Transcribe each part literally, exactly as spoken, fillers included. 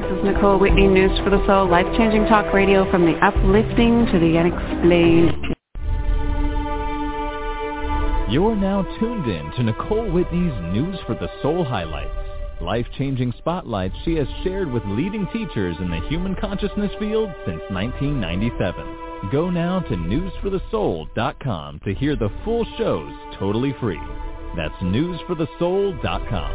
is Nicole Whitney, News for the Soul, life-changing talk radio from the uplifting to the unexplained. You're now tuned in to Nicole Whitney's News for the Soul highlights, life-changing spotlights she has shared with leading teachers in the human consciousness field since nineteen ninety-seven. Go now to news for the soul dot com to hear the full shows totally free. That's news for the soul dot com.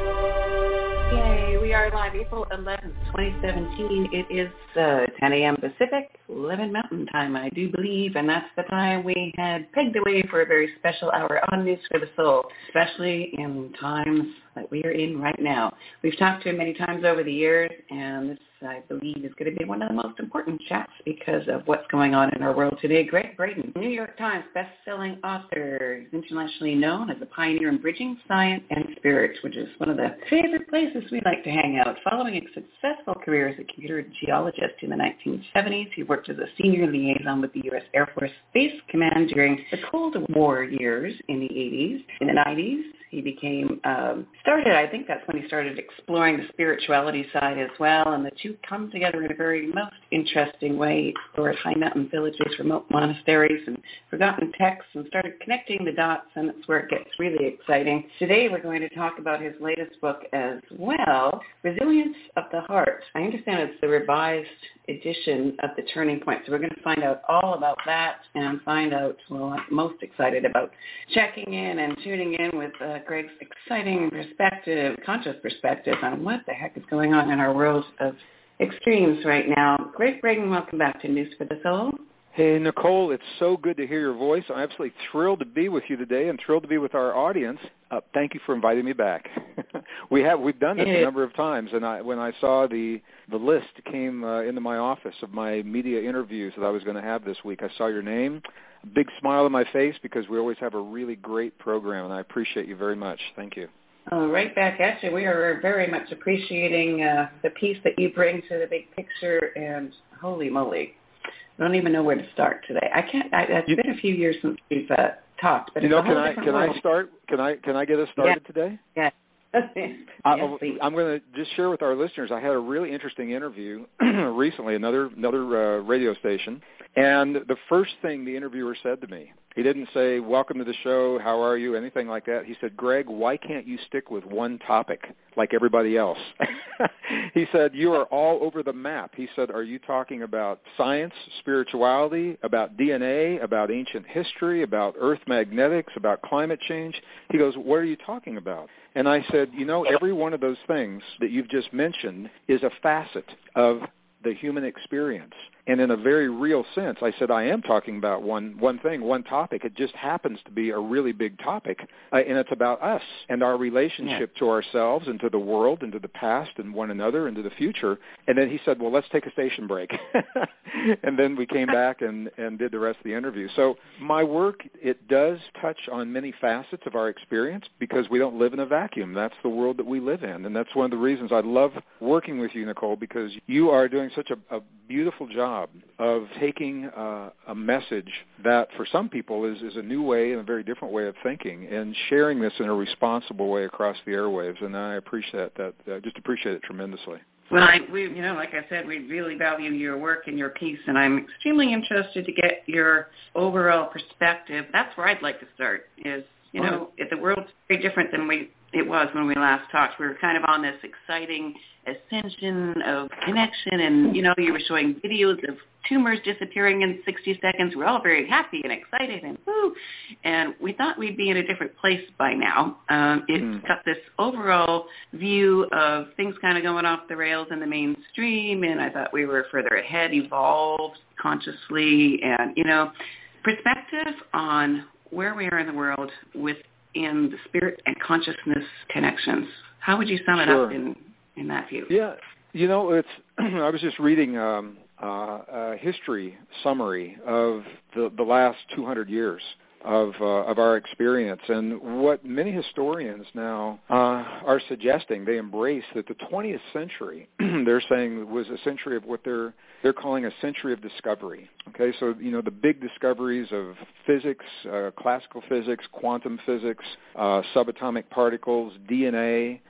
Yay, we are live April eleventh, twenty seventeen. It is uh, ten a.m. Pacific, eleven Mountain Time, I do believe, and that's the time we had pegged away for a very special hour on News for the Soul, especially in times that we are in right now. We've talked to him many times over the years, and this, I believe, is going to be one of the most important chats because of what's going on in our world today. Greg Braden, New York Times best-selling author, is internationally known as a pioneer in bridging science and spirit, which is one of the favorite places we like to hang out. Following a successful career as a computer geologist in the nineteen seventies, he worked as a senior liaison with the U S Air Force Space Command during the Cold War years in the eighties. In the nineties, he became, um, started, I think that's when he started exploring the spirituality side as well, and the two come together in a very most interesting way. He explored high mountain villages, remote monasteries, and forgotten texts, and started connecting the dots, and that's where it gets really exciting. Today we're going to talk about his latest book as well, Resilience of the Heart. I understand it's the revised edition of The Turning Point, so we're going to find out all about that and find out, well, I'm most excited about checking in and tuning in with uh, Greg's exciting perspective, conscious perspective on what the heck is going on in our world of extremes right now. Greg Braden, welcome back to News for the Soul. Hey, Nicole, it's so good to hear your voice. I'm absolutely thrilled to be with you today and thrilled to be with our audience. Uh, thank you for inviting me back. we have we've done this a number of times, and I, when I saw the the list came uh, into my office of my media interviews that I was going to have this week, I saw your name. A big smile on my face because we always have a really great program, and I appreciate you very much. Thank you. Oh, right back at you. We are very much appreciating uh, the piece that you bring to the big picture, and holy moly, I don't even know where to start today. I can't. I, it's you, been a few years since we've uh, talked, but you it's know, a whole can I different can world. I start? Can I can I get us started yeah. today? Yeah. yes, I, I'm going to just share with our listeners. I had a really interesting interview recently, another another uh, radio station, and the first thing the interviewer said to me, he didn't say, "Welcome to the show, how are you?" anything like that. He said, "Greg, why can't you stick with one topic like everybody else?" He said, "You are all over the map." He said, "Are you talking about science, spirituality, about D N A, about ancient history, about earth magnetics, about climate change?" He goes, "What are you talking about?" And I said, "You know, every one of those things that you've just mentioned is a facet of the human experience. And in a very real sense, I said, I am talking about one one thing, one topic. It just happens to be a really big topic, uh, and it's about us and our relationship yeah. to ourselves and to the world and to the past and one another and to the future." And then he said, "Well, let's take a station break." And then we came back and, and did the rest of the interview. So my work, it does touch on many facets of our experience because we don't live in a vacuum. That's the world that we live in, and that's one of the reasons I love working with you, Nicole, because you are doing such a, a beautiful job of taking uh, a message that for some people is, is a new way and a very different way of thinking and sharing this in a responsible way across the airwaves, and I appreciate that. I just appreciate it tremendously. Well, I, we, you know, like I said, we really value your work and your piece, and I'm extremely interested to get your overall perspective. That's where I'd like to start is, you know, right. if the world's very different than we it was when we last talked. We were kind of on this exciting ascension of connection, and, you know, you were showing videos of tumors disappearing in sixty seconds. We're all very happy and excited, and woo, and we thought we'd be in a different place by now. Um, it's mm. got this overall view of things kind of going off the rails in the mainstream, and I thought we were further ahead, evolved consciously, and, you know, perspective on where we are in the world within the spirit and consciousness connections. How would you sum it sure. up in, in that view? Yeah, you know, it's. I was just reading um, uh, a history summary of the, the last two hundred years of uh, of our experience, and what many historians now uh, are suggesting, they embrace that the twentieth century, they're saying, was a century of what they're they're calling a century of discovery. Okay, so, you know, the big discoveries of physics, uh, classical physics, quantum physics, uh, subatomic particles, D N A,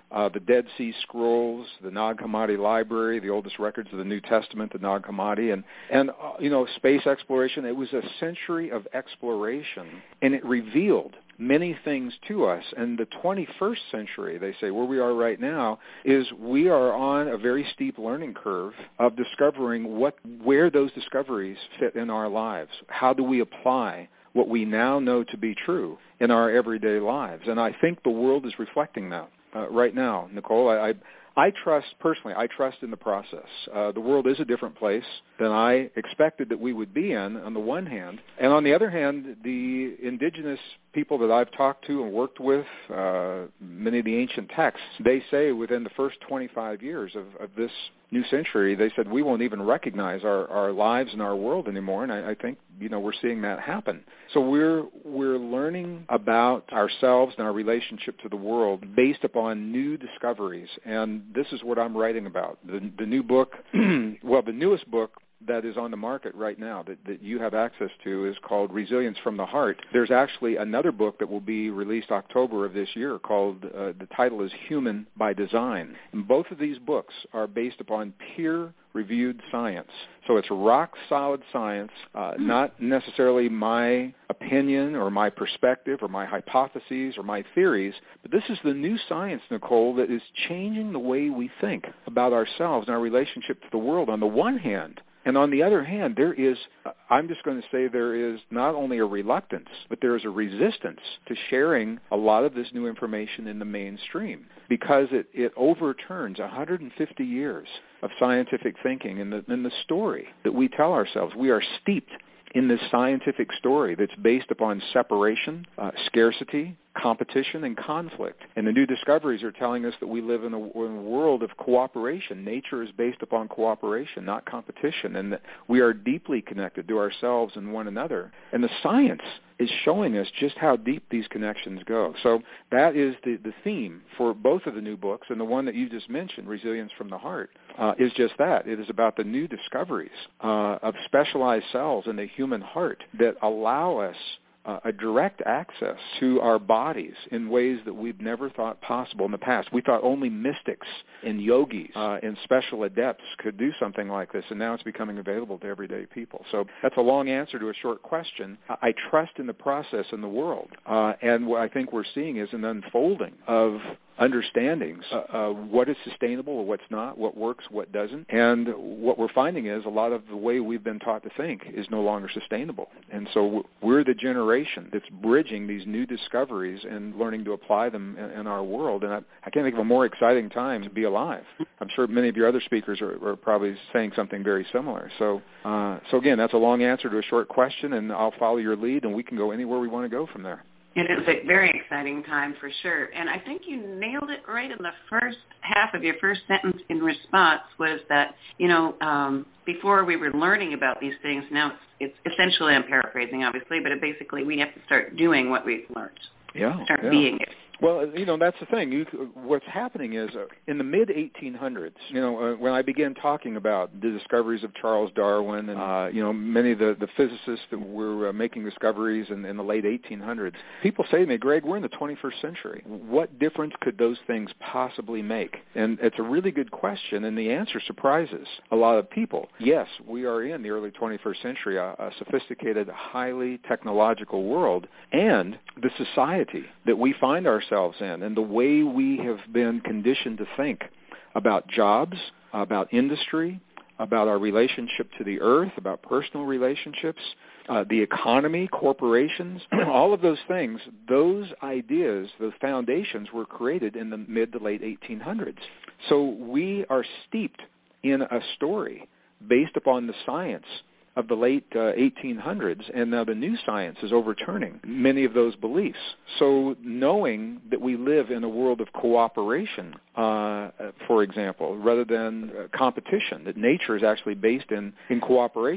uh, the Dead Sea Scrolls, the Nag Hammadi Library, the oldest records of the New Testament, the Nag Hammadi, and, and uh, you know, space exploration. It was a century of exploration, and it revealed many things to us. And the twenty-first century, they say, where we are right now, is we are on a very steep learning curve of discovering what, where those discoveries fit in our lives. How do we apply what we now know to be true in our everyday lives? And I think the world is reflecting that uh, right now, Nicole. I, I I trust, personally, I trust in the process. Uh, the world is a different place than I expected that we would be in, on the one hand. And on the other hand, the indigenous people that I've talked to and worked with, uh, many of the ancient texts, they say within the first twenty-five years of, of this new century, they said we won't even recognize our, our lives and our world anymore. And I, I think, you know, we're seeing that happen. So we're we're learning about ourselves and our relationship to the world based upon new discoveries. And this is what I'm writing about. The, the new book, well, the newest book that is on the market right now that, that you have access to is called Resilience from the Heart. There's actually another book that will be released October of this year called, uh, the title is Human by Design. And both of these books are based upon peer-reviewed science. So it's rock-solid science, uh, not necessarily my opinion or my perspective or my hypotheses or my theories, but this is the new science, Nicole, that is changing the way we think about ourselves and our relationship to the world on the one hand. And on the other hand, there is, I'm just going to say there is not only a reluctance, but there is a resistance to sharing a lot of this new information in the mainstream because it, it overturns one hundred fifty years of scientific thinking and the, and the story that we tell ourselves. We are steeped in this scientific story that's based upon separation, uh, scarcity, competition, and conflict. And the new discoveries are telling us that we live in a, in a world of cooperation. Nature is based upon cooperation, not competition, and that we are deeply connected to ourselves and one another. And the science is showing us just how deep these connections go. So that is the, the theme for both of the new books, and the one that you just mentioned, Resilience from the Heart, uh, is just that. It is about the new discoveries uh, of specialized cells in the human heart that allow us Uh, a direct access to our bodies in ways that we've never thought possible in the past. We thought only mystics and yogis uh, and special adepts could do something like this, and now it's becoming available to everyday people. So that's a long answer to a short question. I, I trust in the process in the world, uh, and what I think we're seeing is an unfolding of understandings, uh, uh, what is sustainable or what's not, what works, what doesn't. And what we're finding is a lot of the way we've been taught to think is no longer sustainable. And so we're the generation that's bridging these new discoveries and learning to apply them in, in our world. And I, I can't think of a more exciting time to be alive. I'm sure many of your other speakers are, are probably saying something very similar. So, uh, so again, that's a long answer to a short question, and I'll follow your lead, and we can go anywhere we want to go from there. It is a very exciting time for sure. And I think you nailed it right in the first half of your first sentence in response was that, you know, um, before we were learning about these things, now it's, it's essentially, I'm paraphrasing obviously, but it basically we have to start doing what we've learned. Yeah. Start yeah. being it. Well, you know, that's the thing. You, what's happening is uh, in the mid eighteen hundreds, you know, uh, when I began talking about the discoveries of Charles Darwin and, uh, you know, many of the, the physicists that were uh, making discoveries in, in the late eighteen hundreds, people say to me, Greg, we're in the twenty-first century. What difference could those things possibly make? And it's a really good question, and the answer surprises a lot of people. Yes, we are in the early twenty-first century, a, a sophisticated, highly technological world, and the society that we find ourselves ourselves in and the way we have been conditioned to think about jobs, about industry, about our relationship to the earth, about personal relationships, uh, the economy, corporations, all of those things, those ideas, those foundations were created in the mid to late eighteen hundreds. So we are steeped in a story based upon the science of the late uh, eighteen hundreds, and now the new science is overturning many of those beliefs. So knowing that we live in a world of cooperation, uh, for example, rather than uh, competition, that nature is actually based in, in cooperation.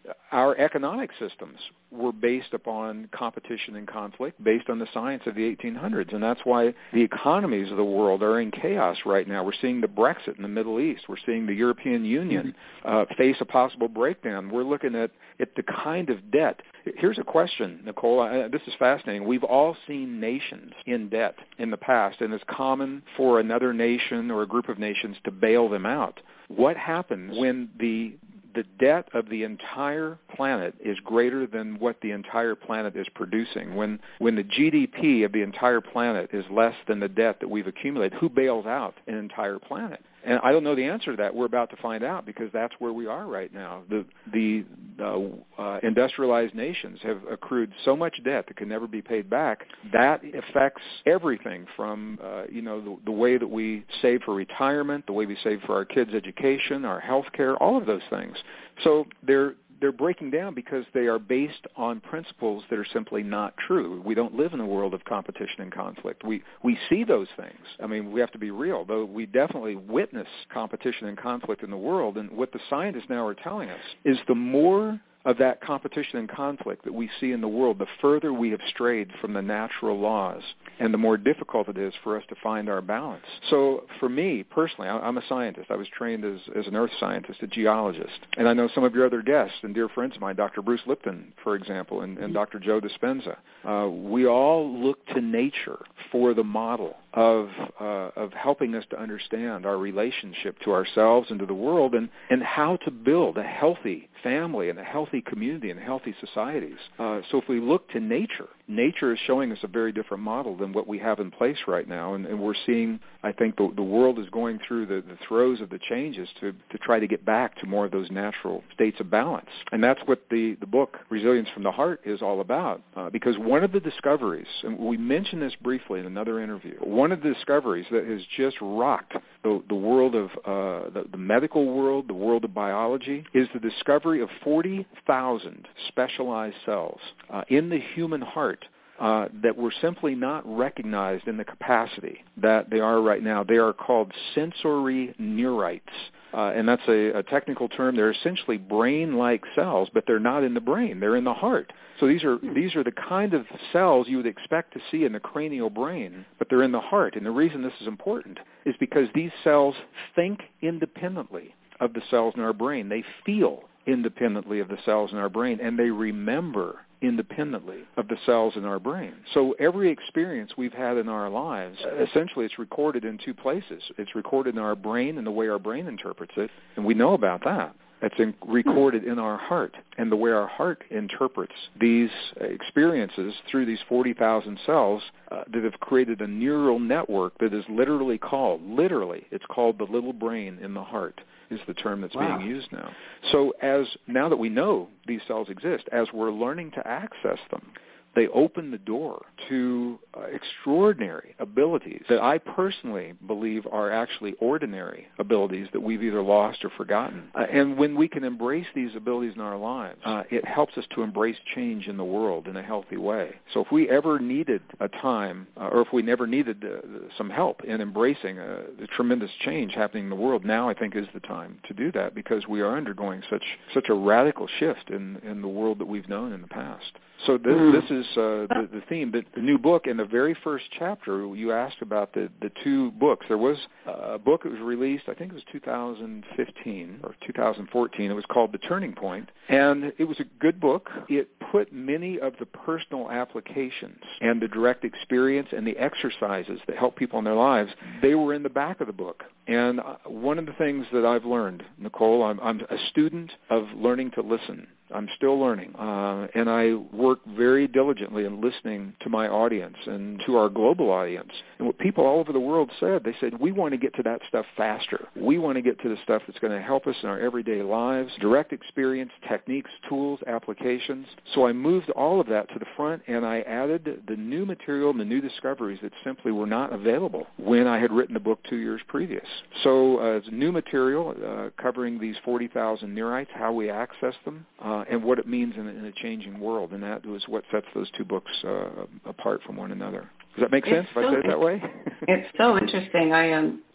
our economic systems were based upon competition and conflict, based on the science of the eighteen hundreds. And that's why the economies of the world are in chaos right now. We're seeing the Brexit in the Middle East. We're seeing the European Union uh, face a possible breakdown. We're looking at, at the kind of debt. Here's a question, Nicole. I, this is fascinating. We've all seen nations in debt in the past, and it's common for another nation or a group of nations to bail them out. What happens when the the debt of the entire planet is greater than what the entire planet is producing? When when the G D P of the entire planet is less than the debt that we've accumulated, who bails out an entire planet? And I don't know the answer to that. We're about to find out, because that's where we are right now. The the uh, uh, industrialized nations have accrued so much debt that can never be paid back. That affects everything from uh, you know the, the way that we save for retirement, the way we save for our kids' education, our health care, all of those things. So they're they're breaking down because they are based on principles that are simply not true. We don't live in a world of competition and conflict. We we see those things. I mean, we have to be real, though we definitely witness competition and conflict in the world. And what the scientists now are telling us is the more of that competition and conflict that we see in the world, the further we have strayed from the natural laws, and the more difficult it is for us to find our balance. So for me, personally, I'm a scientist. I was trained as, as an earth scientist, a geologist. And I know some of your other guests and dear friends of mine, Doctor Bruce Lipton, for example, and, and Doctor Joe Dispenza. Uh, we all look to nature for the model of uh, of helping us to understand our relationship to ourselves and to the world, and, and how to build a healthy family and a healthy community and healthy societies. Uh, so if we look to nature, nature is showing us a very different model than what we have in place right now. And, and we're seeing, I think, the, the world is going through the, the throes of the changes to, to try to get back to more of those natural states of balance. And that's what the, the book, Resilience from the Heart, is all about. Uh, because one of the discoveries, and we mentioned this briefly in another interview, one of the discoveries that has just rocked the, the world of uh, the, the medical world, the world of biology, is the discovery of forty thousand specialized cells uh, in the human heart uh, that were simply not recognized in the capacity that they are right now. They are called sensory neurites. Uh, and that's a, a technical term. They're essentially brain-like cells, but they're not in the brain. They're in the heart. So these are these are the kind of cells you would expect to see in the cranial brain, but they're in the heart. And the reason this is important is because these cells think independently of the cells in our brain. They feel independently of the cells in our brain, and they remember independently of the cells in our brain. So every experience we've had in our lives, essentially it's recorded in two places. It's recorded in our brain and the way our brain interprets it, and we know about that. It's in, recorded in our heart, and the way our heart interprets these experiences through these forty thousand cells uh, that have created a neural network that is literally called, literally, it's called the little brain in the heart, is the term that's wow. being used now. So as now that we know these cells exist, as we're learning to access them, they open the door to uh, extraordinary abilities that I personally believe are actually ordinary abilities that we've either lost or forgotten. Uh, and when we can embrace these abilities in our lives, uh, it helps us to embrace change in the world in a healthy way. So if we ever needed a time, uh, or if we never needed uh, some help in embracing uh, the tremendous change happening in the world, now I think is the time to do that, because we are undergoing such such a radical shift in, in the world that we've known in the past. So this, mm. this is uh, the, the theme. The, the new book, in the very first chapter, you asked about the, the two books. There was a book that was released, I think it was two thousand fifteen or two thousand fourteen. It was called The Turning Point, and it was a good book. It put many of the personal applications and the direct experience and the exercises that help people in their lives, they were in the back of the book. And one of the things that I've learned, Nicole, I'm, I'm a student of learning to listen. I'm still learning, uh, and I work very diligently in listening to my audience and to our global audience. And what people all over the world said, they said, we want to get to that stuff faster. We want to get to the stuff that's going to help us in our everyday lives, direct experience, techniques, tools, applications. So I moved all of that to the front, and I added the new material and the new discoveries that simply were not available when I had written the book two years previous. So uh, it's new material uh, covering these forty thousand neurites, how we access them, uh, and what it means in, in a changing world, and that was what sets those two books uh, apart from one another. Does that make sense it's if so, I say it that way? It's so interesting. I um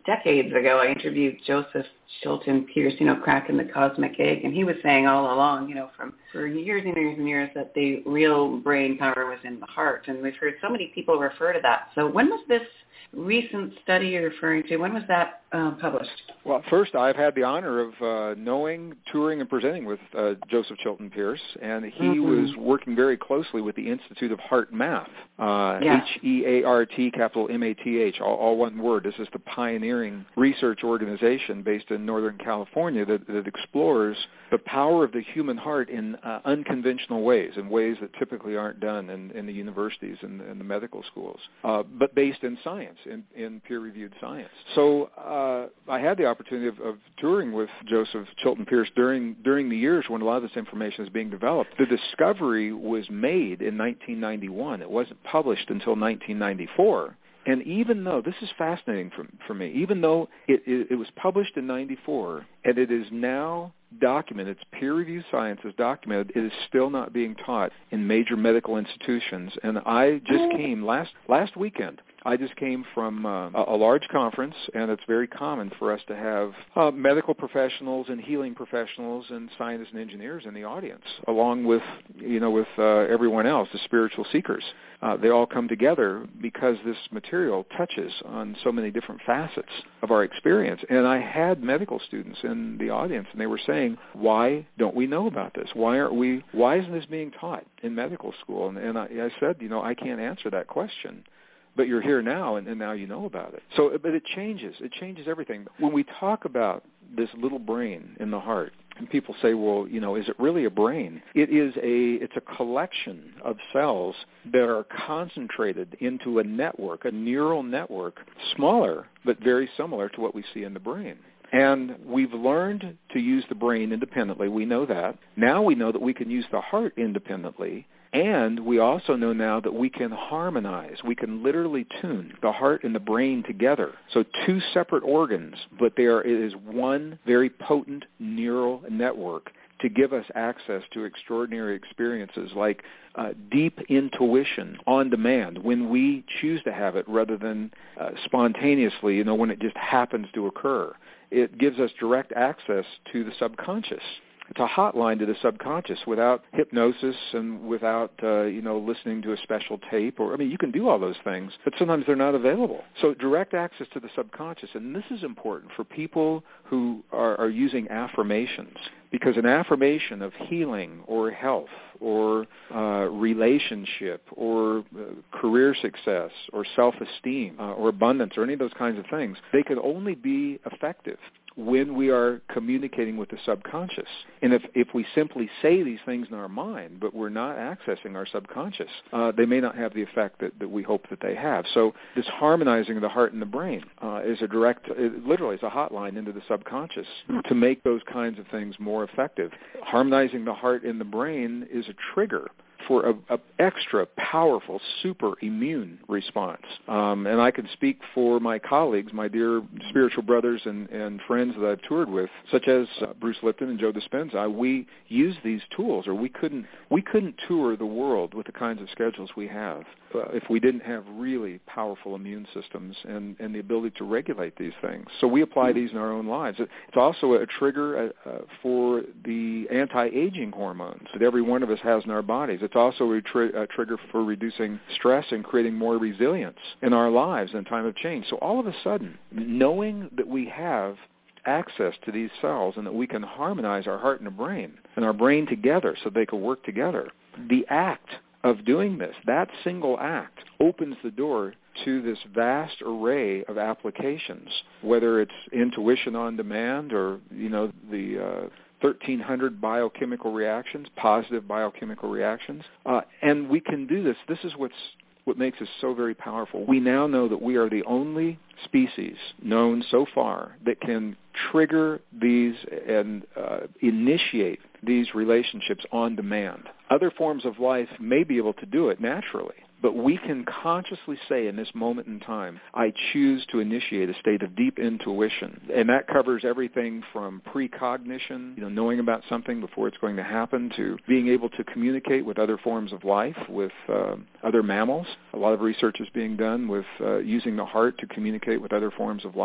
decades ago, I interviewed Joseph Chilton Pierce, you know, cracking the cosmic egg, and he was saying all along, you know, from for years and years and years that the real brain power was in the heart, and we've heard so many people refer to that. So when was this recent study you're referring to, when was that uh, published? Well, first, I've had the honor of uh, knowing, touring, and presenting with uh, Joseph Chilton Pierce, and he mm-hmm. was working very closely with the Institute of Heart Math, uh, yeah. H E A R T, capital M A T H, all, all one word. This is the pioneering research organization based in Northern California that, that explores the power of the human heart in uh, unconventional ways, in ways that typically aren't done in, in the universities and, and the medical schools, uh, but based in science, in, in peer-reviewed science. So uh, I had the opportunity of, of touring with Joseph Chilton Pierce during during the years when a lot of this information is being developed. The discovery was made in nineteen ninety-one. It wasn't published until nineteen ninety-four. And even though, this is fascinating for, for me, even though it, it, it was published in ninety-four and it is now documented, it's peer-reviewed science is documented, it is still not being taught in major medical institutions. And I just came last last weekend. I just came from uh, a, a large conference, and it's very common for us to have uh, medical professionals and healing professionals and scientists and engineers in the audience, along with, you know, with uh, everyone else, the spiritual seekers. Uh, they all come together because this material touches on so many different facets of our experience. And I had medical students in the audience, and they were saying, "Why don't we know about this? Why aren't we? Why isn't this being taught in medical school?" And, and I, I said, you know, I can't answer that question. But you're here now, and, and now you know about it. So, but it changes. It changes everything. When we talk about this little brain in the heart, and people say, well, you know, is it really a brain? It is a, it's a collection of cells that are concentrated into a network, a neural network, smaller but very similar to what we see in the brain. And we've learned to use the brain independently. We know that. Now we know that we can use the heart independently. And we also know now that we can harmonize. We can literally tune the heart and the brain together. So two separate organs, but there is one very potent neural network to give us access to extraordinary experiences like uh, deep intuition on demand when we choose to have it rather than uh, spontaneously, you know, when it just happens to occur. It gives us direct access to the subconscious. It's a hotline to the subconscious without hypnosis and without, uh, you know, listening to a special tape. Or I mean, you can do all those things, but sometimes they're not available. So direct access to the subconscious, and this is important for people who are, are using affirmations, because an affirmation of healing or health or uh, relationship or uh, career success or self-esteem uh, or abundance or any of those kinds of things, they can only be effective when we are communicating with the subconscious. And if, if we simply say these things in our mind, but we're not accessing our subconscious, uh, they may not have the effect that, that we hope that they have. So this harmonizing of the heart and the brain uh, is a direct, it literally is a hotline into the subconscious to make those kinds of things more effective. Harmonizing the heart and the brain is a trigger for a, a extra powerful super immune response. Um, and I can speak for my colleagues, my dear spiritual brothers and, and friends that I've toured with, such as uh, Bruce Lipton and Joe Dispenza. We use these tools, or we couldn't we couldn't tour the world with the kinds of schedules we have uh, if we didn't have really powerful immune systems and, and the ability to regulate these things. So we apply these in our own lives. It's also a trigger uh, uh, for the anti-aging hormones that every one of us has in our bodies. It's also a, tri- a trigger for reducing stress and creating more resilience in our lives in a time of change. So all of a sudden, knowing that we have access to these cells and that we can harmonize our heart and our brain and our brain together so they can work together, the act of doing this, that single act, opens the door to this vast array of applications, whether it's intuition on demand or, you know, the uh, thirteen hundred biochemical reactions, positive biochemical reactions. Uh, and we can do this. This is what's what makes us so very powerful. We now know that we are the only species known so far that can trigger these and uh, initiate these relationships on demand. Other forms of life may be able to do it naturally, but we can consciously say in this moment in time, I choose to initiate a state of deep intuition. And that covers everything from precognition, you know, knowing about something before it's going to happen, to being able to communicate with other forms of life, with uh, other mammals. A lot of research is being done with uh, using the heart to communicate with other forms of life.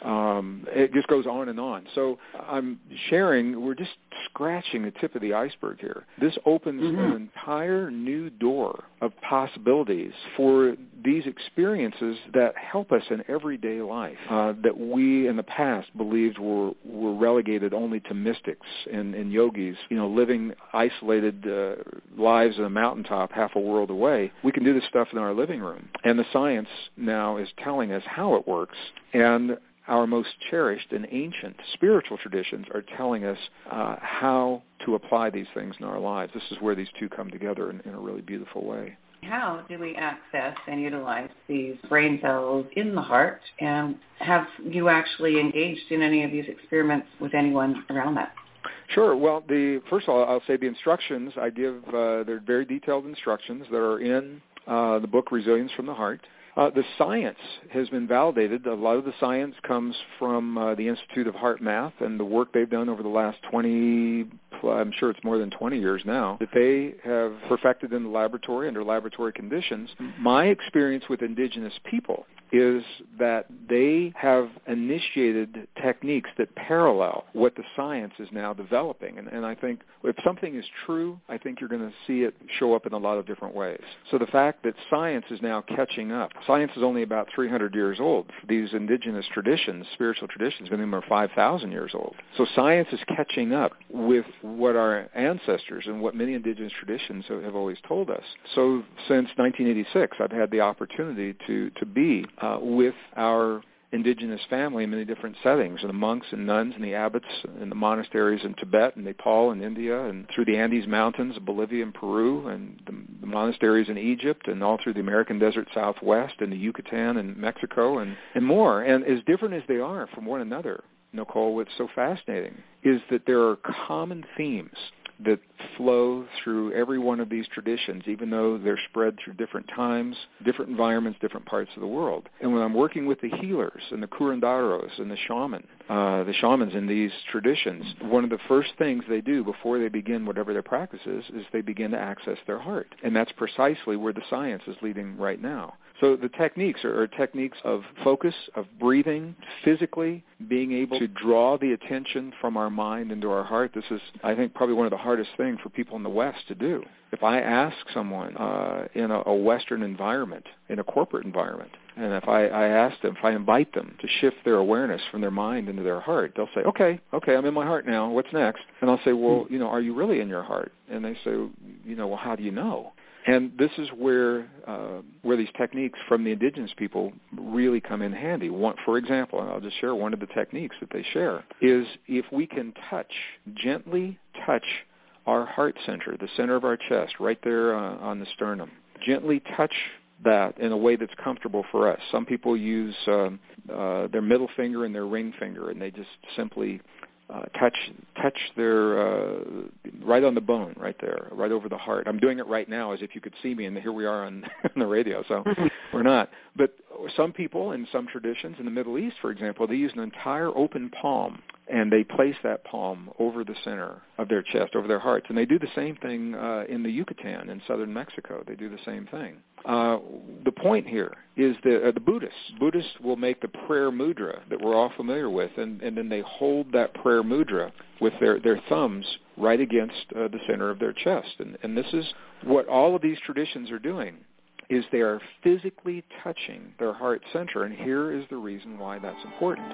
Um, it just goes on and on. So I'm sharing, we're just scratching the tip of the iceberg here. This opens mm-hmm. an entire new door of possibilities for these experiences that help us in everyday life uh, that we in the past believed were, were relegated only to mystics and, and yogis, you know, living isolated uh, lives in a mountaintop half a world away. We can do this stuff in our living room. And the science now is telling us how it works. And our most cherished and ancient spiritual traditions are telling us uh, how to apply these things in our lives. This is where these two come together in, in a really beautiful way. How do we access and utilize these brain cells in the heart? And have you actually engaged in any of these experiments with anyone around that? Sure. Well, the first of all, I'll say the instructions I give, uh, they're very detailed instructions that are in uh, the book Resilience from the Heart. Uh, the science has been validated. A lot of the science comes from uh, the Institute of Heart Math and the work they've done over the last twenty, I'm sure it's more than twenty years now, that they have perfected in the laboratory under laboratory conditions. My experience with indigenous people is that they have initiated techniques that parallel what the science is now developing. And, and I think if something is true, I think you're going to see it show up in a lot of different ways. So the fact that science is now catching up, science is only about three hundred years old. These indigenous traditions, spiritual traditions, many of them are five thousand years old. So science is catching up with what our ancestors and what many indigenous traditions have always told us. So since nineteen eighty-six, I've had the opportunity to, to be uh, with our indigenous family in many different settings, and the monks and nuns and the abbots in the monasteries in Tibet and Nepal and India and through the Andes Mountains of Bolivia and Peru and the, the monasteries in Egypt and all through the American Desert Southwest and the Yucatan and Mexico and, and more. And as different as they are from one another, Nicole, what's so fascinating is that there are common themes that flow through every one of these traditions, even though they're spread through different times, different environments, different parts of the world. And when I'm working with the healers and the curanderos and the shaman, uh, the shamans in these traditions, one of the first things they do before they begin whatever their practice is, is they begin to access their heart. And that's precisely where the science is leading right now. So the techniques are, are techniques of focus, of breathing, physically being able to draw the attention from our mind into our heart. This is, I think, probably one of the hardest things for people in the West to do. If I ask someone uh, in a, a Western environment, in a corporate environment, and if I, I ask them, if I invite them to shift their awareness from their mind into their heart, they'll say, okay, okay, I'm in my heart now. What's next? And I'll say, well, you know, are you really in your heart? And they say, you know, well, how do you know? And this is where uh, where these techniques from the indigenous people really come in handy. One, for example, and I'll just share one of the techniques that they share, is if we can touch, gently touch our heart center, the center of our chest, right there uh, on the sternum, gently touch that in a way that's comfortable for us. Some people use um, uh, their middle finger and their ring finger, and they just simply Uh, touch touch their, uh, right on the bone, right there, right over the heart. I'm doing it right now as if you could see me, and here we are on, on the radio, so we're not. But some people in some traditions in the Middle East, for example, they use an entire open palm, and they place that palm over the center of their chest, over their hearts. And they do the same thing uh, in the Yucatan in southern Mexico. They do the same thing. Uh, the point here is that uh, the Buddhists, Buddhists will make the prayer mudra that we're all familiar with, and, and then they hold that prayer mudra with their, their thumbs right against uh, the center of their chest. And, and this is what all of these traditions are doing, is they are physically touching their heart center, and here is the reason why that's important.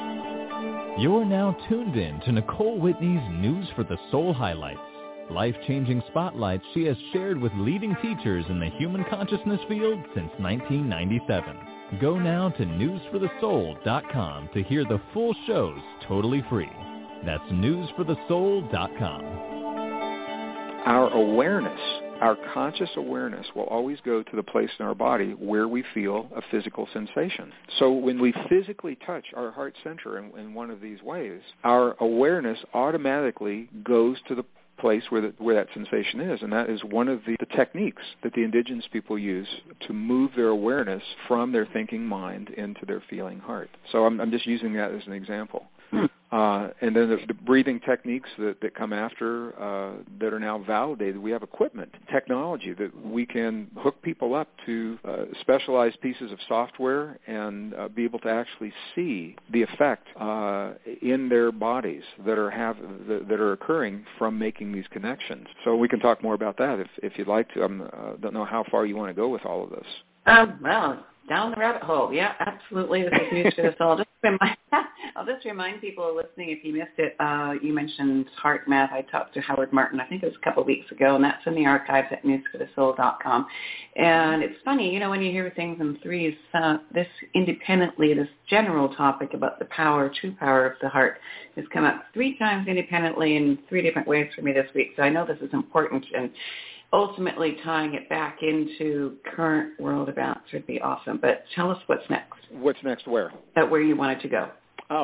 You're now tuned in to Nicole Whitney's News for the Soul highlights. Life-changing spotlights she has shared with leading teachers in the human consciousness field since nineteen ninety-seven. Go now to news for the soul dot com to hear the full shows totally free. That's news for the soul dot com. Our awareness, our conscious awareness will always go to the place in our body where we feel a physical sensation. So when we physically touch our heart center in, in one of these ways, our awareness automatically goes to the place where, the, where that sensation is, and that is one of the, the techniques that the indigenous people use to move their awareness from their thinking mind into their feeling heart. So I'm, I'm just using that as an example. Uh, and then the, the breathing techniques that, that come after uh, that are now validated. We have equipment, technology that we can hook people up to uh, specialized pieces of software and uh, be able to actually see the effect uh, in their bodies that are have that, that are occurring from making these connections. So we can talk more about that if, if you'd like to. I uh, don't know how far you want to go with all of this. Um, well, down the rabbit hole. Yeah, absolutely. This is news for us all. Just remind, I'll just remind people listening, if you missed it, uh, you mentioned HeartMath. I talked to Howard Martin, I think it was a couple of weeks ago, and that's in the archives at news for the soul dot com. And it's funny, you know, when you hear things in threes, uh, this independently, this general topic about the power, true power of the heart has come up three times independently in three different ways for me this week. So I know this is important, and ultimately tying it back into current world events would be awesome. But tell us what's next. What's next where? At where you wanted to go. Oh,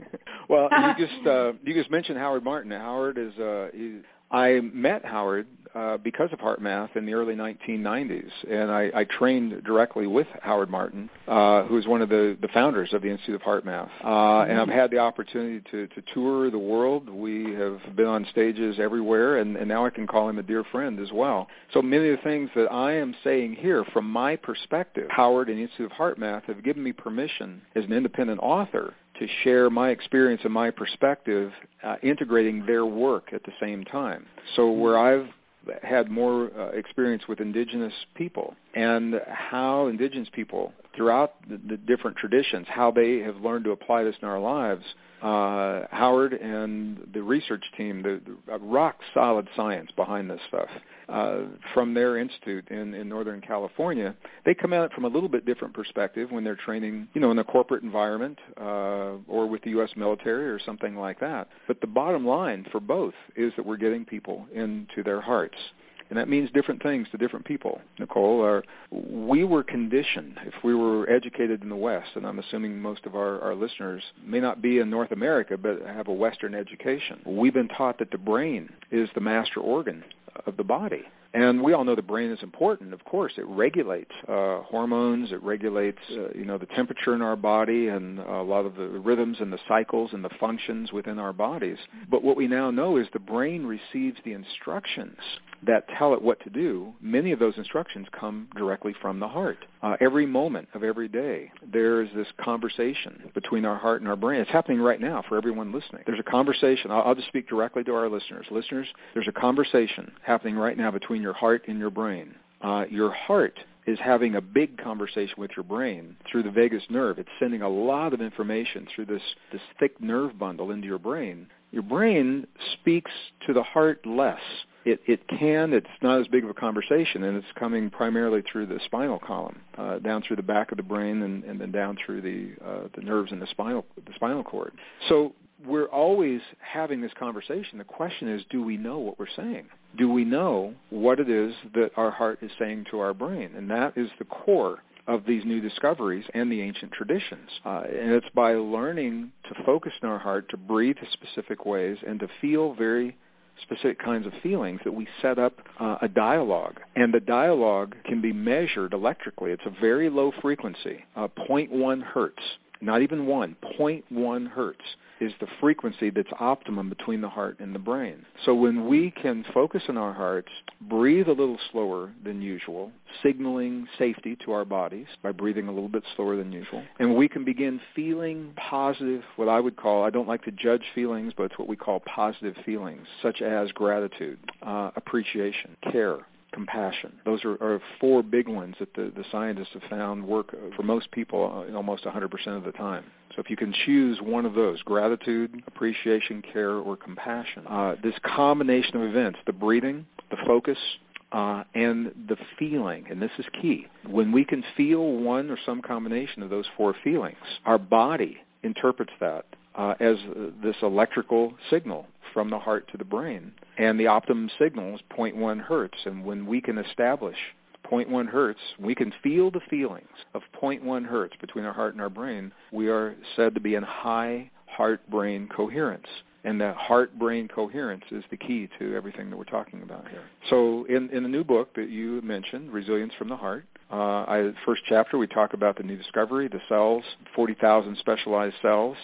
well, you just uh, you just mentioned Howard Martin. Howard is, uh, he, I met Howard uh, because of HeartMath in the early nineteen nineties, and I, I trained directly with Howard Martin, uh, who is one of the, the founders of the Institute of HeartMath. Uh, mm-hmm. And I've had the opportunity to, to tour the world. We have been on stages everywhere, and, and now I can call him a dear friend as well. So many of the things that I am saying here, from my perspective, Howard and the Institute of HeartMath have given me permission as an independent author to share my experience and my perspective, uh, integrating their work at the same time. So where I've had more uh, experience with indigenous people and how indigenous people throughout the, the different traditions, how they have learned to apply this in our lives, uh, Howard and the research team, the, the rock-solid science behind this stuff, uh, from their institute in, in Northern California, they come at it from a little bit different perspective when they're training, you know, in a corporate environment uh, or with the U S military or something like that. But the bottom line for both is that we're getting people into their hearts. And that means different things to different people, Nicole. Our, we were conditioned, if we were educated in the West, and I'm assuming most of our, our listeners may not be in North America but have a Western education. We've been taught that the brain is the master organ of the body. And we all know the brain is important. Of course, it regulates uh, hormones. It regulates, uh, you know, the temperature in our body and a lot of the rhythms and the cycles and the functions within our bodies. But what we now know is the brain receives the instructions that tell it what to do. Many of those instructions come directly from the heart. Uh, every moment of every day, there's this conversation between our heart and our brain. It's happening right now for everyone listening. There's a conversation. I'll, I'll just speak directly to our listeners. Listeners, there's a conversation happening right now between your heart and your brain. Uh, your heart is having a big conversation with your brain through the vagus nerve. It's sending a lot of information through this, this thick nerve bundle into your brain. Your brain speaks to the heart less. It, it can, it's not as big of a conversation, and it's coming primarily through the spinal column, uh, down through the back of the brain and, and then down through the uh, the nerves in the spinal the spinal cord. So we're always having this conversation. The question is, do we know what we're saying? Do we know what it is that our heart is saying to our brain? And that is the core of these new discoveries and the ancient traditions. Uh, and it's by learning to focus in our heart, to breathe in specific ways, and to feel very specific kinds of feelings that we set up uh, a dialogue. And the dialogue can be measured electrically. It's a very low frequency, uh, zero point one hertz, not even one, zero point one hertz is the frequency that's optimum between the heart and the brain. So when we can focus on our hearts, breathe a little slower than usual, signaling safety to our bodies by breathing a little bit slower than usual, and we can begin feeling positive, what I would call, I don't like to judge feelings, but it's what we call positive feelings, such as gratitude, uh, appreciation, care, compassion. Those are, are four big ones that the, the scientists have found work for most people uh, almost one hundred percent of the time. So if you can choose one of those, gratitude, appreciation, care, or compassion, uh, this combination of events, the breathing, the focus, uh, and the feeling, and this is key. When we can feel one or some combination of those four feelings, our body interprets that uh, as uh, this electrical signal from the heart to the brain. And the optimum signal is zero point one hertz. And when we can establish zero point one hertz, we can feel the feelings of zero point one hertz between our heart and our brain, we are said to be in high heart-brain coherence. And that heart-brain coherence is the key to everything that we're talking about here. So in, in the new book that you mentioned, Resilience from the Heart, uh, I, first chapter we talk about the new discovery, the cells, forty thousand specialized cells,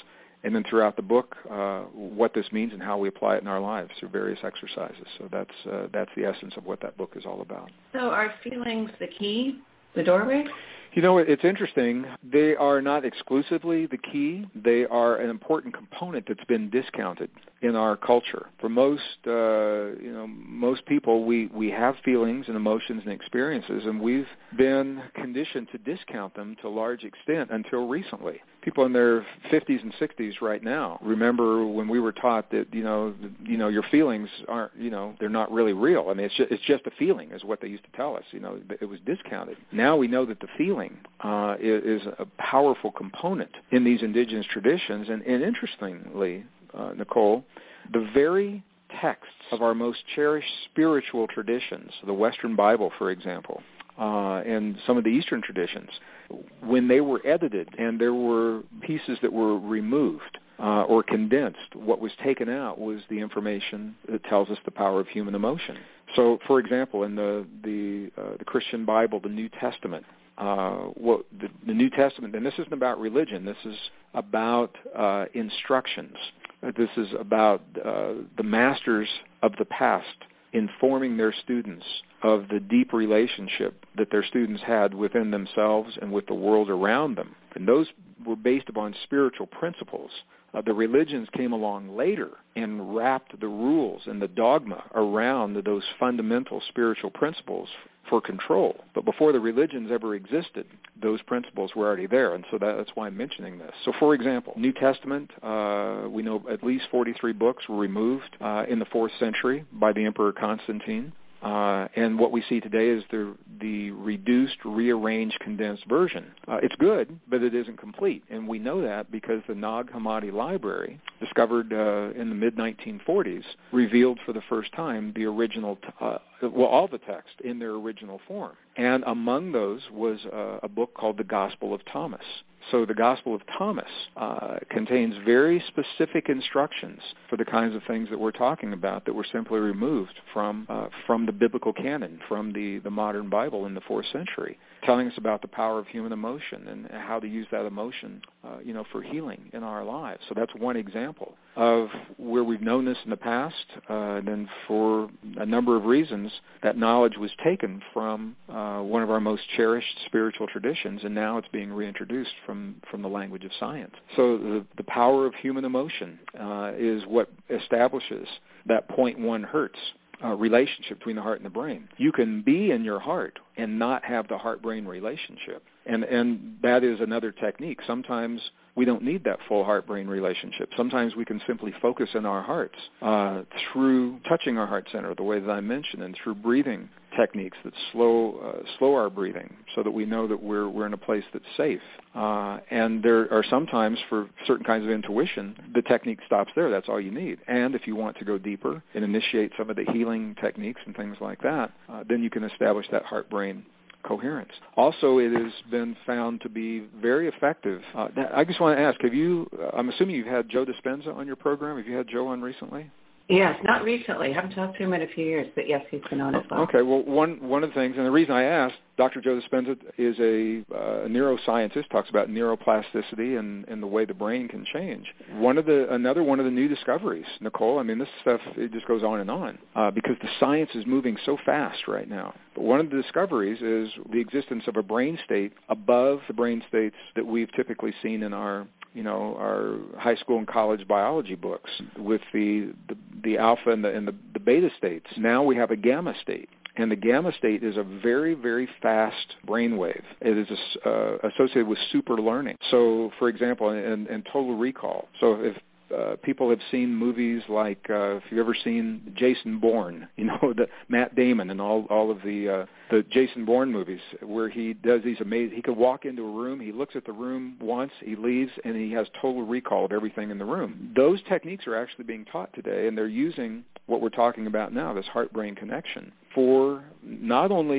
and then throughout the book, uh, what this means and how we apply it in our lives through various exercises. So that's uh, that's the essence of what that book is all about. So are feelings the key, the doorway? You know, it's interesting. They are not exclusively the key. They are an important component that's been discounted in our culture. For most, uh, you know, most people, we, we have feelings and emotions and experiences, and we've been conditioned to discount them to a large extent until recently. People in their fifties and sixties right now remember when we were taught that, you know, you know, your feelings aren't, you know, they're not really real. I mean, it's just, it's just a feeling is what they used to tell us. You know, it was discounted. Now we know that the feeling uh, is, is a powerful component in these indigenous traditions. And, and interestingly, uh, Nicole, the very texts of our most cherished spiritual traditions, the Western Bible, for example, uh, and some of the Eastern traditions, when they were edited and there were pieces that were removed uh, or condensed, what was taken out was the information that tells us the power of human emotion. So, for example, in the the, uh, the Christian Bible, the New Testament, uh, what the, the New Testament, and this isn't about religion, this is about uh, instructions. This is about uh, the masters of the past informing their students of the deep relationship that their students had within themselves and with the world around them. And those were based upon spiritual principles. Uh, the religions came along later and wrapped the rules and the dogma around those fundamental spiritual principles for control. But before the religions ever existed, those principles were already there, and so that, that's why I'm mentioning this. So, for example, New Testament, uh, we know at least forty-three books were removed uh, in the fourth century by the Emperor Constantine. Uh, and what we see today is the the reduced, rearranged, condensed version. Uh, it's good, but it isn't complete. And we know that because the Nag Hammadi Library, discovered uh, in the mid nineteen forties, revealed for the first time the original, t- uh, well, all the text in their original form. And among those was uh, a book called the Gospel of Thomas. So the Gospel of Thomas uh, contains very specific instructions for the kinds of things that we're talking about that were simply removed from uh, from the biblical canon, from the, the modern Bible in the fourth century, telling us about the power of human emotion and how to use that emotion, uh, you know, for healing in our lives. So that's one example of where we've known this in the past, uh, and then for a number of reasons, that knowledge was taken from uh, one of our most cherished spiritual traditions, and now it's being reintroduced from, from the language of science. So the, the power of human emotion uh, is what establishes that zero point one hertz uh, relationship between the heart and the brain. You can be in your heart and not have the heart-brain relationship, and, and that is another technique. Sometimes we don't need that full heart-brain relationship. Sometimes we can simply focus in our hearts uh, through touching our heart center, the way that I mentioned, and through breathing techniques that slow uh, slow our breathing so that we know that we're we're in a place that's safe. Uh, and there are sometimes, for certain kinds of intuition, the technique stops there. That's all you need. And if you want to go deeper and initiate some of the healing techniques and things like that, uh, then you can establish that heart-brain coherence. Also, it has been found to be very effective. Uh, I just want to ask, have you, uh, I'm assuming you've had Joe Dispenza on your program. Have you had Joe on recently? Yes, not recently. I haven't talked to him in a few years, but yes, he's been on as well. Okay, well, one one of the things, and the reason I asked, Doctor Joe Dispenza is a, uh, a neuroscientist, talks about neuroplasticity and, and the way the brain can change. One of the another one of the new discoveries, Nicole, I mean, this stuff, it just goes on and on uh, because the science is moving so fast right now. But one of the discoveries is the existence of a brain state above the brain states that we've typically seen in our you know, our high school and college biology books with the the, the alpha and the and the, the beta states. Now we have a gamma state. And the gamma state is a very, very fast brainwave. It is uh, associated with super learning. So, for example, and, and total recall. So if Uh, people have seen movies like, uh, if you've ever seen Jason Bourne, you know, the Matt Damon and all all of the uh, the Jason Bourne movies, where he does these amazing, he can walk into a room, he looks at the room once, he leaves, and he has total recall of everything in the room. Those techniques are actually being taught today, and they're using what we're talking about now, this heart-brain connection, for not only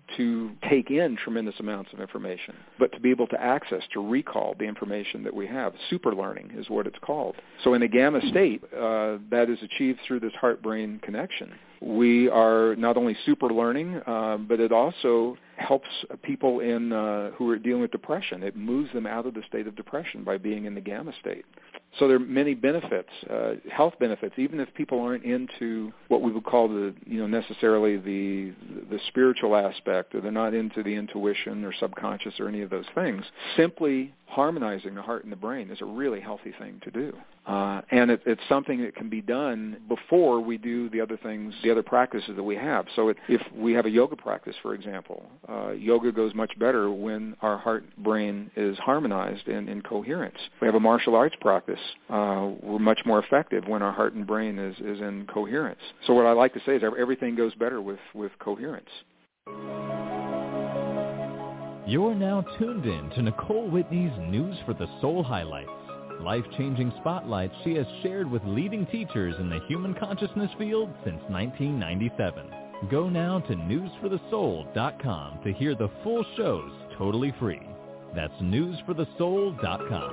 to take in tremendous amounts of information, but to be able to access, to recall the information that we have. Super learning is what it's called. So in a gamma state, uh, that is achieved through this heart-brain connection. We are not only super learning, uh, but it also helps people in uh, who are dealing with depression. It moves them out of the state of depression by being in the gamma state. So there are many benefits, uh, health benefits, even if people aren't into what we would call the, you know, necessarily the the spiritual aspect, or they're not into the intuition or subconscious or any of those things. Simply harmonizing the heart and the brain is a really healthy thing to do. Uh, and it, it's something that can be done before we do the other things, the other practices that we have. So it, if we have a yoga practice, for example, uh, yoga goes much better when our heart-brain is harmonized and in coherence. If we have a martial arts practice, uh, we're much more effective when our heart and brain is, is in coherence. So what I like to say is everything goes better with, with coherence. You're now tuned in to Nicole Whitney's News for the Soul highlights. Life-changing spotlights she has shared with leading teachers in the human consciousness field since nineteen ninety-seven. Go now to news for the soul dot com to hear the full shows totally free. That's news for the soul dot com.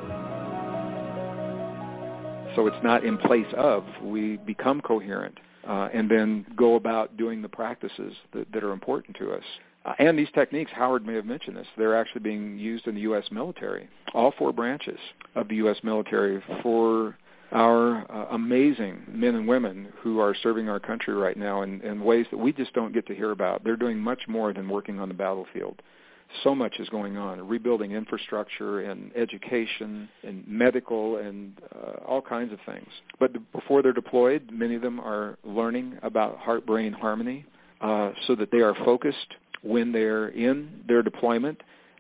So it's not in place of. We become coherent uh, and then go about doing the practices that, that are important to us. Uh, and these techniques, Howard may have mentioned this, they're actually being used in the U S military, all four branches of the U S military, for our uh, amazing men and women who are serving our country right now in, in ways that we just don't get to hear about. They're doing much more than working on the battlefield. So much is going on, rebuilding infrastructure and education and medical and uh, all kinds of things. But before they're deployed, many of them are learning about heart-brain harmony uh, so that they are focused when they're in their deployment.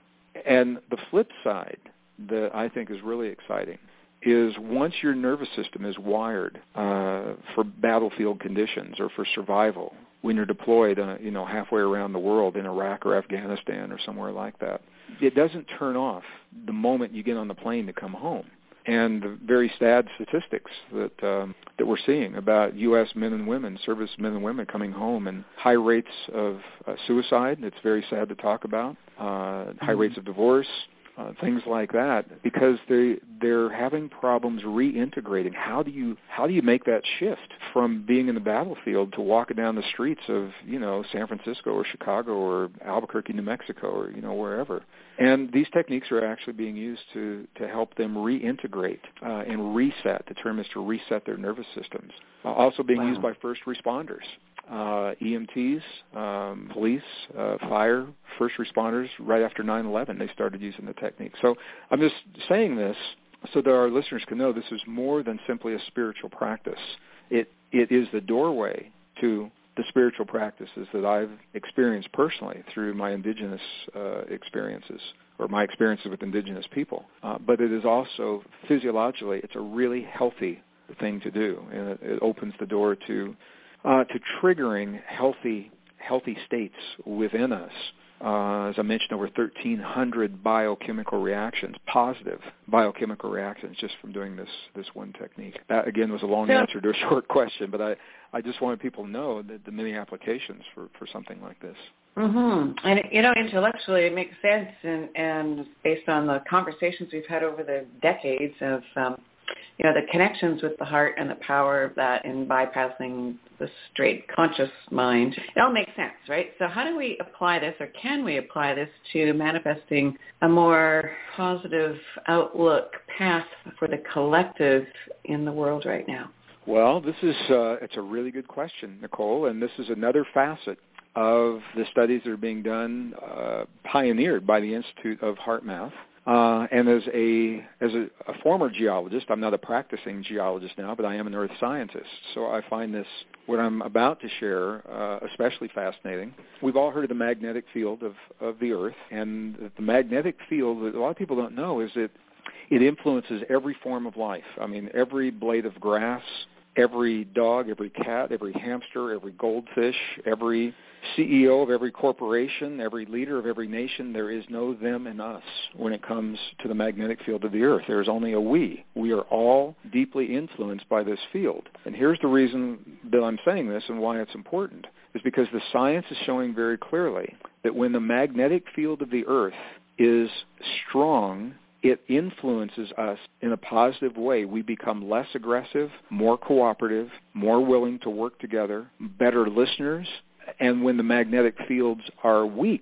And the flip side that I think is really exciting is once your nervous system is wired uh, for battlefield conditions or for survival, when you're deployed, uh, you know, halfway around the world in Iraq or Afghanistan or somewhere like that, it doesn't turn off the moment you get on the plane to come home. And the very sad statistics that um, that we're seeing about U S men and women, service men and women coming home, and high rates of uh, suicide. It's very sad to talk about. Uh, high rates of divorce, uh, things like that, because they they're having problems reintegrating. How do you how do you make that shift from being in the battlefield to walking down the streets of, you know, San Francisco or Chicago or Albuquerque, New Mexico, or, you know, wherever? And these techniques are actually being used to, to help them reintegrate uh, and reset. The term is to reset their nervous systems. Uh, also being wow. used by first responders, uh, E M Ts, um, police, uh, fire, first responders. Right after nine eleven, they started using the technique. So I'm just saying this so that our listeners can know this is more than simply a spiritual practice. It it is the doorway to the spiritual practices that I've experienced personally through my indigenous uh, experiences, or my experiences with indigenous people. Uh, but it is also, physiologically, it's a really healthy thing to do, and it, it opens the door to uh, to triggering healthy healthy states within us. Uh, as I mentioned, over thirteen hundred biochemical reactions, positive biochemical reactions, just from doing this this one technique. That, again, was a long yeah. answer to a short question, but I, I just wanted people to know that the many applications for, for something like this. Mm-hmm. And, you know, intellectually it makes sense, and, and based on the conversations we've had over the decades of, um, you know, the connections with the heart and the power of that in bypassing the straight conscious mind, it all makes sense, right? So how do we apply this, or can we apply this to manifesting a more positive outlook path for the collective in the world right now? Well, this is, uh, it's a really good question, Nicole, and this is another facet of the studies that are being done, uh, pioneered by the Institute of HeartMath. Uh, and as a as a, a former geologist, I'm not a practicing geologist now, but I am an earth scientist. So I find this, what I'm about to share, uh, especially fascinating. We've all heard of the magnetic field of, of the earth, and the magnetic field, that a lot of people don't know, is that it influences every form of life. I mean, every blade of grass, every dog, every cat, every hamster, every goldfish, every C E O of every corporation, every leader of every nation. There is no them and us when it comes to the magnetic field of the earth. There is only a we. We are all deeply influenced by this field. And here's the reason that I'm saying this and why it's important, is because the science is showing very clearly that when the magnetic field of the earth is strong, it influences us in a positive way. We become less aggressive, more cooperative, more willing to work together, better listeners. And when the magnetic fields are weak,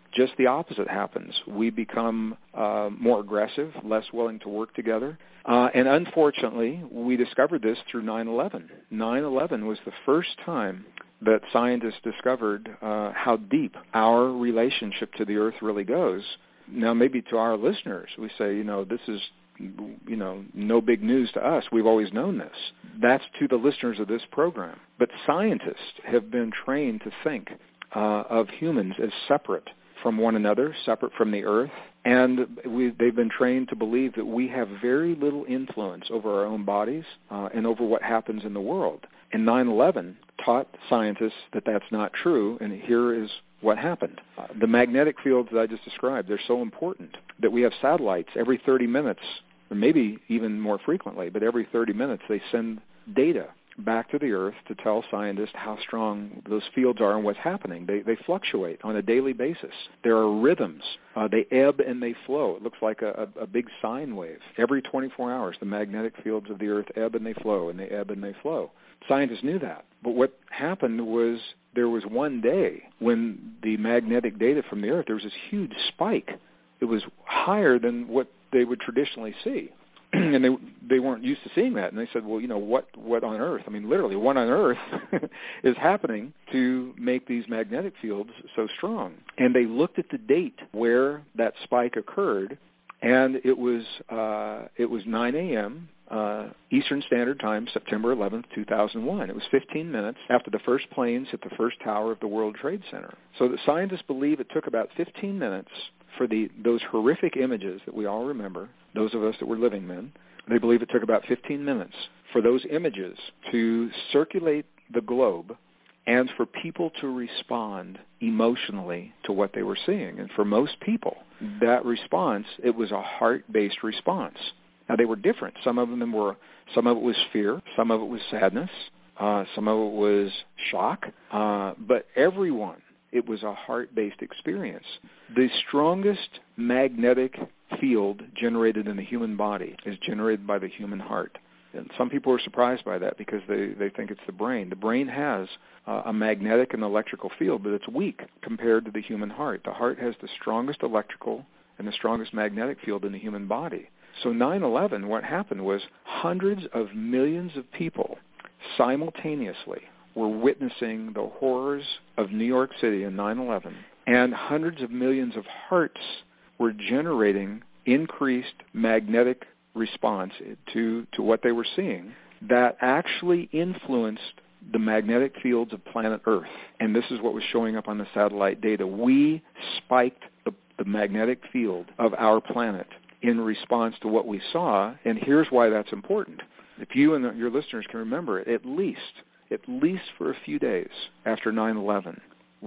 just the opposite happens. We become uh, more aggressive, less willing to work together. Uh, and unfortunately, we discovered this through nine eleven. nine eleven was the first time that scientists discovered uh, how deep our relationship to the Earth really goes. Now, maybe to our listeners, we say, you know, this is, you know, no big news to us. We've always known this. That's to the listeners of this program. But scientists have been trained to think uh, of humans as separate from one another, separate from the Earth, and we, they've been trained to believe that we have very little influence over our own bodies uh, and over what happens in the world. And nine eleven taught scientists that that's not true, and here is what happened. Uh, the magnetic fields that I just described, they're so important that we have satellites every thirty minutes, or maybe even more frequently, but every thirty minutes they send data back to the Earth to tell scientists how strong those fields are and what's happening. They they fluctuate on a daily basis. There are rhythms. Uh, they ebb and they flow. It looks like a, a, a big sine wave. Every twenty-four hours, the magnetic fields of the Earth ebb and they flow, and they ebb and they flow. Scientists knew that. But what happened was there was one day when the magnetic data from the Earth, there was this huge spike. It was higher than what they would traditionally see. And they they weren't used to seeing that. And they said, well, you know, what, what on earth? I mean, literally, what on earth is happening to make these magnetic fields so strong? And they looked at the date where that spike occurred, and it was uh, it was nine a.m., uh, Eastern Standard Time, September eleventh, two thousand one. It was fifteen minutes after the first planes hit the first tower of the World Trade Center. So the scientists believe it took about fifteen minutes for the those horrific images that we all remember, those of us that were living then. They believe it took about fifteen minutes for those images to circulate the globe and for people to respond emotionally to what they were seeing. And for most people, that response, it was a heart-based response. Now, they were different. Some of them were, some of it was fear, some of it was sadness, uh, some of it was shock, uh, but everyone, it was a heart-based experience. The strongest magnetic field generated in the human body is generated by the human heart. And some people are surprised by that because they, they think it's the brain. The brain has uh, a magnetic and electrical field, but it's weak compared to the human heart. The heart has the strongest electrical and the strongest magnetic field in the human body. So nine eleven, what happened was hundreds of millions of people simultaneously were witnessing the horrors of New York City in nine eleven, and hundreds of millions of hearts were generating increased magnetic response to, to what they were seeing that actually influenced the magnetic fields of planet Earth. And this is what was showing up on the satellite data. We spiked the, the magnetic field of our planet in response to what we saw, and here's why that's important. If you and the, your listeners can remember it, at least, at least for a few days after nine eleven,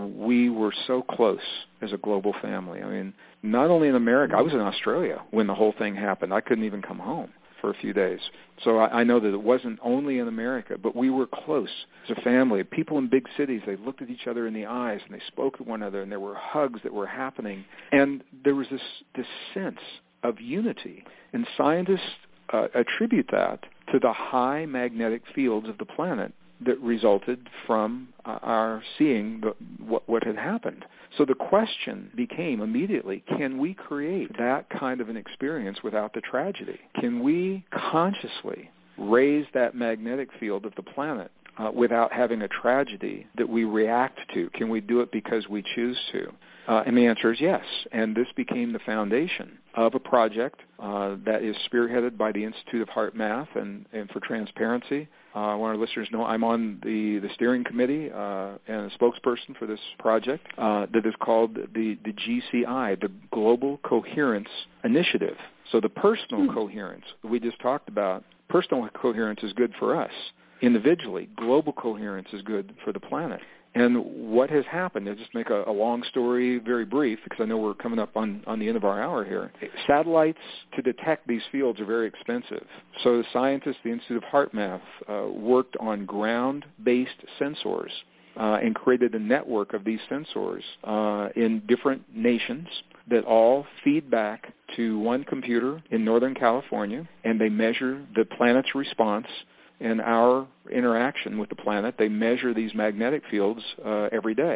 we were so close as a global family. I mean, not only in America, I was in Australia when the whole thing happened. I couldn't even come home for a few days. So I, I know that it wasn't only in America, but we were close as a family. People in big cities, they looked at each other in the eyes and they spoke to one another, and there were hugs that were happening. And there was this, this sense of unity. And scientists uh, attribute that to the high magnetic fields of the planet that resulted from uh, our seeing the, what, what had happened. So the question became immediately, can we create that kind of an experience without the tragedy? Can we consciously raise that magnetic field of the planet uh, without having a tragedy that we react to? Can we do it because we choose to? Uh, and the answer is yes. And this became the foundation of a project uh, that is spearheaded by the Institute of Heart Math and, and for Transparency. Uh, I want our listeners to know I'm on the, the steering committee uh, and a spokesperson for this project uh, that is called the, the G C I, the Global Coherence Initiative. So the personal mm-hmm. coherence we just talked about, personal coherence is good for us individually. Global coherence is good for the planet. And what has happened, I'll just make a, a long story very brief because I know we're coming up on, on the end of our hour here. Satellites to detect these fields are very expensive. So the scientists, the Institute of Heart Math, uh, worked on ground-based sensors uh, and created a network of these sensors uh, in different nations that all feed back to one computer in Northern California, and they measure the planet's response and our interaction with the planet. They measure these magnetic fields uh, every day.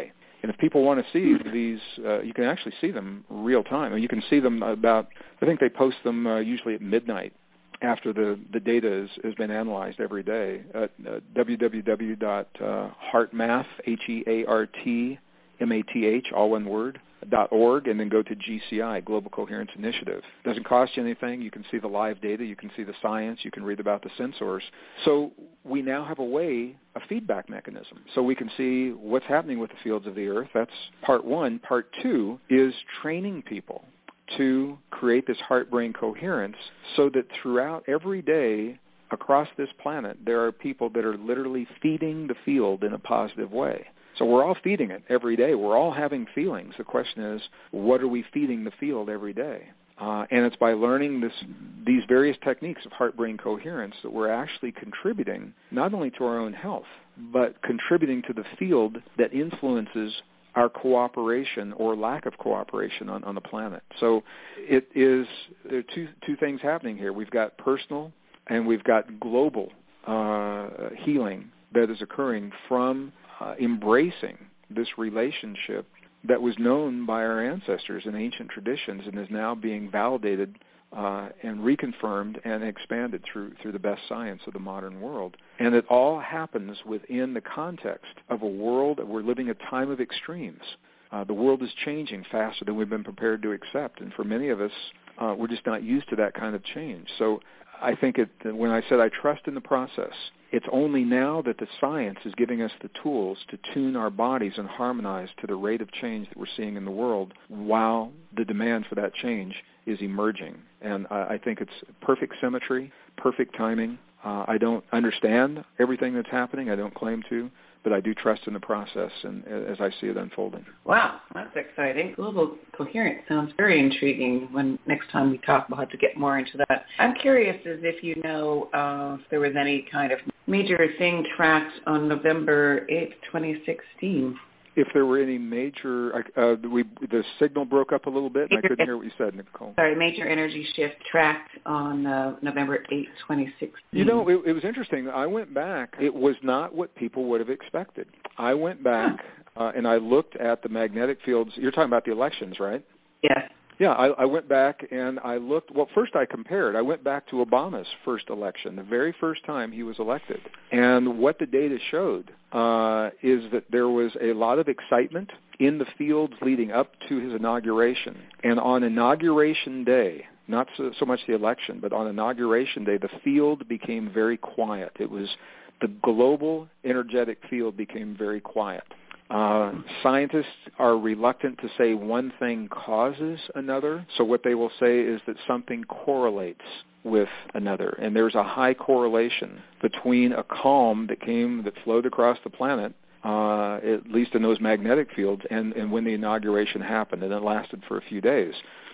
And if people want to see these, uh, you can actually see them real time. You can see them about, I think they post them uh, usually at midnight after the, the data is, has been analyzed every day at uh, w w w dot heartmath, H E A R T M A T H, all one word, dot org, and then go to G C I, Global Coherence Initiative. It doesn't cost you anything. You can see the live data. You can see the science. You can read about the sensors. So we now have a way, a feedback mechanism. So we can see what's happening with the fields of the Earth. That's part one. Part two is training people to create this heart-brain coherence so that throughout every day across this planet, there are people that are literally feeding the field in a positive way. So we're all feeding it every day. We're all having feelings. The question is, what are we feeding the field every day? Uh, and it's by learning this, these various techniques of heart-brain coherence that we're actually contributing not only to our own health, but contributing to the field that influences our cooperation or lack of cooperation on, on the planet. So it is, there are two, two things happening here. We've got personal and we've got global uh, healing that is occurring from Uh, embracing this relationship that was known by our ancestors in ancient traditions and is now being validated uh, and reconfirmed and expanded through through the best science of the modern world. And it all happens within the context of a world that we're living a time of extremes. Uh, the world is changing faster than we've been prepared to accept, and for many of us, uh, we're just not used to that kind of change. So I think it, when I said I trust in the process, it's only now that the science is giving us the tools to tune our bodies and harmonize to the rate of change that we're seeing in the world while the demand for that change is emerging. And I, I think it's perfect symmetry, perfect timing. Uh, I don't understand everything that's happening. I don't claim to. But I do trust in the process and as I see it unfolding. Wow, that's exciting. Global coherence sounds very intriguing. When next time we talk, we'll have to get more into that. I'm curious as if you know uh, if there was any kind of major thing tracked on November eighth, twenty sixteen. If there were any major, uh, we the signal broke up a little bit, and I couldn't hear what you said, Nicole. Sorry, major energy shift tracked on uh, November eighth, twenty sixteen. You know, it, it was interesting. I went back. It was not what people would have expected. I went back, uh, and I looked at the magnetic fields. You're talking about the elections, right? Yes. Yeah, I, I went back and I looked. Well, first I compared. I went back to Obama's first election, the very first time he was elected. And what the data showed uh, is that there was a lot of excitement in the fields leading up to his inauguration. And on Inauguration Day, not so, so much the election, but on Inauguration Day, the field became very quiet. It was the global energetic field became very quiet. Uh, scientists are reluctant to say one thing causes another, so what they will say is that something correlates with another, and there's a high correlation between a calm that came, that flowed across the planet, uh, at least in those magnetic fields, and, and when the inauguration happened, and it lasted for a few days.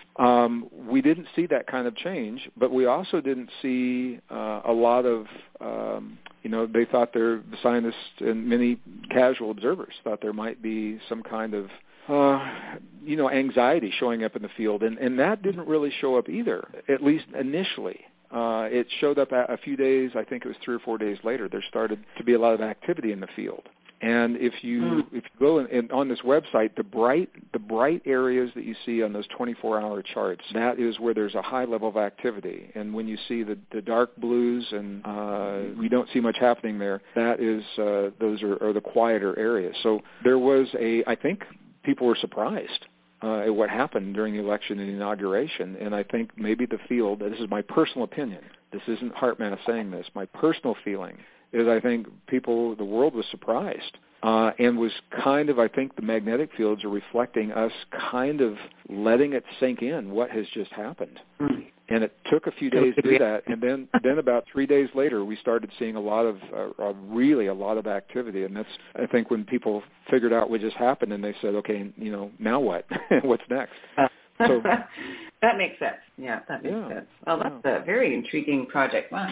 Um, we didn't see that kind of change, but we also didn't see uh, a lot of, um, you know, they thought there, the scientists and many casual observers thought there might be some kind of, uh, you know, anxiety showing up in the field, and, and that didn't really show up either, at least initially. Uh, it showed up a, a few days, I think it was three or four days later, there started to be a lot of activity in the field. And if you mm. if you go in, in, on this website, the bright the bright areas that you see on those twenty-four hour charts, that is where there's a high level of activity. And when you see the, the dark blues and uh, we don't see much happening there, that is uh, those are, are the quieter areas. So there was a I think people were surprised uh, at what happened during the election and the inauguration. And I think maybe the field. This is my personal opinion. This isn't HeartMath saying this. My personal feeling is I think people, the world was surprised uh, and was kind of, I think the magnetic fields are reflecting us kind of letting it sink in what has just happened. Mm. And it took a few days to do that, and then, then about three days later, we started seeing a lot of, uh, uh, really a lot of activity. And that's, I think, when people figured out what just happened, and they said, okay, you know, now what? What's next? Uh, so, that makes sense. Yeah, that makes yeah, sense. Well, that's yeah. a very intriguing project. Wow, I'm going to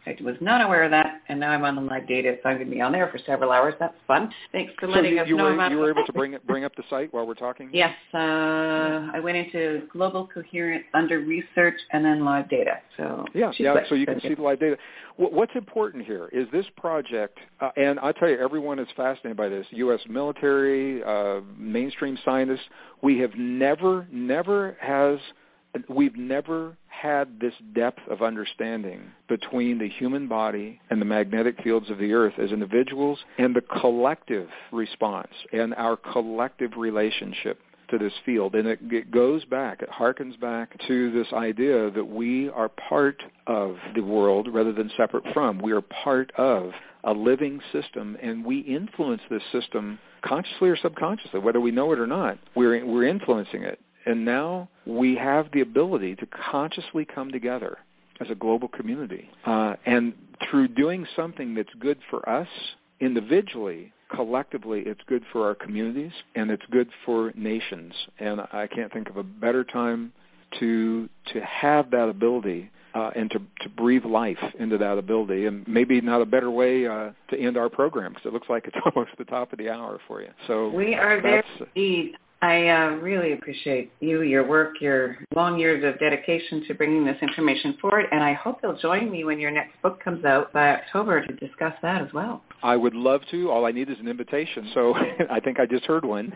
I was not aware of that, and now I'm on the live data, so I'm going to be on there for several hours. That's fun. Thanks for letting so you, us you know were, about you were able to bring bring up the site while we're talking? Yes. Uh, I went into Global Coherence under research and then live data. So Yeah, yeah. quick. So you can see the live data. What's important here is this project, uh, and I tell you, everyone is fascinated by this, U S military, uh, mainstream scientists. We have never, never has, we've never had this depth of understanding between the human body and the magnetic fields of the earth as individuals and the collective response and our collective relationship to this field. And it, it goes back, it harkens back to this idea that we are part of the world rather than separate from. We are part of a living system, and we influence this system consciously or subconsciously, whether we know it or not. We're, we're influencing it. And now we have the ability to consciously come together as a global community. Uh, and through doing something that's good for us individually, collectively, it's good for our communities, and it's good for nations. And I can't think of a better time to to have that ability uh, and to, to breathe life into that ability. And maybe not a better way uh, to end our program, because it looks like it's almost the top of the hour for you. So we are there indeed. I uh, really appreciate you, your work, your long years of dedication to bringing this information forward, and I hope you'll join me when your next book comes out by October to discuss that as well. I would love to. All I need is an invitation, so I think I just heard one.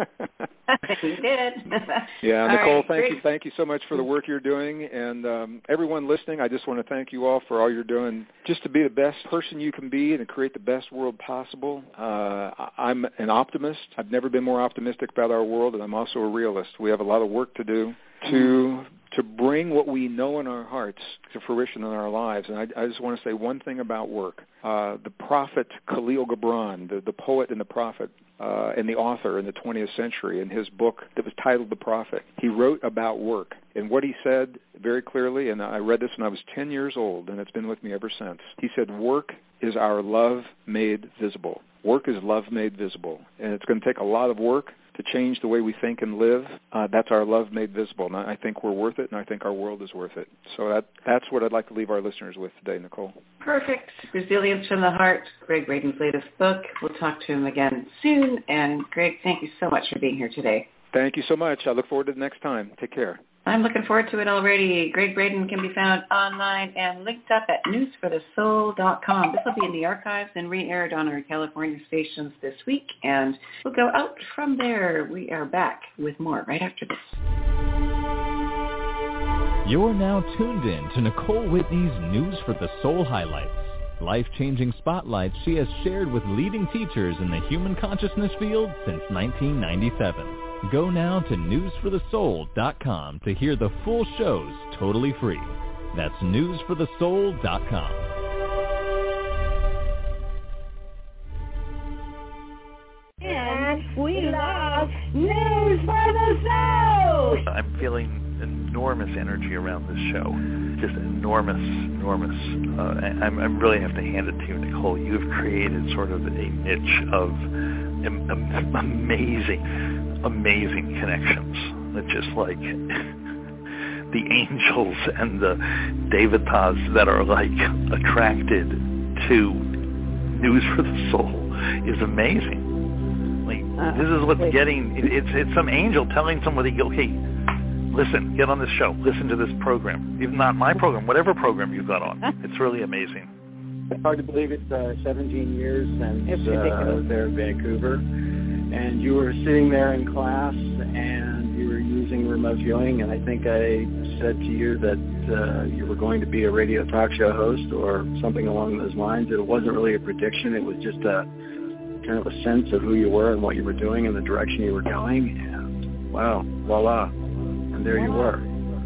You did. Yeah, Nicole, right, thank great. you. Thank you so much for the work you're doing, and um, everyone listening, I just want to thank you all for all you're doing just to be the best person you can be and to create the best world possible. Uh, I'm an optimist. I've never been more optimistic about our world, and I'm also a realist. We have a lot of work to do to to bring what we know in our hearts to fruition in our lives. And I, I just want to say one thing about work. Uh, the prophet Khalil Gibran, the, the poet and the prophet, uh, and the author in the twentieth century, in his book that was titled The Prophet, he wrote about work. And what he said very clearly, and I read this when I was ten years old, and it's been with me ever since. He said, work is our love made visible. Work is love made visible. And it's going to take a lot of work to change the way we think and live. Uh, that's our love made visible. And I think we're worth it, and I think our world is worth it. So that that's what I'd like to leave our listeners with today, Nicole. Perfect. Resilience from the Heart, Greg Braden's latest book. We'll talk to him again soon. And Greg, thank you so much for being here today. Thank you so much. I look forward to the next time. Take care. I'm looking forward to it already. Greg Braden can be found online and linked up at news for the soul dot com. This will be in the archives and re-aired on our California stations this week, and we'll go out from there. We are back with more right after this. You're now tuned in to Nicole Whitney's News for the Soul highlights. Life-changing spotlights she has shared with leading teachers in the human consciousness field since nineteen ninety-seven. Go now to news for the soul dot com to hear the full shows totally free. That's news for the soul dot com. And we love News for the Soul! I'm feeling enormous energy around this show. Just enormous, enormous. Uh, I, I really have to hand it to you, Nicole. You've created sort of a niche of am- am- amazing amazing connections that just like the angels and the devatas that are like attracted to News for the Soul is amazing. Like uh, this is what's wait. getting it, it's it's some angel telling somebody, okay, listen, get on this show, listen to this program, even not my program, whatever program you've got on. It's really amazing. It's hard to believe it's uh, seventeen years since it's uh, there in Vancouver. And you were sitting there in class, and you were using remote viewing, and I think I said to you that uh, you were going to be a radio talk show host or something along those lines. It wasn't really a prediction. It was just a kind of a sense of who you were and what you were doing and the direction you were going. And, wow, voila, and there you were.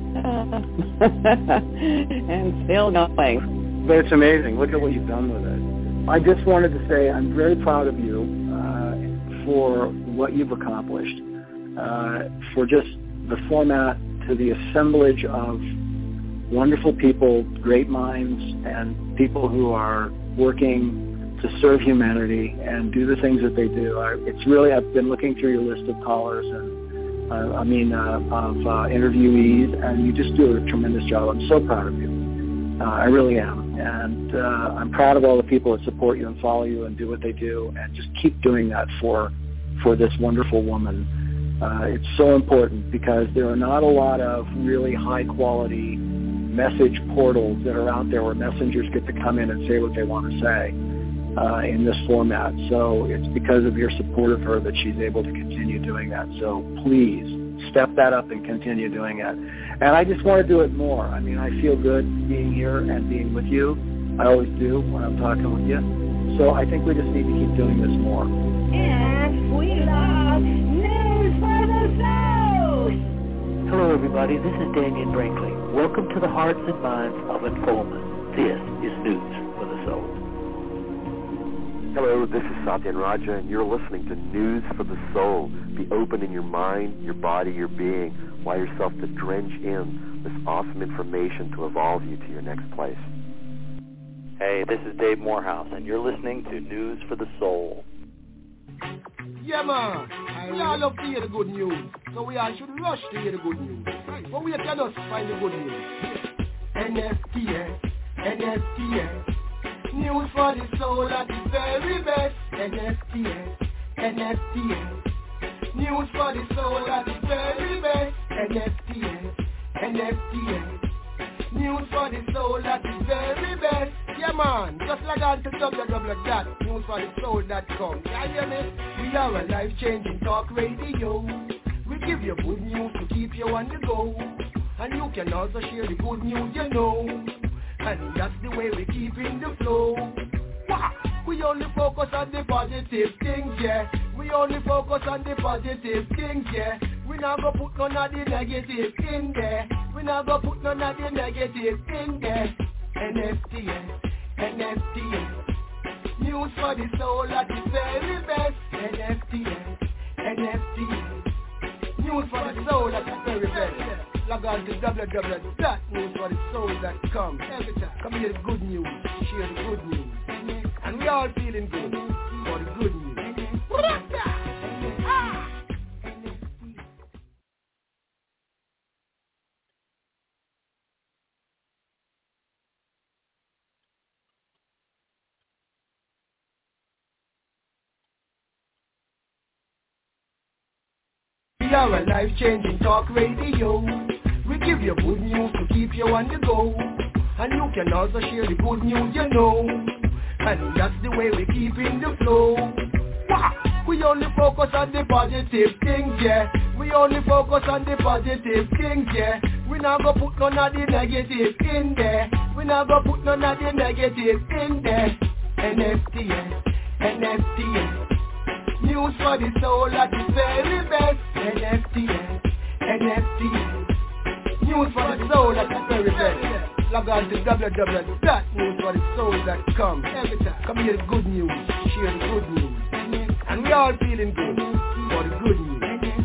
And still going. But it's amazing. Look at what you've done with it. I just wanted to say I'm very proud of you for what you've accomplished, uh, for just the format to the assemblage of wonderful people, great minds, and people who are working to serve humanity and do the things that they do. I, it's really, I've been looking through your list of callers and, uh, I mean, uh, of uh, interviewees, and you just do a tremendous job. I'm so proud of you. Uh, I really am. And uh, I'm proud of all the people that support you and follow you and do what they do, and just keep doing that for for this wonderful woman. Uh, it's so important because there are not a lot of really high-quality message portals that are out there where messengers get to come in and say what they want to say uh, in this format. So it's because of your support of her that she's able to continue doing that. So please step that up and continue doing it. And I just want to do it more. I mean, I feel good being here and being with you. I always do when I'm talking with you. So I think we just need to keep doing this more. And we love News for the Soul. Hello, everybody. This is Daniel Brinkley. Welcome to the Hearts and Minds of Informants. This is News for the Soul. Hello, this is Satyan Raja, and you're listening to News for the Soul. Be open in your mind, your body, your being. Allow yourself to drench in this awesome information to evolve you to your next place. Hey, this is Dave Morehouse, and you're listening to News for the Soul. Yeah, man. We all love to hear the good news, so we all should rush to hear the good news. But we cannot find the good news. N S T S, N S T S. News for the soul at the very best. N S T S, N S T S. News for the soul at the very best. N S T S, N S T S. News for the soul at the very best. Yeah, man. Just log on to w w w dot news for the soul dot com. You hear me? We are a life-changing talk radio. We give you good news to keep you on the go. And you can also share the good news you know. And that's the way we keep in the flow. Wow. We only focus on the positive things, yeah. We only focus on the positive things, yeah. We not go put none of the negative in there. We not go put none of the negative in there. N S T S, N S T S. News for the soul at the very best. N S T S, N S T S. News for the soul at the very best. Log on to w w w dot news for the soul dot com. Every time, come hear the good news, share the good news. And we all feeling good for the good news. We are a life-changing talk radio. We give you good news to keep you on the go. And you can also share the good news you know. And that's the way we keep in the flow. Wow. We only focus on the positive things, yeah. We only focus on the positive things, yeah. We not go put none of the negative in there. We not go put none of the negative in there. N S T S, N S T S. News for the soul at the very best. N S T S, N S T S. News for the soul at the very best. Log on to w w w dot news for the soul dot com. Every time, come hear the good news, share the good news. And we all feeling good for the good news.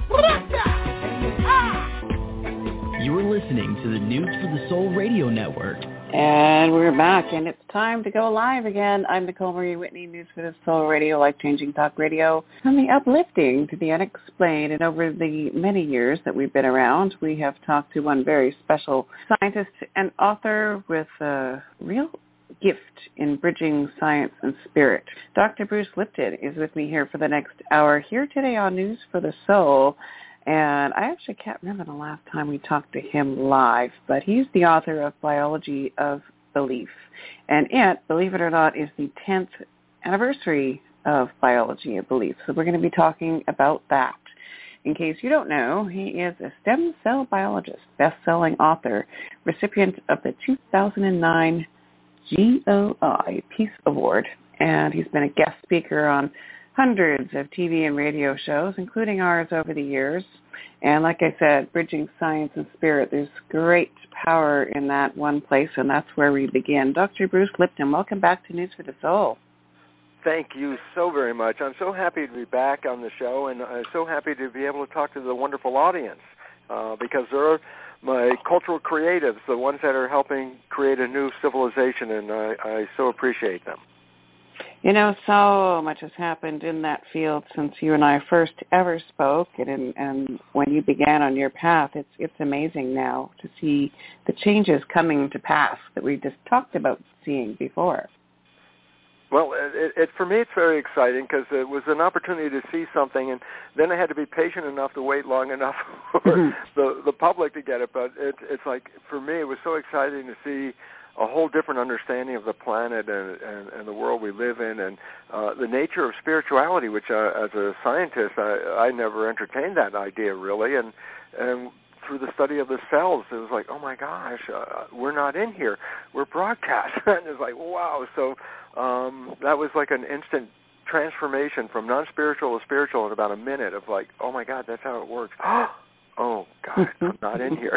You are listening to the News for the Soul Radio Network. And we're back, and it's time to go live again. I'm Nicole Marie Whitney, News for the Soul Radio, life-changing talk radio, from the uplifting to the unexplained. And over the many years that we've been around, we have talked to one very special scientist and author with a real gift in bridging science and spirit. Doctor Bruce Lipton is with me here for the next hour, here today on News for the Soul. And I actually can't remember the last time we talked to him live, but he's the author of Biology of Belief. And it, believe it or not, is the tenth anniversary of Biology of Belief. So we're going to be talking about that. In case you don't know, he is a stem cell biologist, best-selling author, recipient of the two thousand nine G O I Peace Award, and he's been a guest speaker on hundreds of T V and radio shows, including ours over the years. And like I said, bridging science and spirit, there's great power in that one place, and that's where we begin. Doctor Bruce Lipton, welcome back to News for the Soul. Thank you so very much. I'm so happy to be back on the show, and I'm so happy to be able to talk to the wonderful audience, uh, because they're my cultural creatives, the ones that are helping create a new civilization, and I, I so appreciate them. You know, so much has happened in that field since you and I first ever spoke, and, and when you began on your path, it's it's amazing now to see the changes coming to pass that we just talked about seeing before? Well, it, it, for me, it's very exciting because it was an opportunity to see something, and then I had to be patient enough to wait long enough for mm-hmm. the the public to get it. But it, it's like, for me, it was so exciting to see a whole different understanding of the planet and, and, and the world we live in, and uh, the nature of spirituality, which uh, as a scientist, I, I never entertained that idea really, and and through the study of the cells, it was like, oh my gosh, uh, we're not in here, we're broadcast. And it's like, wow. So um, that was like an instant transformation from non-spiritual to spiritual in about a minute of like, oh my God, that's how it works. Oh God, I'm not in here.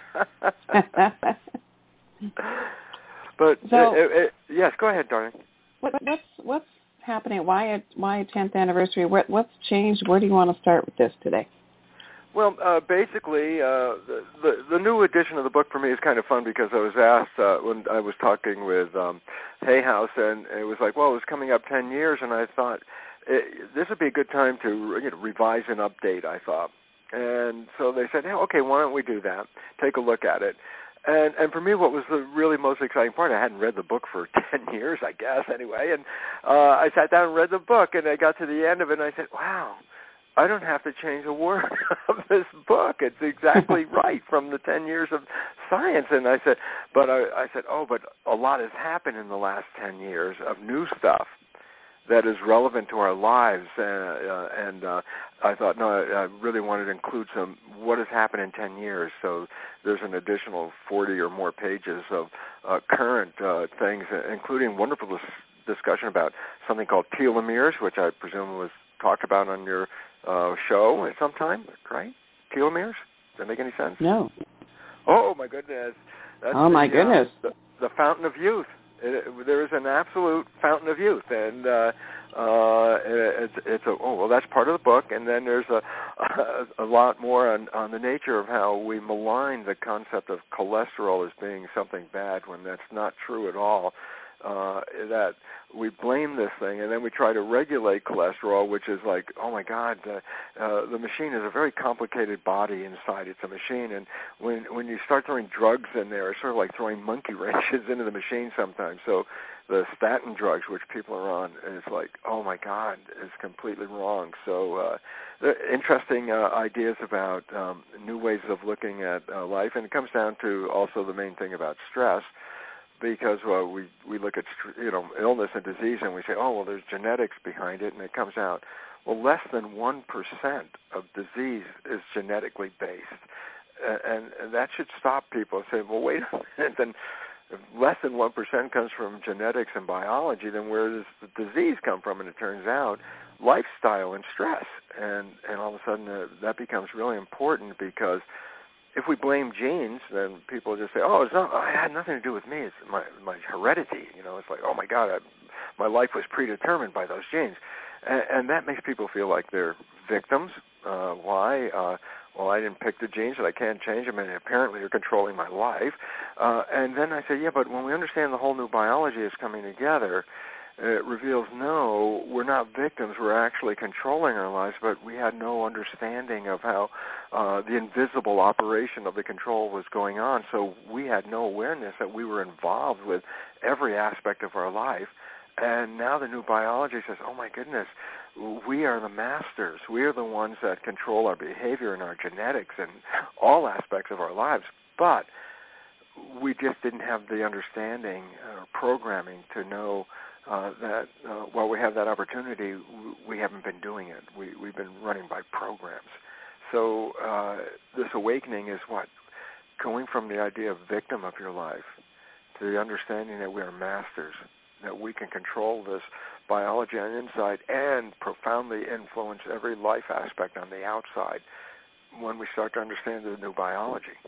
But so, it, it, it, yes, go ahead, darling. What, what's what's happening? Why why tenth anniversary? What what's changed? Where do you want to start with this today? Well, uh, basically, uh, the, the the new edition of the book for me is kind of fun because I was asked uh, when I was talking with um, Hay House, and it was like, well, it was coming up ten years, and I thought it, this would be a good time to you know, revise and update, I thought. And so they said, hey, okay, why don't we do that? Take a look at it. And and for me, what was the really most exciting part, I hadn't read the book for ten years, I guess, anyway, and uh, I sat down and read the book, and I got to the end of it, and I said, wow, I don't have to change a word of this book. It's exactly right from the ten years of science. And I said, but I, I said, oh, but a lot has happened in the last ten years of new stuff that is relevant to our lives. Uh, uh, and uh, I thought, no, I, I really wanted to include some what has happened in ten years. So there's an additional forty or more pages of uh, current uh, things, including wonderful dis- discussion about something called telomeres, which I presume was talked about on your uh, show at some time, right? Telomeres? Does that make any sense? No. Oh, my goodness. That's oh, my the, goodness. Uh, the, the fountain of youth. It, it, there is an absolute fountain of youth, and uh, uh, it, it's, it's a, oh, well, that's part of the book, and then there's a, a, a lot more on, on the nature of how we malign the concept of cholesterol as being something bad when that's not true at all. Uh, that we blame this thing, and then we try to regulate cholesterol, which is like, oh my God, uh, uh, the machine is a very complicated body inside. It's a machine, and when when you start throwing drugs in there, it's sort of like throwing monkey wrenches into the machine sometimes. So the statin drugs, which people are on, is like, oh my God, is completely wrong. So uh, there are interesting uh, ideas about um, new ways of looking at uh, life, and it comes down to also the main thing about stress. Because well, we we look at you know illness and disease and we say, oh well, there's genetics behind it, and it comes out, well, less than one percent of disease is genetically based, and, and that should stop people and say, well, wait a minute, then if less than one percent comes from genetics and biology, then where does the disease come from? And it turns out lifestyle and stress, and and all of a sudden uh, that becomes really important because. If we blame genes, then people just say, "Oh, it's not. It had nothing to do with me. It's my my heredity." You know, it's like, "Oh my God, I, my life was predetermined by those genes," and, and that makes people feel like they're victims. Uh, why? Uh, well, I didn't pick the genes, and I can't change them, and apparently you're controlling my life. Uh, and then I say, "Yeah, but when we understand the whole new biology is coming together." It reveals, no, we're not victims. We're actually controlling our lives, but we had no understanding of how uh, the invisible operation of the control was going on. So we had no awareness that we were involved with every aspect of our life. And now the new biology says, oh, my goodness, we are the masters. We are the ones that control our behavior and our genetics and all aspects of our lives. But we just didn't have the understanding or programming to know Uh, that uh, while we have that opportunity, we haven't been doing it. We, we've been running by programs. So uh, this awakening is what? Going from the idea of victim of your life to the understanding that we are masters, that we can control this biology on the inside and profoundly influence every life aspect on the outside when we start to understand the new biology.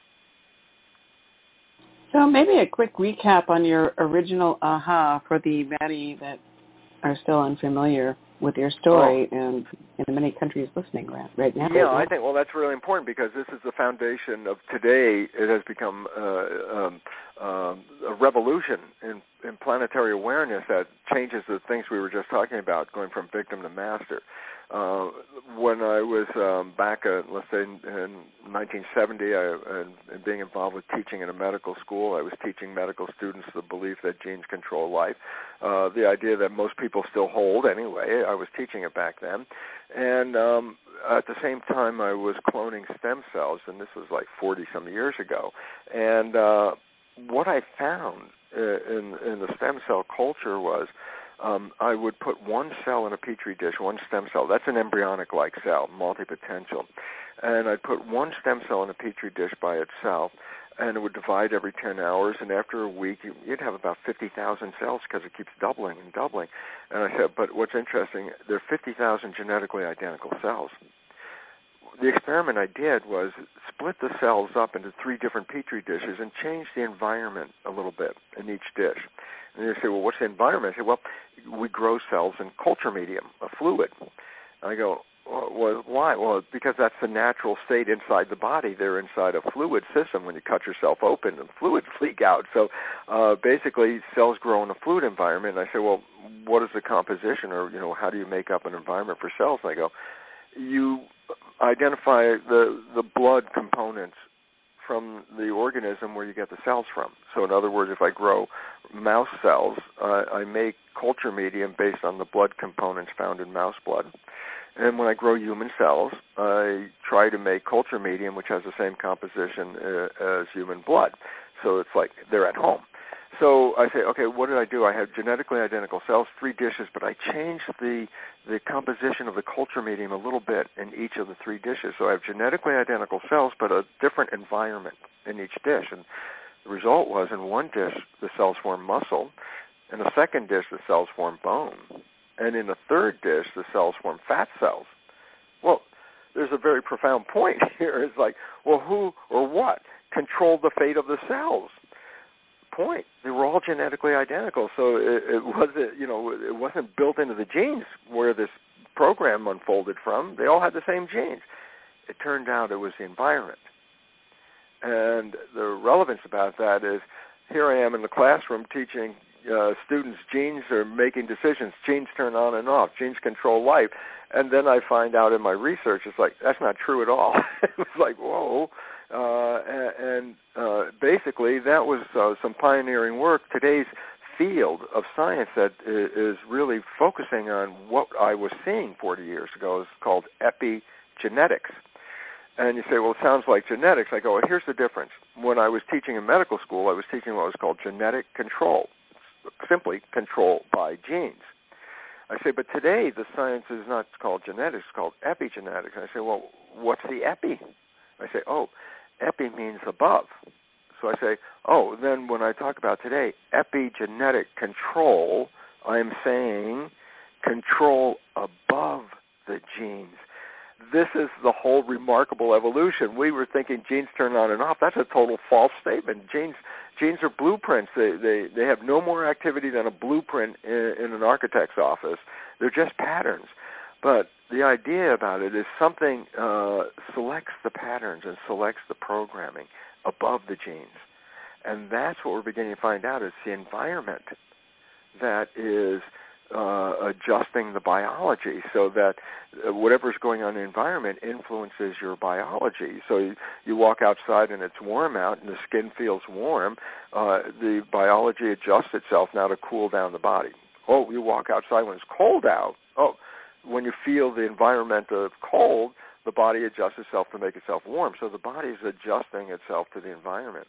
So maybe a quick recap on your original aha for the many that are still unfamiliar with your story oh. and in many countries listening right, right now. Yeah, I think, well, that's really important because this is the foundation of today. It has become uh, um, um, a revolution in, in planetary awareness that changes the things we were just talking about, going from victim to master. Uh, when I was um, back, at, let's say, in, in nineteen seventy, I, and, and being involved with teaching in a medical school, I was teaching medical students the belief that genes control life, uh, the idea that most people still hold anyway. I was teaching it back then. And um, at the same time, I was cloning stem cells, and this was like forty-some years ago. And uh, what I found in, in the stem cell culture was Um, I would put one cell in a petri dish, one stem cell. That's an embryonic-like cell, multipotential. And I'd put one stem cell in a petri dish by itself, and it would divide every ten hours. And after a week, you'd have about fifty thousand cells because it keeps doubling and doubling. And I said, but what's interesting, there are fifty thousand genetically identical cells. The experiment I did was split the cells up into three different petri dishes and change the environment a little bit in each dish. And you say, well, what's the environment? I say, well, we grow cells in culture medium, a fluid. And I go, well, why? Well, because that's the natural state inside the body. They're inside a fluid system. When you cut yourself open, the fluids leak out. So uh, basically, cells grow in a fluid environment. And I say, well, what is the composition, or, you know, how do you make up an environment for cells? And I go, you identify the the blood components from the organism where you get the cells from. So in other words, if I grow mouse cells, uh, I make culture medium based on the blood components found in mouse blood. And when I grow human cells, I try to make culture medium, which has the same composition uh, as human blood. So it's like they're at home. So I say, okay, what did I do? I had genetically identical cells, three dishes, but I changed the the composition of the culture medium a little bit in each of the three dishes. So I have genetically identical cells, but a different environment in each dish. And the result was, in one dish, the cells form muscle. In the second dish, the cells form bone. And in the third dish, the cells form fat cells. Well, there's a very profound point here. It's like, well, who or what controlled the fate of the cells? Point. They were all genetically identical, so it, it wasn't, you know, it wasn't built into the genes where this program unfolded from. They all had the same genes. It turned out it was the environment. And the relevance about that is, here I am in the classroom teaching uh, students genes are making decisions. Genes turn on and off. Genes control life. And then I find out in my research, it's like, that's not true at all. It was like, whoa. Uh, and and uh, basically, that was uh, some pioneering work. Today's field of science that is really focusing on what I was seeing forty years ago is called epigenetics. And you say, well, it sounds like genetics. I go, well, here's the difference. When I was teaching in medical school, I was teaching what was called genetic control, simply control by genes. I say, but today the science is not called genetics, it's called epigenetics. And I say, well, what's the epi? I say, oh, epi means above. So I say, oh, then when I talk about today, epigenetic control, I'm saying control above the genes. This is the whole remarkable evolution. We were thinking genes turn on and off. That's a total false statement. Genes genes are blueprints. They they, they have no more activity than a blueprint in, in an architect's office. They're just patterns. But the idea about it is something uh, selects the patterns and selects the programming above the genes. And that's what we're beginning to find out is the environment that is uh, adjusting the biology so that whatever's going on in the environment influences your biology. So you, you walk outside and it's warm out and the skin feels warm. Uh, the biology adjusts itself now to cool down the body. Oh, you walk outside when it's cold out. Oh, when you feel the environment of cold, the body adjusts itself to make itself warm. So the body is adjusting itself to the environment.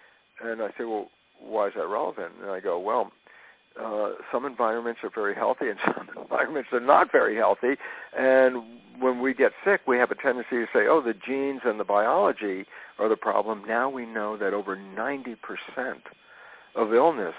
And I say, well, why is that relevant? And I go, well, uh, some environments are very healthy and some environments are not very healthy. And when we get sick, we have a tendency to say, oh, the genes and the biology are the problem. Now we know that over ninety percent of illness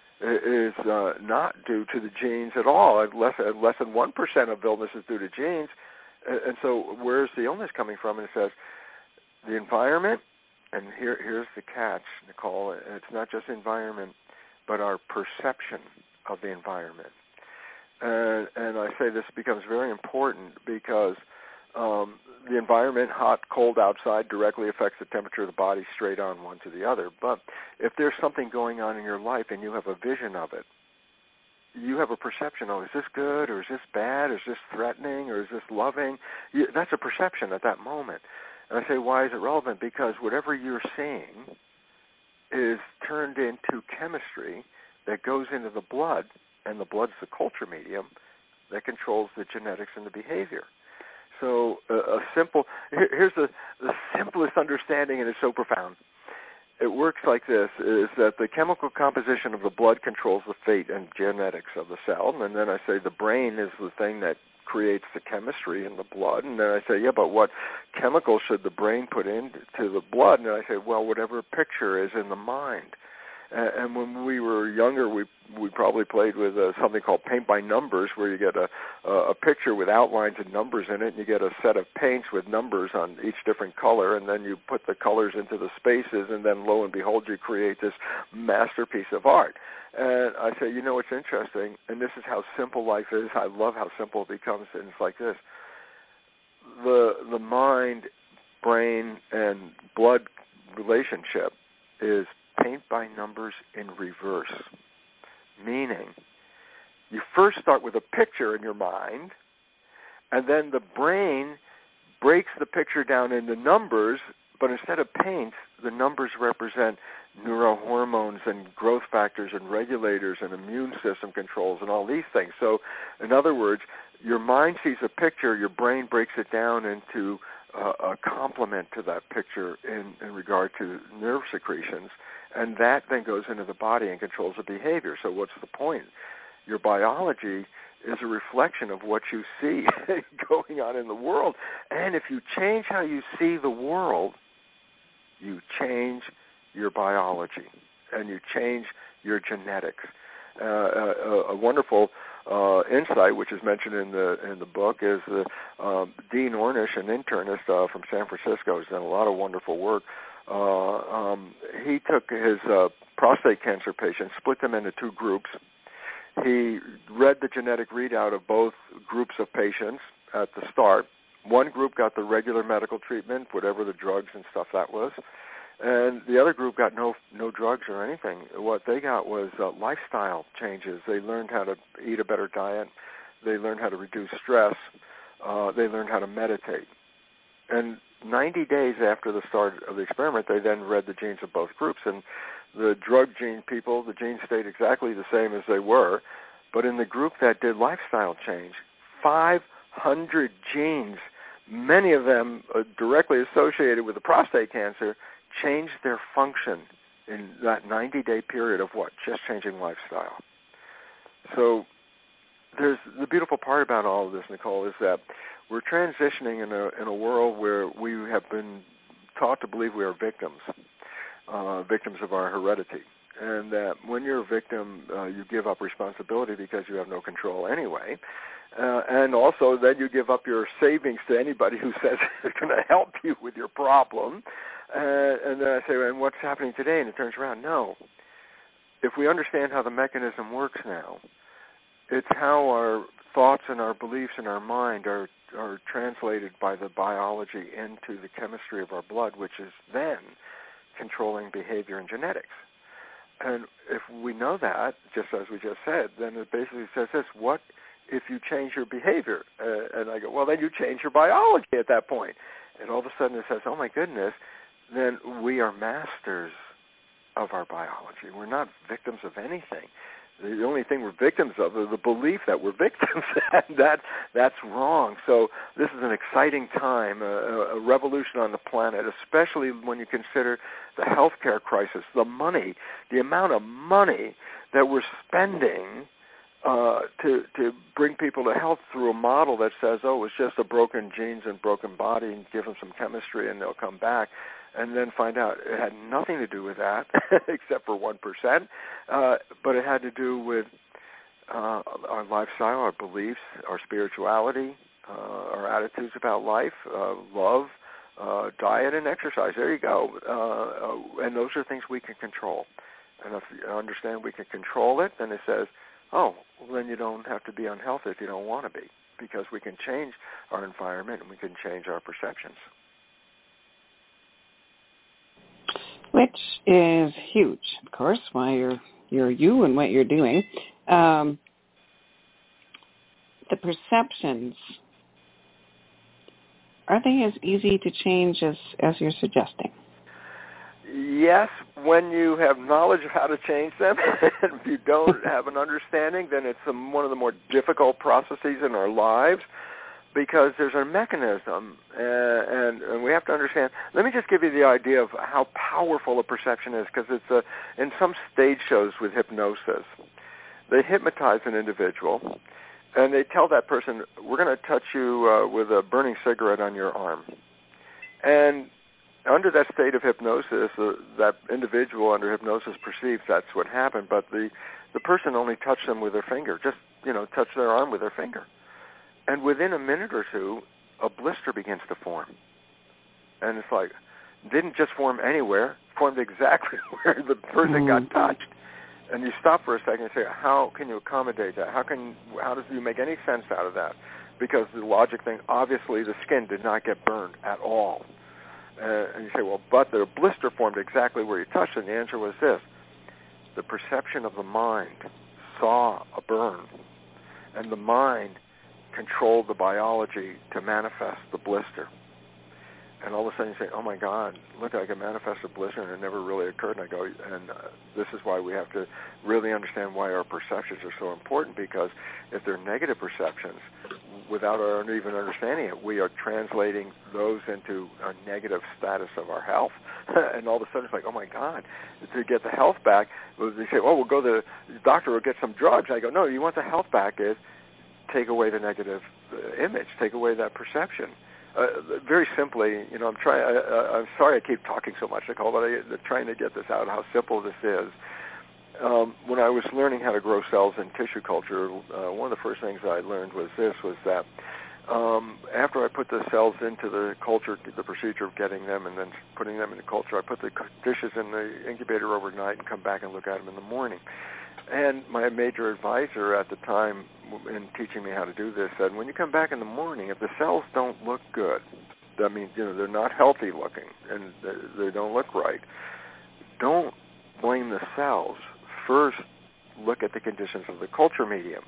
is uh, not due to the genes at all. Less, less than one percent of illness is due to genes. And so where's the illness coming from? And it says the environment, and here, here's the catch, Nicole, it's not just environment, but our perception of the environment. And, and I say this becomes very important because um, the environment, hot, cold outside, directly affects the temperature of the body straight on one to the other. But if there's something going on in your life and you have a vision of it, you have a perception, oh, is this good or is this bad? Is this threatening or is this loving? You, that's a perception at that moment. And I say, why is it relevant? Because whatever you're seeing is turned into chemistry that goes into the blood, and the blood's the culture medium that controls the genetics and the behavior. So uh, a simple, here, here's the, the simplest understanding, and it's so profound. It works like this, is that the chemical composition of the blood controls the fate and genetics of the cell, and then I say the brain is the thing that creates the chemistry in the blood, and then I say, yeah, but what chemicals should the brain put into the blood? And I say, well, whatever picture is in the mind. Uh, and when we were younger, we we probably played with uh, something called paint by numbers, where you get a a picture with outlines and numbers in it, and you get a set of paints with numbers on each different color, and then you put the colors into the spaces, and then lo and behold, you create this masterpiece of art. And I say, you know what's interesting, and this is how simple life is. I love how simple it becomes, and it's like this. The the mind, brain, and blood relationship is paint by numbers in reverse, meaning you first start with a picture in your mind, and then the brain breaks the picture down into numbers, but instead of paints, the numbers represent neurohormones and growth factors and regulators and immune system controls and all these things. So, in other words, your mind sees a picture, your brain breaks it down into uh, a complement to that picture in, in regard to nerve secretions, and that then goes into the body and controls the behavior. So what's the point? Your biology is a reflection of what you see going on in the world. And if you change how you see the world, you change your biology and you change your genetics. Uh, a, a wonderful uh, insight, which is mentioned in the in the book, is the, um, Dean Ornish, an internist uh, from San Francisco, has done a lot of wonderful work. Uh, um, he took his uh, prostate cancer patients, split them into two groups. He read the genetic readout of both groups of patients at the start. One group got the regular medical treatment, whatever the drugs and stuff that was, and the other group got no no drugs or anything. What they got was uh, lifestyle changes. They learned how to eat a better diet. They learned how to reduce stress. Uh, they learned how to meditate. And ninety days after the start of the experiment, they then read the genes of both groups. And the drug gene people, the genes stayed exactly the same as they were. But in the group that did lifestyle change, five hundred genes, many of them uh, directly associated with the prostate cancer, changed their function in that ninety-day period of what? Just changing lifestyle. So there's the beautiful part about all of this, Nicole, is that we're transitioning in a in a world where we have been taught to believe we are victims, uh, victims of our heredity, and that when you're a victim, uh, you give up responsibility because you have no control anyway, uh, and also then you give up your savings to anybody who says they're going to help you with your problem. Uh, and then I say, and what's happening today? And it turns around, no. If we understand how the mechanism works now, it's how our thoughts and our beliefs in our mind are are translated by the biology into the chemistry of our blood, which is then controlling behavior and genetics. And if we know that, just as we just said, then it basically says this: what if you change your behavior? Uh, and I go, well, then you change your biology at that point. And all of a sudden it says, oh my goodness, then we are masters of our biology. We're not victims of anything. The only thing we're victims of is the belief that we're victims, and that that's wrong. So this is an exciting time, a, a revolution on the planet, especially when you consider the healthcare crisis, the money, the amount of money that we're spending uh, to to bring people to health through a model that says, oh, it's just a broken genes and broken body, and give them some chemistry and they'll come back. And then find out it had nothing to do with that, except for one percent, uh, but it had to do with uh, our lifestyle, our beliefs, our spirituality, uh, our attitudes about life, uh, love, uh, diet, and exercise. There you go. Uh, and those are things we can control. And if you understand we can control it, then it says, oh, well, then you don't have to be unhealthy if you don't want to be. because we can change our environment and we can change our perceptions. Which is huge, of course, why you're, you're you and what you're doing. Um, the perceptions, are they as easy to change as, as you're suggesting? Yes, when you have knowledge of how to change them. If you don't have an understanding, then it's um, one of the more difficult processes in our lives, because there's a mechanism, uh, and, and we have to understand. Let me just give you the idea of how powerful a perception is, because it's a, in some stage shows with hypnosis, they hypnotize an individual, and they tell that person, we're going to touch you uh, with a burning cigarette on your arm. And under that state of hypnosis, uh, that individual under hypnosis perceives that's what happened, but the, the person only touched them with their finger, just, you know, touched their arm with their finger. And within a minute or two, a blister begins to form. And it's like, didn't just form anywhere, formed exactly where the person mm-hmm. got touched. And you stop for a second and say, how can you accommodate that? How can, how does you make any sense out of that? Because the logic thing, obviously the skin did not get burned at all. Uh, and you say, well, but the blister formed exactly where you touched it. And the answer was this. The perception of the mind saw a burn, and the mind controlled the biology to manifest the blister. And all of a sudden you say, oh, my God, look, I can manifest a blister, and it never really occurred. And I go, and uh, this is why we have to really understand why our perceptions are so important, because if they're negative perceptions, without our even understanding it, we are translating those into a negative status of our health. And all of a sudden it's like, oh, my God, to get the health back, they say, oh, we'll go to the doctor, we'll get some drugs. I go, no, you want the health back is take away the negative uh, image, take away that perception. Uh, very simply, you know, I'm trying. I, I, I'm sorry I keep talking so much, Nicole, but I, I'm trying to get this out, how simple this is. Um, when I was learning how to grow cells in tissue culture, uh, one of the first things I learned was this, was that um, after I put the cells into the culture, the procedure of getting them and then putting them in the culture, I put the dishes in the incubator overnight and come back and look at them in the morning. And my major advisor at the time in teaching me how to do this said, when you come back in the morning, if the cells don't look good, that means, you know, they're not healthy looking and they don't look right, don't blame the cells. First, look at the conditions of the culture medium.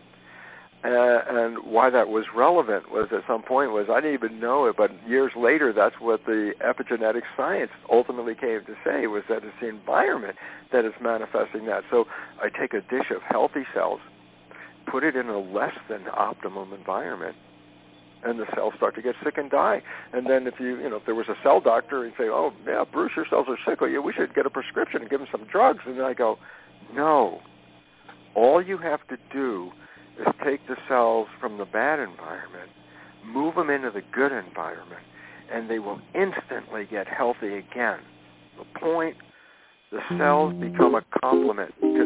Uh, and why that was relevant was at some point was, I didn't even know it, but years later, that's what the epigenetic science ultimately came to say, was that it's the environment that is manifesting that. So I take a dish of healthy cells, put it in a less than optimum environment, and the cells start to get sick and die. And then if you, you know, if there was a cell doctor, he'd say, oh, yeah, Bruce, your cells are sick. Well, yeah, we should get a prescription and give them some drugs. And I go, no. All you have to do is take the cells from the bad environment, move them into the good environment, and they will instantly get healthy again. The point, the cells become a complement to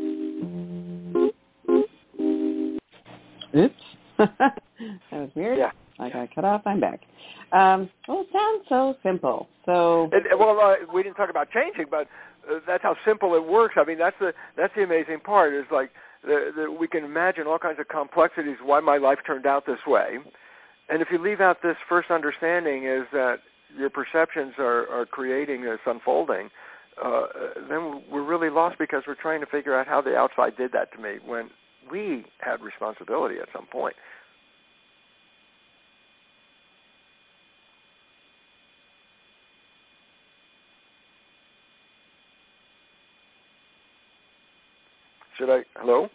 the... Oops. That was weird. Yeah. I got cut off. I'm back. Um, well, it sounds so simple. So, it, well, uh, we didn't talk about changing, but uh, that's how simple it works. I mean, that's the that's the amazing part. Is like the, the, we can imagine all kinds of complexities why my life turned out this way, and if you leave out this first understanding, is that your perceptions are, are creating this unfolding, uh, then we're really lost, because we're trying to figure out how the outside did that to me when we had responsibility at some point. Should I, hello?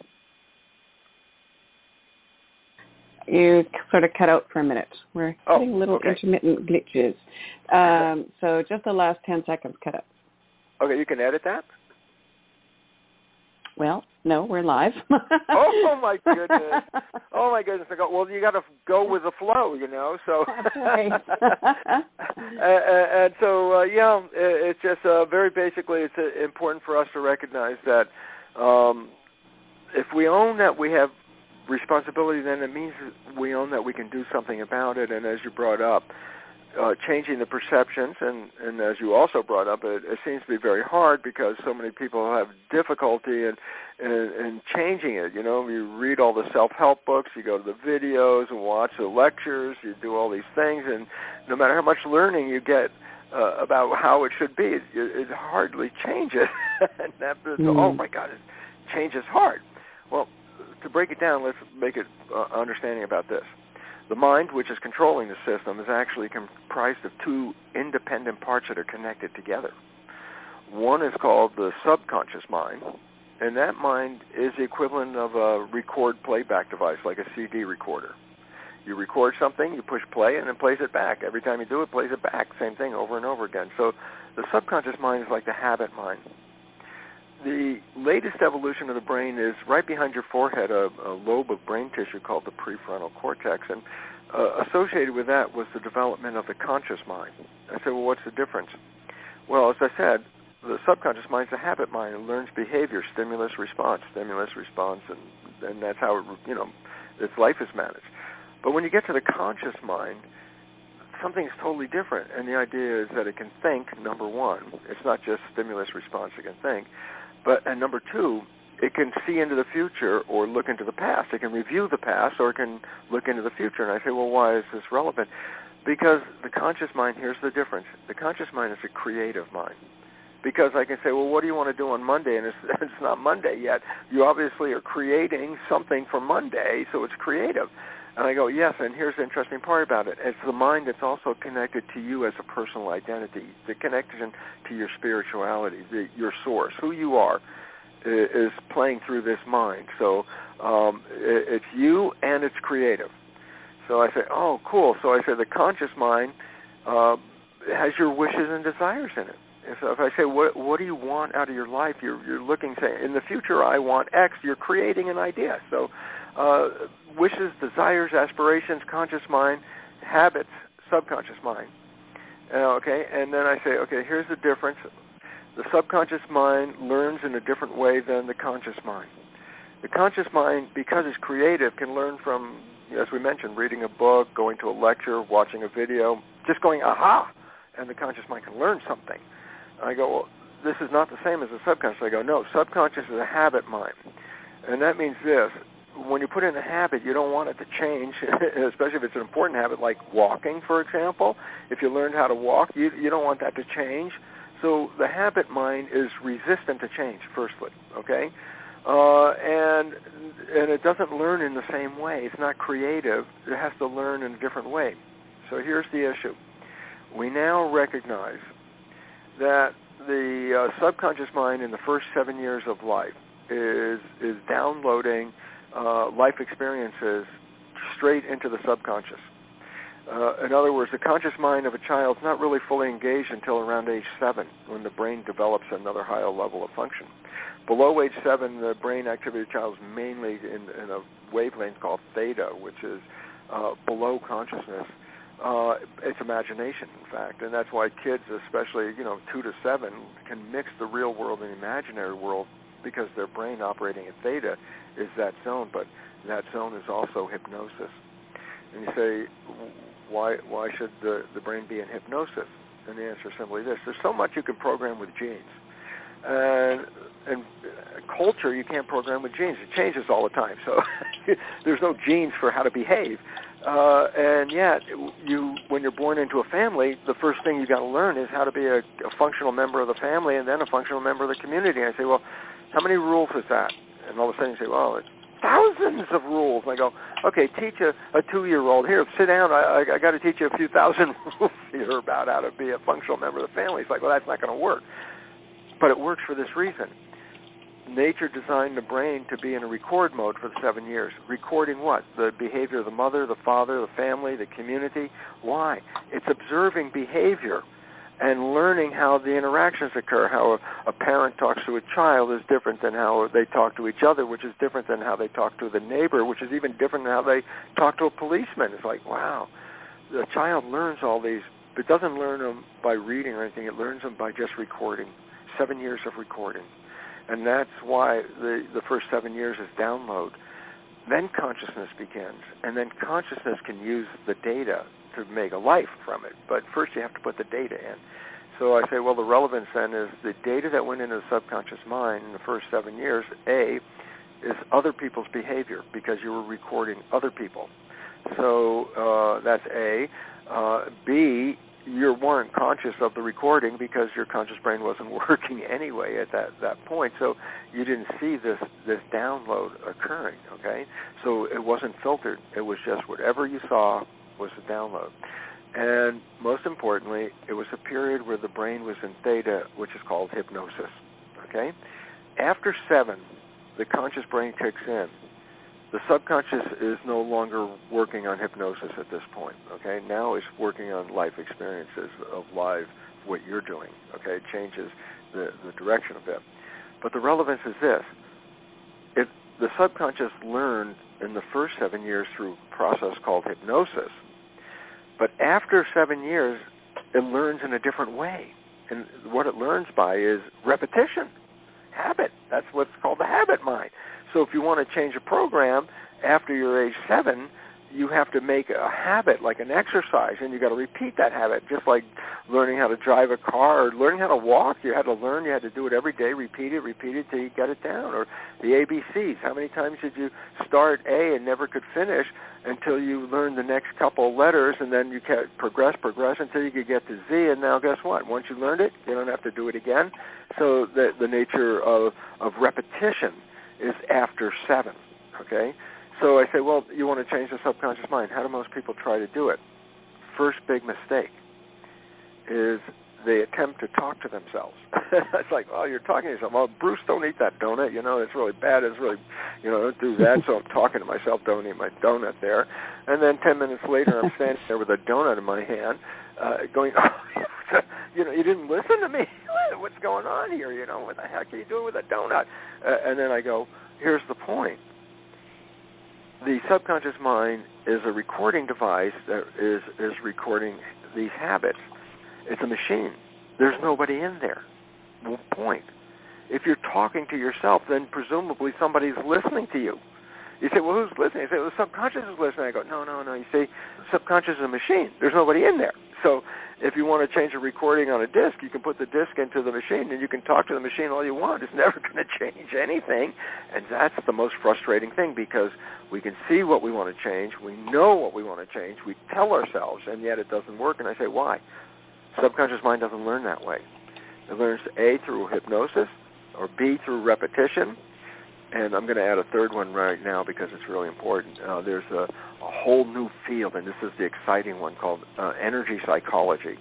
You sort of cut out for a minute. We're oh, getting little okay. intermittent glitches. Um, so just the last ten seconds cut out. Okay, you can edit that? Well, no, we're live. Oh, my goodness. Oh, my goodness. I go, well, you got to go with the flow, you know. So, right. and, and so, uh, yeah, it's just uh, very basically, it's uh, important for us to recognize that um, if we own that we have responsibility, then it means we own that we can do something about it. And as you brought up, uh, changing the perceptions, and, and as you also brought up, it, it seems to be very hard because so many people have difficulty in, in, in changing it. You know, you read all the self-help books, you go to the videos and watch the lectures, you do all these things, and no matter how much learning you get uh, about how it should be, it, it hardly changes. And after, mm. oh my God, it, change is hard. Well, to break it down, let's make it uh, understanding about this. The mind, which is controlling the system, is actually comprised of two independent parts that are connected together. One is called the subconscious mind, and that mind is the equivalent of a record playback device, like a C D recorder. You record something, you push play, and it plays it back. Every time you do it, it plays it back. Same thing over and over again. So the subconscious mind is like the habit mind. The latest evolution of the brain is right behind your forehead, a, a lobe of brain tissue called the prefrontal cortex, and uh, associated with that was the development of the conscious mind. I said, well, what's the difference? Well, as I said, the subconscious mind is a habit mind. It learns behavior, stimulus, response, stimulus, response, and, and that's how, it, you know, its life is managed. But when you get to the conscious mind, something's totally different, and the idea is that it can think, number one. It's not just stimulus, response, it can think. But and number two, it can see into the future or look into the past. It can review the past or it can look into the future. And I say, well, why is this relevant? Because the conscious mind, here's the difference. The conscious mind is a creative mind. Because I can say, well, what do you want to do on Monday? And it's, it's not Monday yet. You obviously are creating something for Monday, so it's creative. And I go, yes, and here's the interesting part about it. It's the mind that's also connected to you as a personal identity, the connection to your spirituality, the, your source, who you are, is playing through this mind. So um, it, it's you and it's creative. So I say, oh, cool. So I say the conscious mind uh, has your wishes and desires in it. So if I say, what, what do you want out of your life? You're, you're looking, saying, in the future I want X. You're creating an idea. So uh, wishes, desires, aspirations, conscious mind, habits, subconscious mind. Uh, okay, and then I say, okay, here's the difference. The subconscious mind learns in a different way than the conscious mind. The conscious mind, because it's creative, can learn from, as we mentioned, reading a book, going to a lecture, watching a video, just going, aha, and the conscious mind can learn something. I go, well, this is not the same as the subconscious. I go, no, subconscious is a habit mind. And that means this. When you put in a habit, you don't want it to change, especially if it's an important habit like walking, for example. If you learned how to walk, you, you don't want that to change. So the habit mind is resistant to change, firstly, okay? Uh, and and it doesn't learn in the same way. It's not creative. It has to learn in a different way. So here's the issue. We now recognize that the uh, subconscious mind in the first seven years of life is is downloading uh, life experiences straight into the subconscious. Uh, in other words, the conscious mind of a child is not really fully engaged until around age seven, when the brain develops another higher level of function. Below age seven, the brain activity of the child is mainly in, in a wavelength called theta, which is uh, below consciousness. Uh, it's imagination, in fact, and that's why kids, especially, you know, two to seven, can mix the real world and the imaginary world because their brain operating at theta is that zone, but that zone is also hypnosis. And you say, why why should the, the brain be in hypnosis? And the answer is simply this. There's so much you can program with genes. And, and culture, you can't program with genes. It changes all the time, so there's no genes for how to behave. Uh, and yet, you, when you're born into a family, the first thing you got to learn is how to be a, a functional member of the family and then a functional member of the community. And I say, well, how many rules is that? And all of a sudden you say, well, it's thousands of rules. And I go, okay, teach a, a two-year-old. Here, sit down. I, I, I got to teach you a few thousand rules here about how to be a functional member of the family. It's like, well, that's not going to work. But it works for this reason. Nature designed the brain to be in a record mode for the seven years. Recording what? The behavior of the mother, the father, the family, the community. Why? It's observing behavior and learning how the interactions occur. How a, a parent talks to a child is different than how they talk to each other, which is different than how they talk to the neighbor, which is even different than how they talk to a policeman. It's like, wow. The child learns all these, but it doesn't learn them by reading or anything. It learns them by just recording. Seven years of recording. And that's why the, the first seven years is download. Then consciousness begins. And then consciousness can use the data to make a life from it. But first you have to put the data in. So I say, well, the relevance then is the data that went into the subconscious mind in the first seven years, A, is other people's behavior because you were recording other people. So uh, that's A. Uh, B, you weren't conscious of the recording because your conscious brain wasn't working anyway at that, that point. So you didn't see this, this download occurring, okay? So it wasn't filtered. It was just whatever you saw was the download. And most importantly, it was a period where the brain was in theta, which is called hypnosis, okay? After seven, the conscious brain kicks in. The subconscious is no longer working on hypnosis at this point, okay? Now it's working on life experiences of live, what you're doing, okay? It changes the, the direction a bit. But the relevance is this. If the subconscious learned in the first seven years through a process called hypnosis, but after seven years, it learns in a different way. And what it learns by is repetition, habit. That's what's called the habit mind. So if you want to change a program after you're age seven, you have to make a habit like an exercise, and you've got to repeat that habit, just like learning how to drive a car or learning how to walk. You had to learn. You had to do it every day, repeat it, repeat it till you got it down. Or the A B Cs. How many times did you start A and never could finish until you learned the next couple of letters, and then you kept progress, progress until you could get to Z, and now guess what? Once you learned it, you don't have to do it again. So the, the nature of, of repetition is after seven, okay? So I say, well, you want to change the subconscious mind. How do most people try to do it? First big mistake is they attempt to talk to themselves. It's like, oh, you're talking to yourself. Well, Bruce, don't eat that donut. You know, it's really bad. It's really, you know, don't do that. So I'm talking to myself, don't eat my donut there. And then ten minutes later, I'm standing there with a donut in my hand uh, going, oh, you know, you didn't listen to me. What's going on here? You know, what the heck are you doing with a donut? Uh, and then I go, here's the point. The subconscious mind is a recording device that is, is recording these habits. It's a machine. There's nobody in there. Well, point. If you're talking to yourself, then presumably somebody's listening to you. You say, well, who's listening? You say, well, the subconscious is listening. I go, no, no, no. You see, subconscious is a machine. There's nobody in there. So if you want to change a recording on a disc, you can put the disc into the machine, and you can talk to the machine all you want. It's never going to change anything. And that's the most frustrating thing, because we can see what we want to change. We know what we want to change. We tell ourselves, and yet it doesn't work. And I say, why? Subconscious mind doesn't learn that way. It learns A, through hypnosis, or B, through repetition. And I'm going to add a third one right now because it's really important. Uh, there's a, a whole new field, and this is the exciting one, called uh, energy psychology.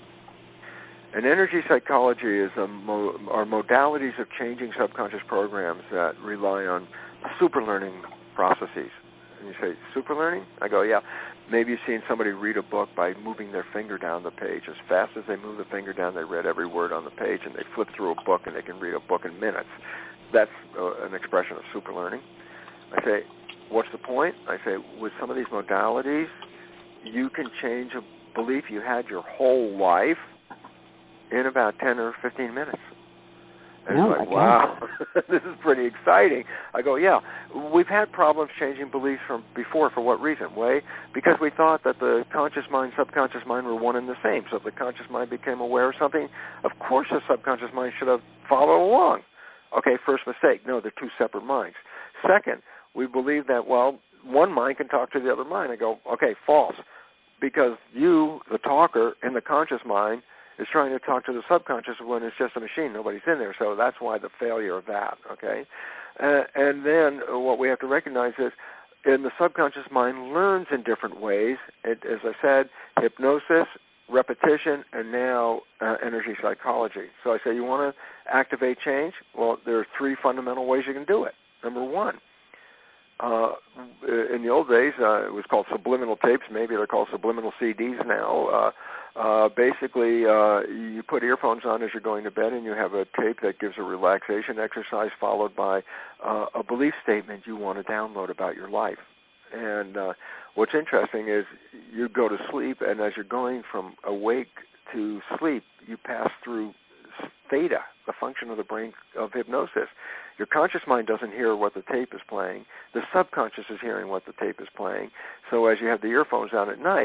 And energy psychology is a mo- are modalities of changing subconscious programs that rely on super learning processes. And you say, super learning? I go, yeah. Maybe you've seen somebody read a book by moving their finger down the page. As fast as they move the finger down, they read every word on the page, and they flip through a book, and they can read a book in minutes. That's uh, an expression of super learning. I say, what's the point? I say, with some of these modalities, you can change a belief you had your whole life in about ten or fifteen minutes. And oh it's like, wow, this is pretty exciting. I go, yeah, we've had problems changing beliefs from before. For what reason? Way because we thought that the conscious mind, subconscious mind were one and the same. So if the conscious mind became aware of something, of course the subconscious mind should have followed along. Okay, first mistake. No, they're two separate minds. Second, we believe that, well, one mind can talk to the other mind. I go, okay, false. Because you, the talker, in the conscious mind, is trying to talk to the subconscious when it's just a machine. Nobody's in there. So that's why the failure of that, okay? Uh, and then what we have to recognize is in the subconscious mind learns in different ways. It, as I said, hypnosis, repetition, and now uh, energy psychology. So I say, you want to activate change? Well, there are three fundamental ways you can do it. Number one, uh, in the old days, uh, it was called subliminal tapes. Maybe they're called subliminal C Ds now. Uh, uh, basically, uh, you put earphones on as you're going to bed, and you have a tape that gives a relaxation exercise followed by uh, a belief statement you want to download about your life. And uh, what's interesting is you go to sleep, and as you're going from awake to sleep, you pass through theta, the function of the brain of hypnosis. Your conscious mind doesn't hear what the tape is playing. The subconscious is hearing what the tape is playing. So as you have the earphones on at night,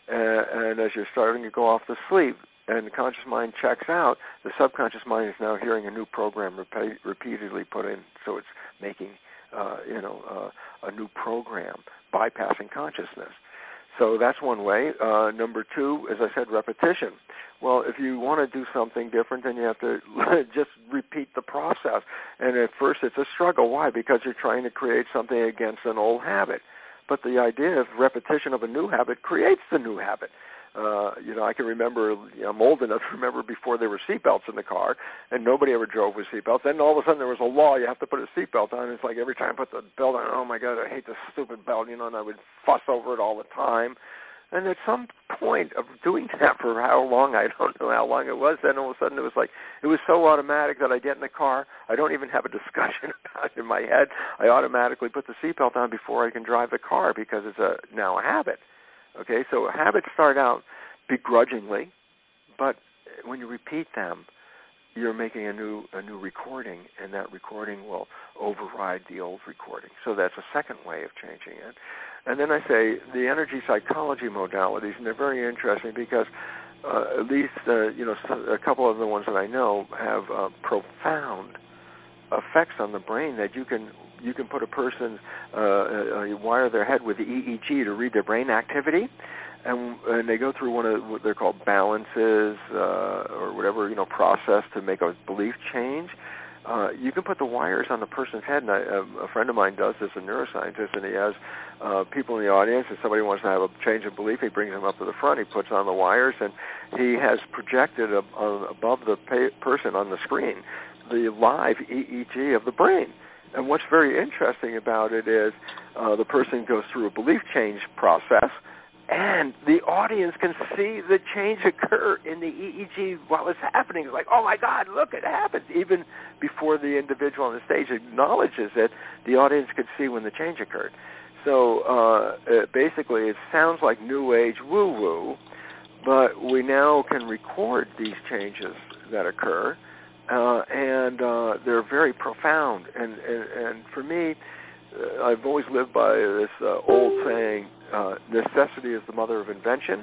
And, and as you're starting to go off to sleep and the conscious mind checks out, the subconscious mind is now hearing a new program repeat, repeatedly put in. So it's making, uh, you know, uh, a new program, bypassing consciousness. So that's one way. Uh, number two, as I said, repetition. Well, if you want to do something different, then you have to just repeat the process. And at first it's a struggle. Why? Because you're trying to create something against an old habit. But the idea of repetition of a new habit creates the new habit. Uh, you know, I can remember, you know, I'm old enough to remember before there were seatbelts in the car, and nobody ever drove with seatbelts. Then all of a sudden there was a law, you have to put a seatbelt on. It's like every time I put the belt on, oh, my God, I hate this stupid belt, you know, and I would fuss over it all the time. And at some point of doing that for how long, I don't know how long it was, then all of a sudden it was like, it was so automatic that I get in the car, I don't even have a discussion about it in my head. I automatically put the seatbelt on before I can drive the car because it's a now a habit. Okay, so habits start out begrudgingly, but when you repeat them, you're making a new a new recording, and that recording will override the old recording. So that's a second way of changing it. And then I say the energy psychology modalities, and they're very interesting because uh, at least uh, you know a couple of the ones that I know have uh, profound effects on the brain that you can you can put a person uh, uh, you wire their head with the E E G to read their brain activity. And, and they go through one of what they're called balances uh, or whatever, you know, process to make a belief change. Uh, you can put the wires on the person's head, and I, a friend of mine does this, a neuroscientist, and he has uh, people in the audience, if somebody wants to have a change of belief, he brings them up to the front, he puts on the wires, and he has projected a, a, above the pa- person on the screen the live E E G of the brain. And what's very interesting about it is uh, the person goes through a belief change process, and the audience can see the change occur in the E E G while it's happening. It's like, oh, my God, look, it happened. Even before the individual on the stage acknowledges it, the audience could see when the change occurred. So uh, it basically it sounds like New Age woo-woo, but we now can record these changes that occur, uh, and uh, they're very profound. And, and, and for me, uh, I've always lived by this uh, old saying, Uh, necessity is the mother of invention,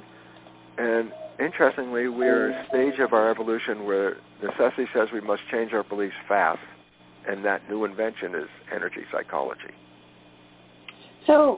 and interestingly, we're at a stage of our evolution where necessity says we must change our beliefs fast, and that new invention is energy psychology. So,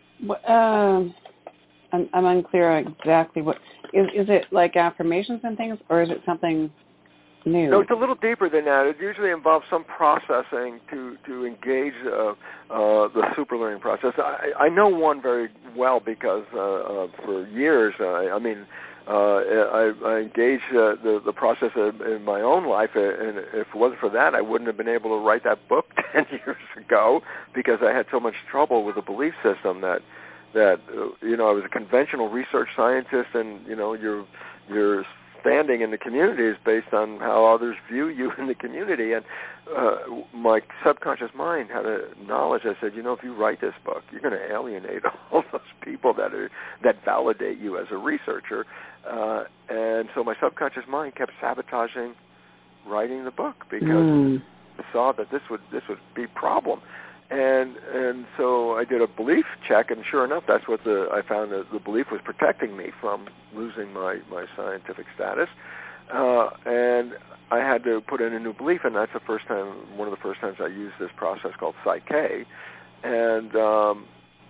um, I'm, I'm unclear exactly what is. Is it like affirmations and things, or is it something new? No, it's a little deeper than that. It usually involves some processing to, to engage uh, uh, the superlearning process. I, I know one very well because uh, uh, for years, uh, I mean, uh, I, I engaged uh, the, the process in, in my own life, and if it wasn't for that, I wouldn't have been able to write that book ten years ago because I had so much trouble with the belief system that, that uh, you know, I was a conventional research scientist, and, you know, you're you're standing in the community is based on how others view you in the community. And uh, my subconscious mind had a knowledge. I said, you know, if you write this book, you're going to alienate all those people that are that validate you as a researcher. Uh, and so my subconscious mind kept sabotaging writing the book because mm. I saw that this would this would be a problem. And and so I did a belief check, and sure enough, that's what the I found that the belief was protecting me from losing my, my scientific status. Uh, and I had to put in a new belief, and that's the first time, one of the first times I used this process called Psyche. And um,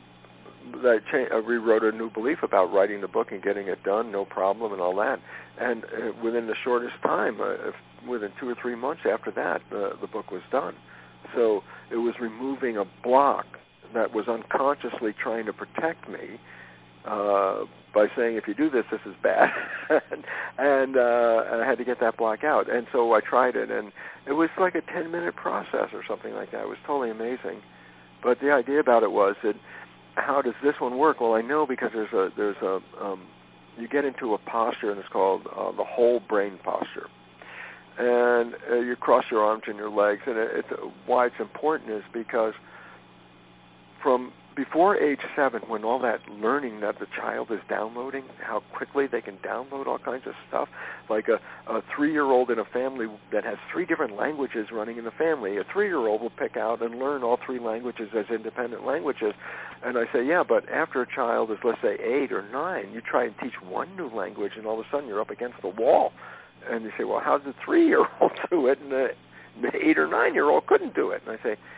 I, cha- I rewrote a new belief about writing the book and getting it done, no problem, and all that. And uh, within the shortest time, uh, if, within two or three months after that, uh, the book was done. So it was removing a block that was unconsciously trying to protect me uh, by saying, if you do this, this is bad. and and uh, I had to get that block out. And so I tried it, and it was like a ten-minute process or something like that. It was totally amazing. But the idea about it was that, how does this one work? Well, I know because there's a, there's a um, you get into a posture, and it's called uh, the whole brain posture. And uh, you cross your arms and your legs, and it, it's, why it's important is because from before age seven, when all that learning that the child is downloading, how quickly they can download all kinds of stuff, like a, a three-year-old in a family that has three different languages running in the family, a three-year-old will pick out and learn all three languages as independent languages. And I say, yeah, but after a child is, let's say, eight or nine, you try and teach one new language, and all of a sudden you're up against the wall. And you say, well, how did the three-year-old do it, and the, the eight or nine-year-old couldn't do it? And I say,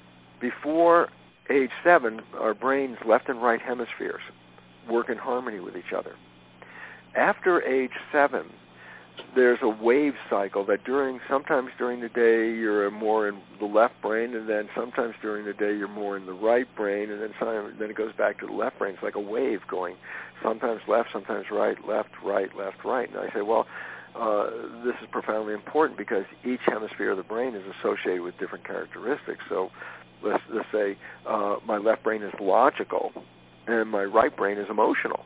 before age seven, our brain's left and right hemispheres work in harmony with each other. After age seven, there's a wave cycle that during sometimes during the day you're more in the left brain, and then sometimes during the day you're more in the right brain, and then some, then it goes back to the left brain. It's like a wave going sometimes left, sometimes right, left, right, left, right. And I say, well, uh, this is profoundly important because each hemisphere of the brain is associated with different characteristics. So let's, let's say uh, my left brain is logical and my right brain is emotional.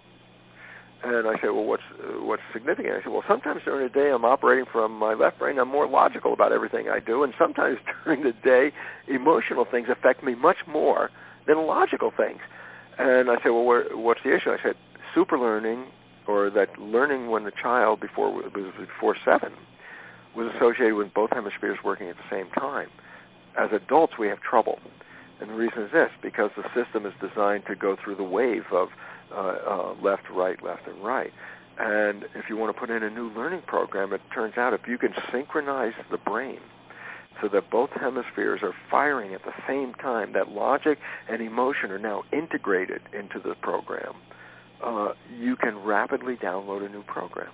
And I say, well, what's uh, what's significant? I say, well, sometimes during the day I'm operating from my left brain. I'm more logical about everything I do. And sometimes during the day, emotional things affect me much more than logical things. And I say, well, where, what's the issue? I said, super learning, or that learning when the child before was before seven was associated with both hemispheres working at the same time. As adults, we have trouble. And the reason is this, because the system is designed to go through the wave of Uh, uh, left, right, left, and right. And if you want to put in a new learning program, it turns out if you can synchronize the brain so that both hemispheres are firing at the same time, that logic and emotion are now integrated into the program, uh, you can rapidly download a new program.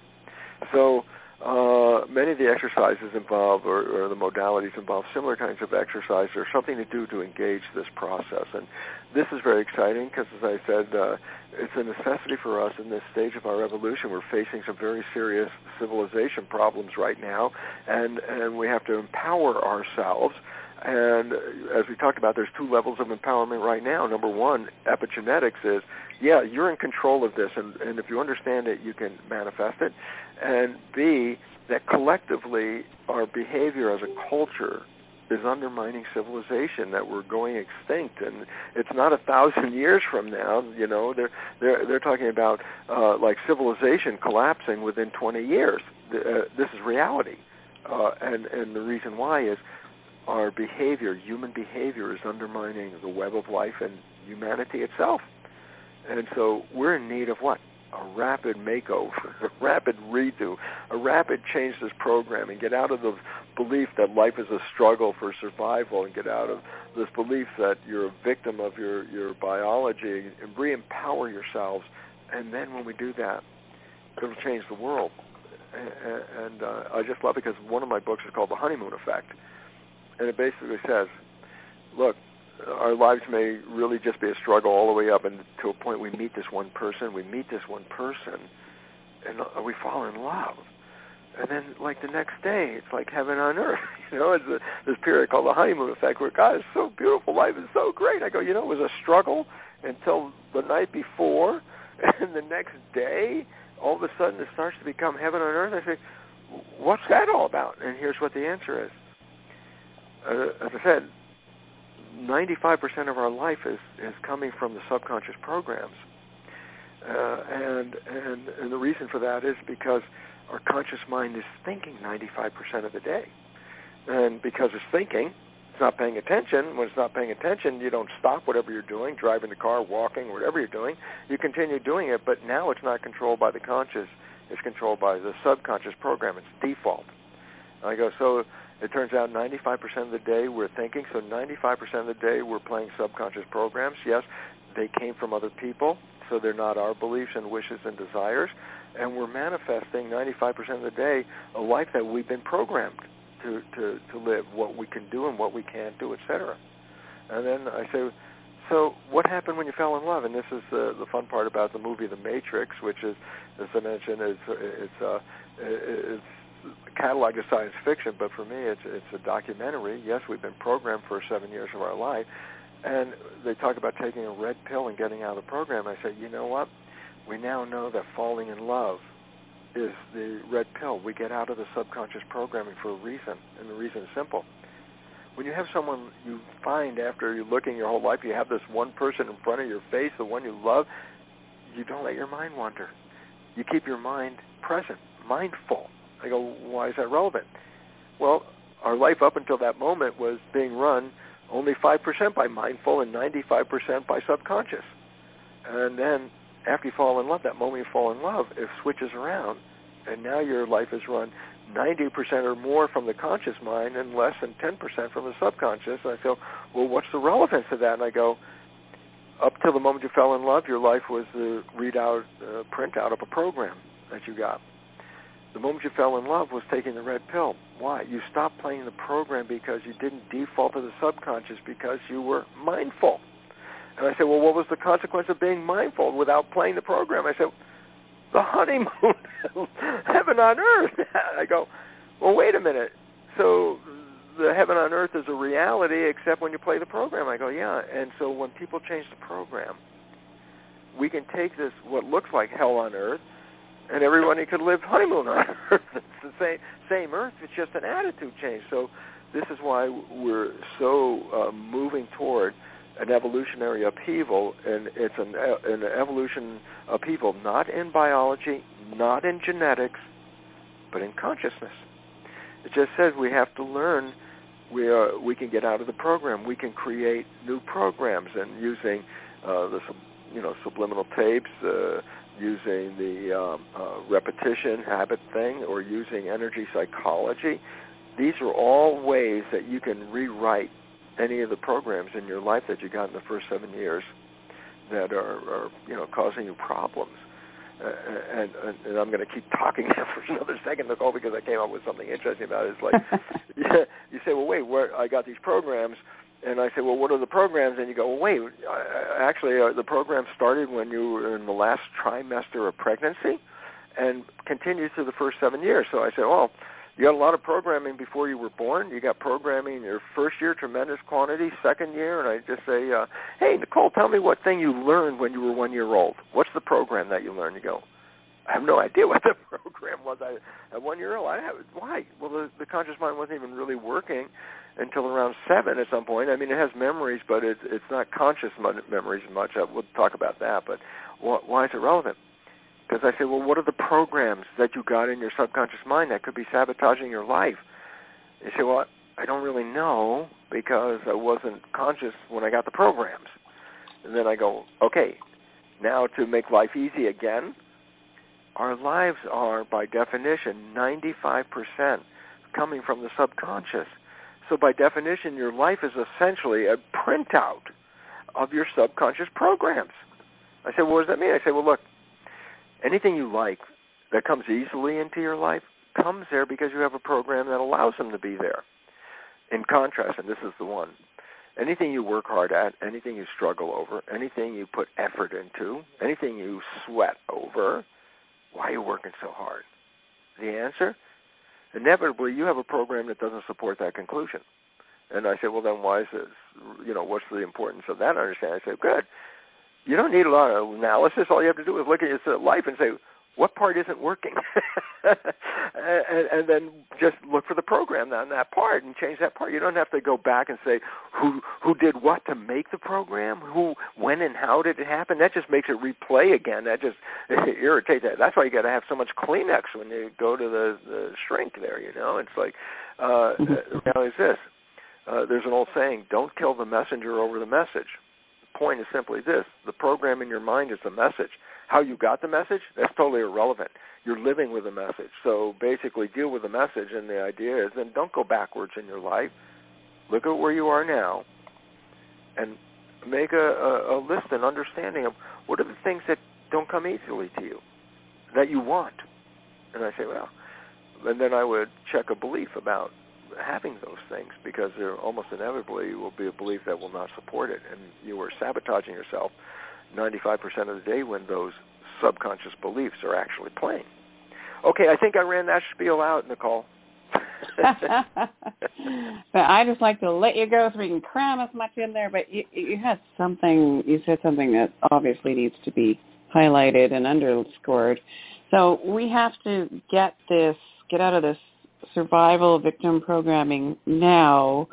So uh, many of the exercises involve, or, or the modalities involve similar kinds of exercise or something to do to engage this process. And this is very exciting because, as I said, uh, it's a necessity for us in this stage of our evolution. We're facing some very serious civilization problems right now, and, and we have to empower ourselves. And as we talked about, there's two levels of empowerment right now. Number one, epigenetics is, yeah, you're in control of this, and, and if you understand it, you can manifest it. And B, that collectively our behavior as a culture is undermining civilization, that we're going extinct, and it's not a thousand years from now. You know, they're they're they're talking about uh, like civilization collapsing within twenty years. Uh, this is reality, uh, and and the reason why is our behavior, human behavior, is undermining the web of life and humanity itself. And so we're in need of what? A rapid makeover, a rapid redo, a rapid change this program, and get out of the belief that life is a struggle for survival, and get out of this belief that you're a victim of your, your biology, and re-empower yourselves. And then when we do that, it'll change the world. And, and uh, I just love it because one of my books is called The Honeymoon Effect. And it basically says, look, our lives may really just be a struggle all the way up, and to a point we meet this one person, we meet this one person, and we fall in love. And then, like, the next day, it's like heaven on earth. You know, it's a, this period called the honeymoon effect where, God, it's so beautiful, life is so great. I go, you know, it was a struggle until the night before, and the next day, all of a sudden it starts to become heaven on earth. I say, what's that all about? And here's what the answer is. Uh, as I said, ninety-five percent of our life is, is coming from the subconscious programs. Uh, and, and and the reason for that is because our conscious mind is thinking ninety-five percent of the day. And because it's thinking, it's not paying attention. When it's not paying attention, you don't stop whatever you're doing, driving the car, walking, whatever you're doing. You continue doing it, but now it's not controlled by the conscious. It's controlled by the subconscious program. It's default. I go, so it turns out ninety-five percent of the day we're thinking, so ninety-five percent of the day we're playing subconscious programs. Yes, they came from other people, so they're not our beliefs and wishes and desires, and we're manifesting ninety-five percent of the day a life that we've been programmed to, to, to live, what we can do and what we can't do, et cetera. And then I say, so what happened when you fell in love? And this is the, the fun part about the movie The Matrix, which is, as I mentioned, it's, it's, uh, it's catalog of science fiction, but for me it's it's a documentary. Yes, we've been programmed for seven years of our life, and they talk about taking a red pill and getting out of the program. I say, you know what? We now know that falling in love is the red pill. We get out of the subconscious programming for a reason, and the reason is simple. when you have someone you find after you're looking your whole life, you have this one person in front of your face, the one you love, you don't let your mind wander. You keep your mind present, mindful. I go, why is that relevant? Well, our life up until that moment was being run only five percent by mindful and ninety-five percent by subconscious. And then after you fall in love, that moment you fall in love, it switches around, and now your life is run ninety percent or more from the conscious mind and less than ten percent from the subconscious. And I go, well, what's the relevance of that? And I go, up till the moment you fell in love, your life was the readout, uh, printout of a program that you got. The moment you fell in love was taking the red pill. Why? You stopped playing the program because you didn't default to the subconscious because you were mindful. And I said, well, what was the consequence of being mindful without playing the program? I said, the honeymoon, heaven on earth. I go, well, wait a minute. So the heaven on earth is a reality except when you play the program. I go, yeah. And so when people change the program, we can take this, what looks like hell on earth, and everybody could live honeymoon on earth. It's the same, same earth. It's just an attitude change. So this is why we're so uh, moving toward an evolutionary upheaval, and it's an, an evolution upheaval not in biology, not in genetics, but in consciousness. It just says we have to learn. We are, we can get out of the program. We can create new programs, and using uh, the you know subliminal tapes, uh, using the um, uh, repetition habit thing, or using energy psychology. These are all ways that you can rewrite any of the programs in your life that you got in the first seven years that are, are you know, causing you problems. Uh, and, and, and I'm going to keep talking now for another second, Nicole, because I came up with something interesting about it. It's like, yeah, you say, well, wait, where I got these programs, and I say, well, what are the programs? And you go, well, wait, I, actually, uh, the program started when you were in the last trimester of pregnancy and continues through the first seven years. So I say, well, you got a lot of programming before you were born. You got programming in your first year, tremendous quantity, second year, and I just say, uh, hey, Nicole, tell me what thing you learned when you were one year old. What's the program that you learned? You go, I have no idea what the program was. I, at one year old, I have, why? Well, the, the conscious mind wasn't even really working until around seven at some point. I mean, it has memories, but it's, it's not conscious memories much. I, we'll talk about that, but wh- why is it relevant? Because I say, well, what are the programs that you got in your subconscious mind that could be sabotaging your life? You say, well, I don't really know because I wasn't conscious when I got the programs. And then I go, okay, now to make life easy again, our lives are, by definition, ninety-five percent coming from the subconscious. So by definition, your life is essentially a printout of your subconscious programs. I said, well, what does that mean? I say, well, look, anything you like that comes easily into your life comes there because you have a program that allows them to be there. In contrast, and this is the one, anything you work hard at, anything you struggle over, anything you put effort into, anything you sweat over, why are you working so hard? The answer? Inevitably, you have a program that doesn't support that conclusion. And I say, well, then why is this, you know, what's the importance of that? I understand. I say, good. You don't need a lot of analysis. All you have to do is look at your life and say, what part isn't working? and, and then just look for the program on that part and change that part. You don't have to go back and say who who did what to make the program, who, when and how did it happen. That just makes it replay again. That just irritates that. That's why you got to have so much Kleenex when you go to the, the shrink there, you know. It's like, uh, mm-hmm. now is this. Uh, there's an old saying, don't kill the messenger over the message. Point is simply this: the program in your mind is the message. How you got the message, that's totally irrelevant. You're living with the message. So basically deal with the message, and the idea is then don't go backwards in your life. Look at where you are now and make a, a, a list and understanding of what are the things that don't come easily to you, that you want. And I say, well, and then I would check a belief about having those things, because there almost inevitably will be a belief that will not support it, and you are sabotaging yourself ninety-five percent of the day when those subconscious beliefs are actually playing. Okay, I think I ran that spiel out, Nicole. But I just like to let you go so we can cram as much in there, but you, you had something, you said something that obviously needs to be highlighted and underscored. So we have to get this, get out of this survival victim programming now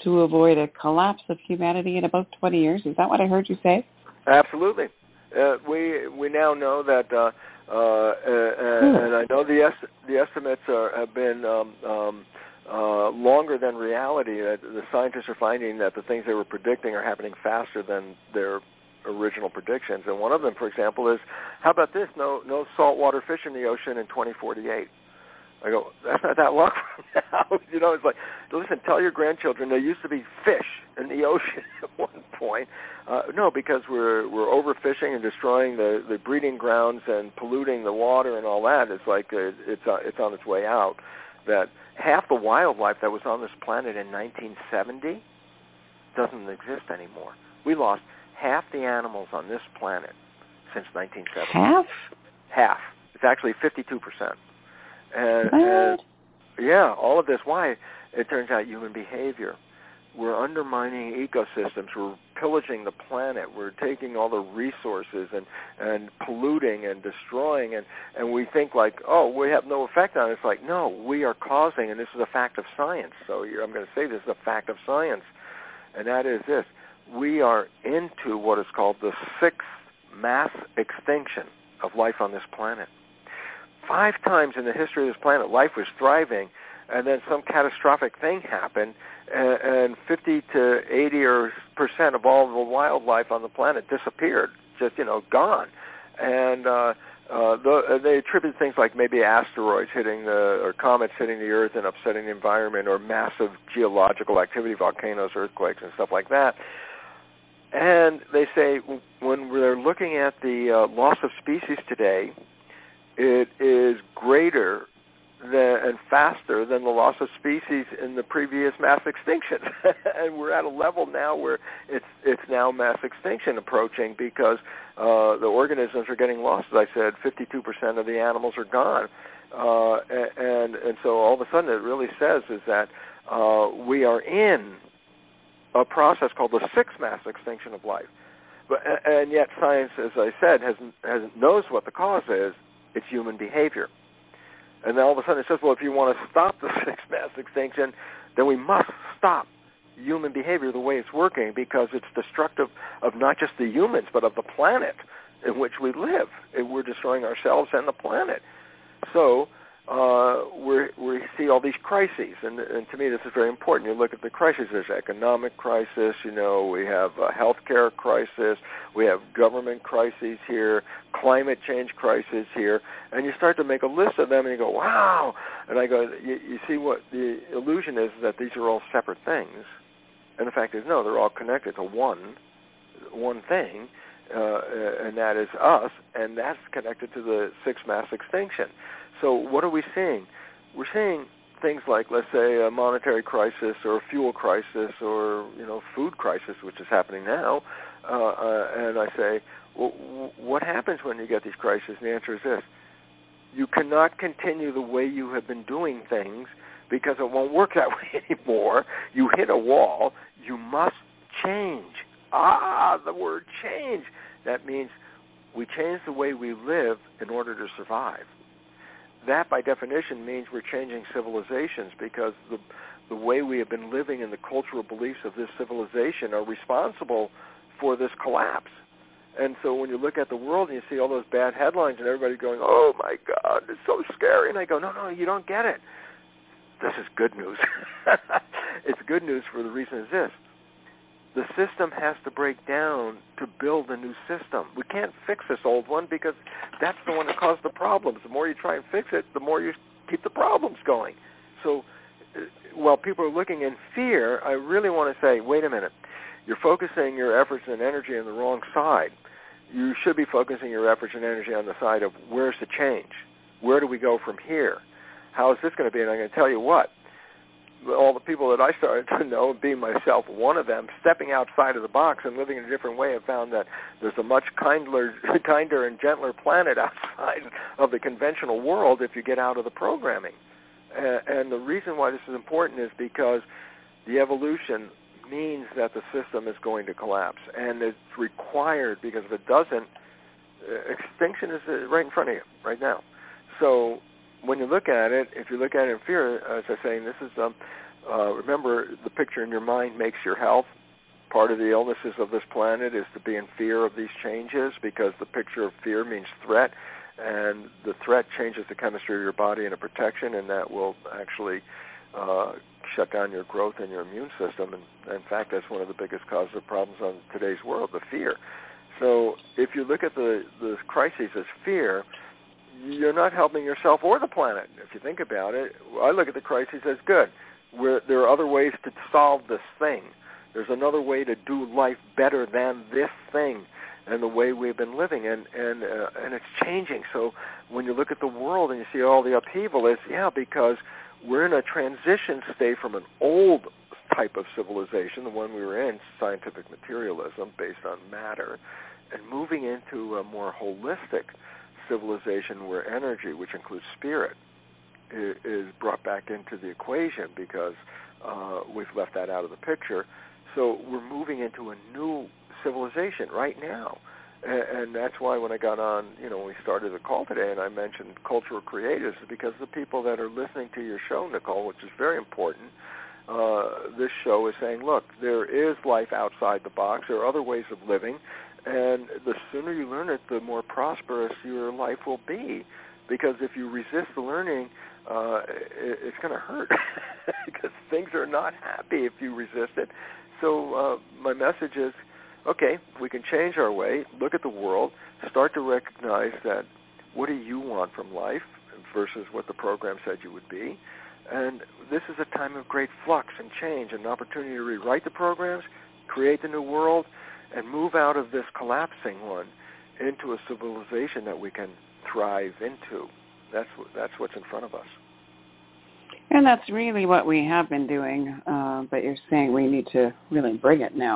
to avoid a collapse of humanity in about twenty years. Is that what I heard you say? Absolutely. Uh, we we now know that, uh, uh, uh, and I know the est- the estimates are, have been um, um, uh, longer than reality. That the scientists are finding that the things they were predicting are happening faster than their original predictions. And one of them, for example, is, how about this? No no saltwater fish in the ocean in twenty forty-eight. I go, that's not that long from now. You know, it's like, listen, tell your grandchildren there used to be fish in the ocean at one point. Uh, no, because we're we're overfishing and destroying the, the breeding grounds and polluting the water and all that. It's like uh, it's uh, it's on its way out. That half the wildlife that was on this planet in nineteen seventy doesn't exist anymore. We lost half the animals on this planet since nineteen seventy. Half? Half. It's actually fifty-two percent. And, and yeah, all of this. Why? It turns out human behavior. We're undermining ecosystems. We're pillaging the planet. We're taking all the resources and, and polluting and destroying. And, and we think like, oh, we have no effect on it. It's like, no, we are causing, and this is a fact of science. So I'm going to say this is a fact of science. And that is this. We are into what is called the sixth mass extinction of life on this planet. Five times in the history of this planet, life was thriving, and then some catastrophic thing happened, and, and fifty to eighty or percent of all the wildlife on the planet disappeared, just, you know, gone. And uh, uh, the, they attribute things like maybe asteroids hitting the, or comets hitting the Earth and upsetting the environment, or massive geological activity, volcanoes, earthquakes, and stuff like that. And they say when they're looking at the uh, loss of species today, it is greater than, and faster than the loss of species in the previous mass extinction. And we're at a level now where it's it's now mass extinction approaching, because uh, the organisms are getting lost. As I said, fifty-two percent of the animals are gone. Uh, and, and so all of a sudden it really says is that uh, we are in a process called the sixth mass extinction of life. But, and yet science, as I said, has, has knows what the cause is. It's human behavior. And then all of a sudden it says, well, if you want to stop the sixth mass extinction, then we must stop human behavior the way it's working, because it's destructive of not just the humans, but of the planet in which we live. And we're destroying ourselves and the planet. So uh, we're, we see all these crises, and, and to me this is very important. You look at the crises. There's economic crisis, you know, we have a healthcare crisis, we have government crises here, climate change crisis here, and you start to make a list of them, and you go, wow. And I go, you, you see what the illusion is, that these are all separate things. And the fact is, no, they're all connected to one, one thing, uh, and that is us, and that's connected to the sixth mass extinction. So what are we seeing? We're seeing things like, let's say, a monetary crisis or a fuel crisis or, you know, food crisis, which is happening now. Uh, uh, and I say, well, what happens when you get these crises? And the answer is this. You cannot continue the way you have been doing things, because it won't work that way anymore. You hit a wall. You must change. Ah, the word change. That means we change the way we live in order to survive. That, by definition, means we're changing civilizations, because the the way we have been living and the cultural beliefs of this civilization are responsible for this collapse. And so when you look at the world and you see all those bad headlines and everybody going, oh, my God, it's so scary. And I go, no, no, you don't get it. This is good news. It's good news for the reason is this. The system has to break down to build a new system. We can't fix this old one, because that's the one that caused the problems. The more you try and fix it, the more you keep the problems going. So uh, while people are looking in fear, I really want to say, wait a minute. You're focusing your efforts and energy on the wrong side. You should be focusing your efforts and energy on the side of, where's the change? Where do we go from here? How is this going to be? And I'm going to tell you what. All the people that I started to know, being myself one of them, stepping outside of the box and living in a different way, have found that there's a much kinder, kinder and gentler planet outside of the conventional world if you get out of the programming. Uh, and the reason why this is important is because the evolution means that the system is going to collapse, and it's required, because if it doesn't, uh, extinction is uh, right in front of you right now. So when you look at it, if you look at it in fear, as I was saying, this is um, Uh, remember, the picture in your mind makes your health. Part of the illnesses of this planet is to be in fear of these changes because the picture of fear means threat, and the threat changes the chemistry of your body in a protection, and that will actually uh, shut down your growth and your immune system. And in fact, that's one of the biggest causes of problems on today's world, the fear. So if you look at the, the crises as fear, you're not helping yourself or the planet. If you think about it, I look at the crises as good. We're, there are other ways to solve this thing. There's another way to do life better than this thing and the way we've been living, and and uh, and it's changing. So when you look at the world and you see all the upheaval, it's, yeah, because we're in a transition state from an old type of civilization, the one we were in, scientific materialism based on matter, and moving into a more holistic civilization where energy, which includes spirit, is brought back into the equation because uh, we've left that out of the picture. So we're moving into a new civilization right now. And, and that's why when I got on, you know, when we started the call today and I mentioned cultural creatives, because the people that are listening to your show, Nicole, which is very important, uh, this show is saying, look, there is life outside the box. There are other ways of living. And the sooner you learn it, the more prosperous your life will be. Because if you resist the learning, uh, it, it's going to hurt because things are not happy if you resist it. So uh, my message is, okay, we can change our way, look at the world, start to recognize that what do you want from life versus what the program said you would be. And this is a time of great flux and change, an opportunity to rewrite the programs, create the new world, and move out of this collapsing one into a civilization that we can thrive into. That's that's what's in front of us. And that's really what we have been doing, uh, but you're saying we need to really bring it now.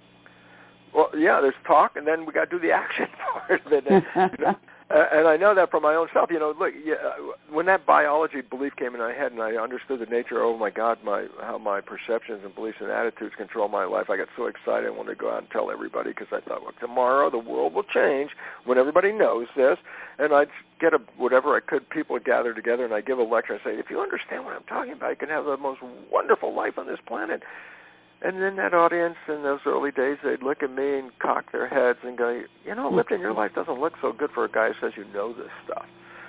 Well, yeah, there's talk, and then we got to do the action part of it. And, you know, uh, and I know that from my own self. You know, look, yeah, when that biology belief came in my head, and I understood the nature, oh my God, my how my perceptions and beliefs and attitudes control my life, I got so excited. I wanted to go out and tell everybody because I thought, well, tomorrow the world will change when everybody knows this. And I'd get a, whatever I could, people would gather together, and I'd give a lecture and say, if you understand what I'm talking about, you can have the most wonderful life on this planet. And then that audience in those early days, they'd look at me and cock their heads and go, you know, Lipton, your life doesn't look so good for a guy who says you know this stuff.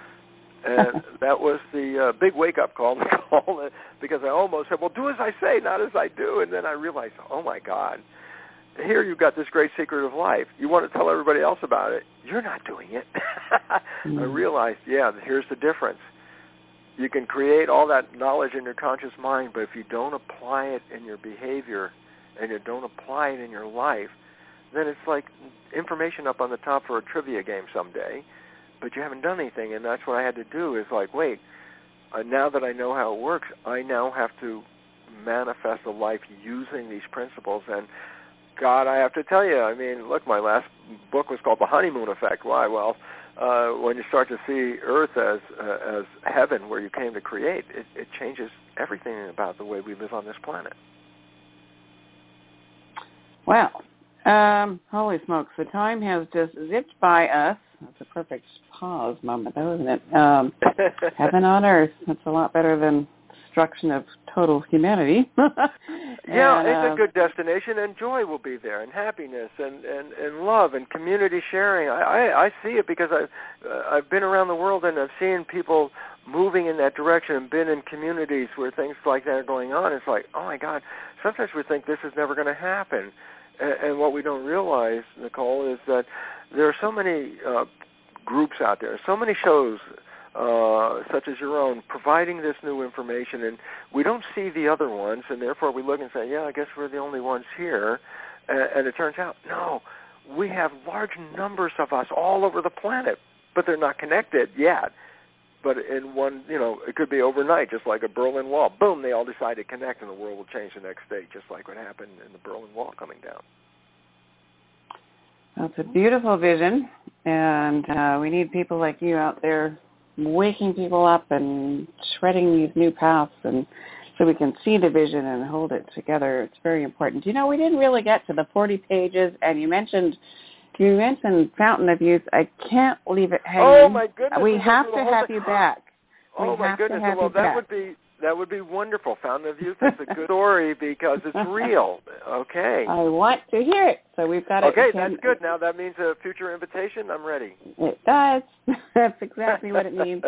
And that was the uh, big wake-up call, call because I almost said, well, do as I say, not as I do. And then I realized, oh, my God, here you've got this great secret of life. You want to tell everybody else about it. You're not doing it. mm. I realized, yeah, here's the difference. You can create all that knowledge in your conscious mind, but if you don't apply it in your behavior and you don't apply it in your life, then it's like information up on the top for a trivia game someday, but you haven't done anything. And that's what I had to do is like, wait, uh, now that I know how it works, I now have to manifest a life using these principles. And God, I have to tell you, I mean, look, my last book was called The Honeymoon Effect. Why? Well, Uh, when you start to see Earth as uh, as heaven where you came to create, it, it changes everything about the way we live on this planet. Well, um, holy smokes, the time has just zipped by us. That's a perfect pause moment, though, isn't it? Um, heaven on Earth. That's a lot better than destruction of total humanity. yeah, and, it's uh, a good destination, and joy will be there, and happiness, and, and, and love, and community sharing. I, I, I see it because I've, uh, I've been around the world, and I've seen people moving in that direction and been in communities where things like that are going on. It's like, oh, my God, sometimes we think this is never going to happen. And, and what we don't realize, Nicole, is that there are so many uh, groups out there, so many shows, Uh, such as your own, providing this new information, and we don't see the other ones, and therefore we look and say, yeah, I guess we're the only ones here, and, and it turns out, no, we have large numbers of us all over the planet, but they're not connected yet. But in one, you know, it could be overnight, just like a Berlin Wall. Boom, they all decide to connect, and the world will change the next day, just like what happened in the Berlin Wall coming down. That's a beautiful vision, and uh, we need people like you out there waking people up and shredding these new paths, and so we can see the vision and hold it together. It's very important. You know, we didn't really get to the forty pages, and you mentioned you mentioned Fountain of Youth. I can't leave it hanging. Oh my goodness! We have to have you back. Oh we my have goodness! To have well, you that back. would be That would be wonderful. Fountain of Youth is a good story because it's real. Okay. I want to hear it. So we've got it. Okay, that's good. Now that means a future invitation. I'm ready. It does. That's exactly what it means.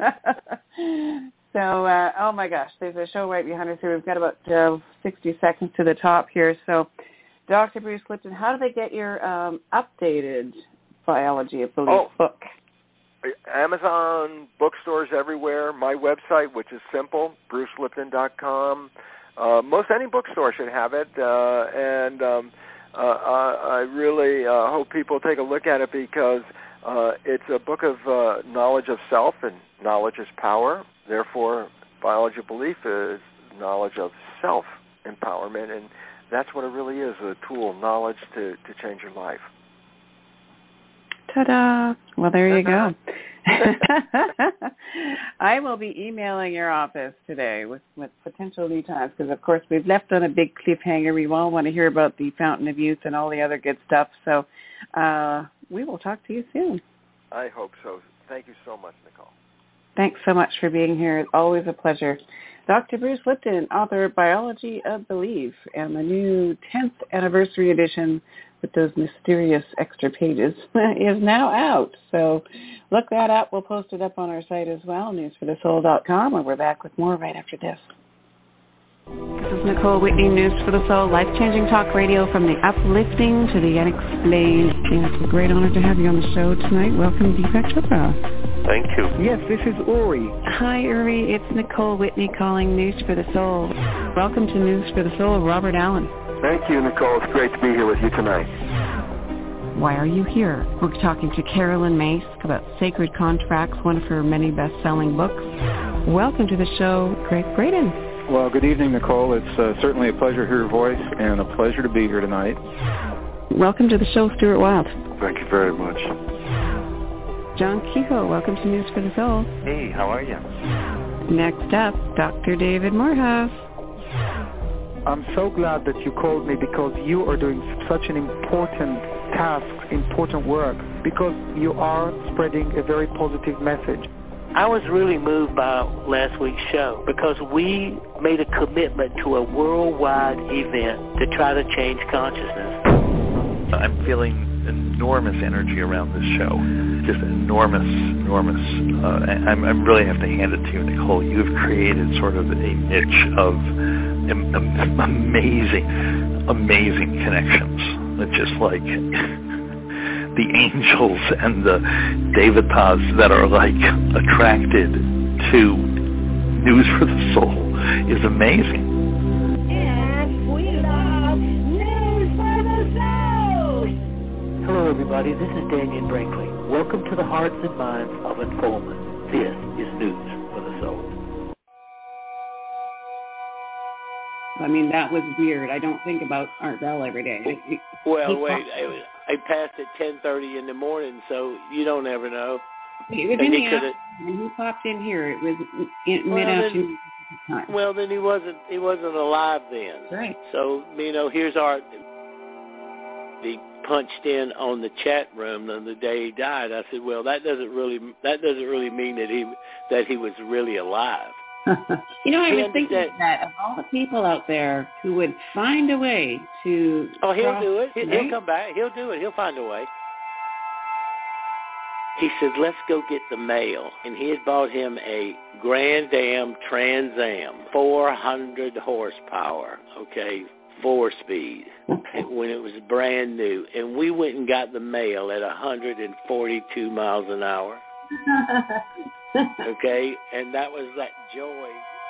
So, uh, oh my gosh, there's a show right behind us here. We've got about uh, sixty seconds to the top here. So, Doctor Bruce Lipton, how do they get your um, updated Biology of Belief oh. book? Amazon, bookstores everywhere, my website, which is simple, bruce lipton dot com. Uh, most any bookstore should have it, uh, and um, uh, I really uh, hope people take a look at it because uh, it's a book of uh, knowledge of self, and knowledge is power. Therefore, Biology of Belief is knowledge of self-empowerment, and that's what it really is, a tool, knowledge to, to change your life. Ta-da! Well, there you go. I will be emailing your office today with, with potential new times because, of course, we've left on a big cliffhanger. We all want to hear about the Fountain of Youth and all the other good stuff. So uh, we will talk to you soon. I hope so. Thank you so much, Nicole. Thanks so much for being here. It's always a pleasure. Doctor Bruce Lipton, author of Biology of Belief and the new tenth anniversary edition with those mysterious extra pages is now out. So look that up. We'll post it up on our site as well, news for the soul dot com, and we're back with more right after this. This is Nicole Whitney, News for the Soul, life-changing talk radio from the uplifting to the unexplained. And it's a great honor to have you on the show tonight. Welcome, Deepak Chopra. Thank you. Yes, this is Uri. Hi, Uri. It's Nicole Whitney calling News for the Soul. Welcome to News for the Soul, Robert Allen. Thank you, Nicole. It's great to be here with you tonight. Why are you here? We're talking to Carolyn Myss about Sacred Contracts, one of her many best-selling books. Welcome to the show, Greg Braden. Well, good evening, Nicole. It's uh, certainly a pleasure to hear your voice and a pleasure to be here tonight. Welcome to the show, Stuart Wild. Thank you very much. John Kehoe, welcome to News for the Soul. Hey, how are you? Next up, Doctor David Morehouse. I'm so glad that you called me because you are doing such an important task, important work, because you are spreading a very positive message. I was really moved by last week's show because we made a commitment to a worldwide event to try to change consciousness. I'm feeling enormous energy around this show, just enormous, enormous. Uh, I'm, I really have to hand it to you, Nicole. You've created sort of a niche of am- am- amazing, amazing connections. It's just like the angels and the devatas that are like attracted to News for the Soul is amazing. Hello, everybody. This is Daniel Brinkley. Welcome to the Hearts and Minds of Informant. This is News for the Soul. I mean, that was weird. I don't think about Art Bell every day. Well, wait. I, I passed at ten thirty in the morning, so you don't ever know. He was in the afternoon, and he popped in here. It was in mid-afternoon time. Well, then he wasn't. He wasn't alive then. Right. So you know, here's Art. He punched in on the chat room on the day he died. I said, well, that doesn't really that doesn't really mean that he that he was really alive. You know, I he was thinking that, that of all the people out there who would find a way to oh, he'll cross, do it. He'll, right? he'll come back. He'll do it. He'll find a way. He said, let's go get the mail. And he had bought him a Grand Am Trans Am, four hundred horsepower, okay, four-speed, when it was brand new. And we went and got the mail at one hundred forty-two miles an hour. Okay, and that was that joy.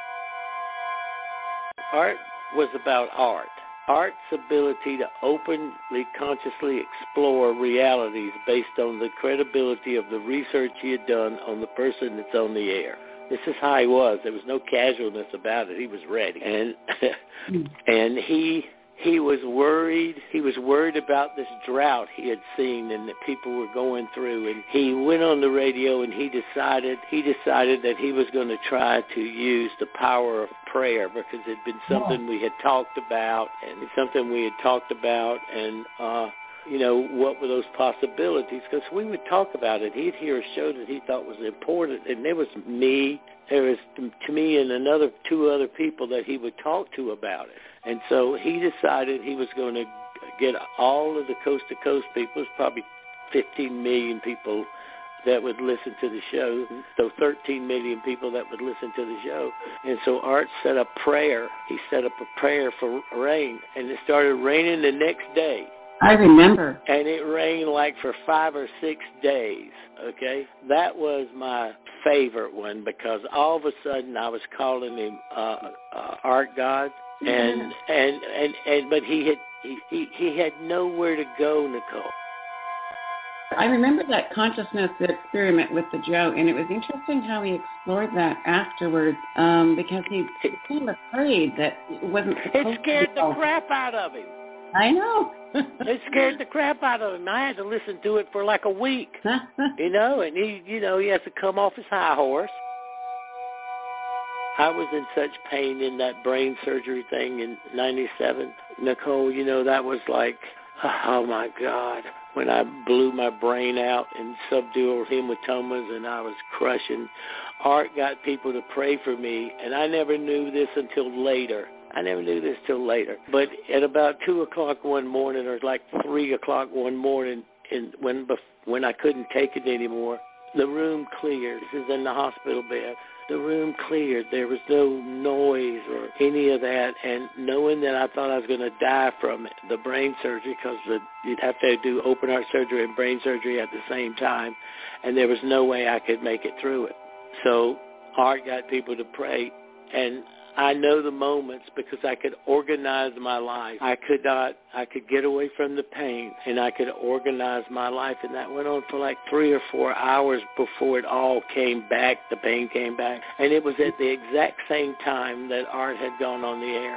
Art was about art. Art's ability to openly, consciously explore realities based on the credibility of the research he had done on the person that's on the air. This is how he was. There was no casualness about it. He was ready. And and he he was worried. He was worried about this drought he had seen and that people were going through. And he went on the radio and he decided he decided that he was going to try to use the power of prayer because it had been something we had talked about and it's something we had talked about and uh you know, what were those possibilities? Because we would talk about it. He'd hear a show that he thought was important, and there was me there was, to me and another two other people that he would talk to about it. And so he decided he was going to get all of the coast-to-coast people. It's probably fifteen million people that would listen to the show, so thirteen million people that would listen to the show. And so Art set up prayer. He set up a prayer for rain, and it started raining the next day. I remember. And it rained like for five or six days, okay? That was my favorite one because all of a sudden I was calling him uh, uh, Art God, and, mm-hmm. and, and, and but he had, he, he, he had nowhere to go, Nicole. I remember that consciousness experiment with the Joe, and it was interesting how he explored that afterwards um, because he became afraid that it wasn't supposed It scared to the crap out of him. I know. It scared the crap out of him. I had to listen to it for like a week, you know, and he, you know, he has to come off his high horse. I was in such pain in that brain surgery thing in ninety-seven. Nicole, you know, that was like, oh, my God. When I blew my brain out in subdural hematomas and I was crushing, Art got people to pray for me, and I never knew this until later. I never knew this till later. But at about two o'clock one morning, or like three o'clock one morning, and when when I couldn't take it anymore, the room cleared. This is in the hospital bed. The room cleared. There was no noise or any of that. And knowing that I thought I was going to die from it, the brain surgery, because you'd have to do open heart surgery and brain surgery at the same time, and there was no way I could make it through it. So Art got people to pray, and I know the moments because I could organize my life. I could not, I could get away from the pain, and I could organize my life, and that went on for like three or four hours before it all came back, the pain came back. And it was at the exact same time that Art had gone on the air.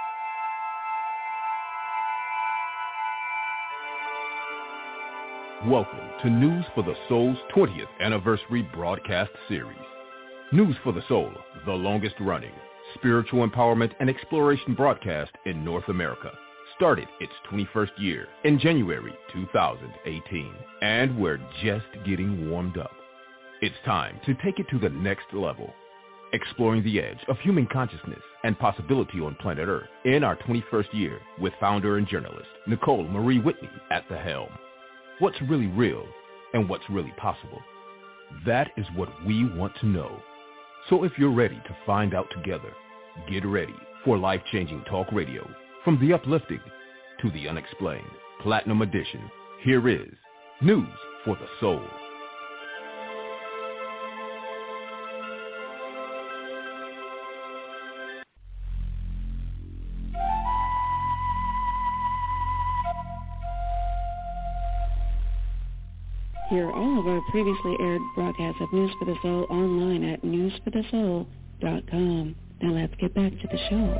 Welcome to News for the Soul's twentieth anniversary broadcast series. News for the Soul, the longest running spiritual empowerment and exploration broadcast in North America, started its twenty-first year in January two thousand eighteen, and we're just getting warmed up. It's time to take it to the next level, exploring the edge of human consciousness and possibility on planet Earth in our twenty-first year with founder and journalist Nicole Marie Whitney at the helm. What's really real and what's really possible? That is what we want to know. So if you're ready to find out together, get ready for life-changing talk radio. From the uplifting to the unexplained, Platinum Edition, here is News for the Soul. Hear all of our previously aired broadcasts of News for the Soul online at news for the soul dot com. Now let's get back to the show.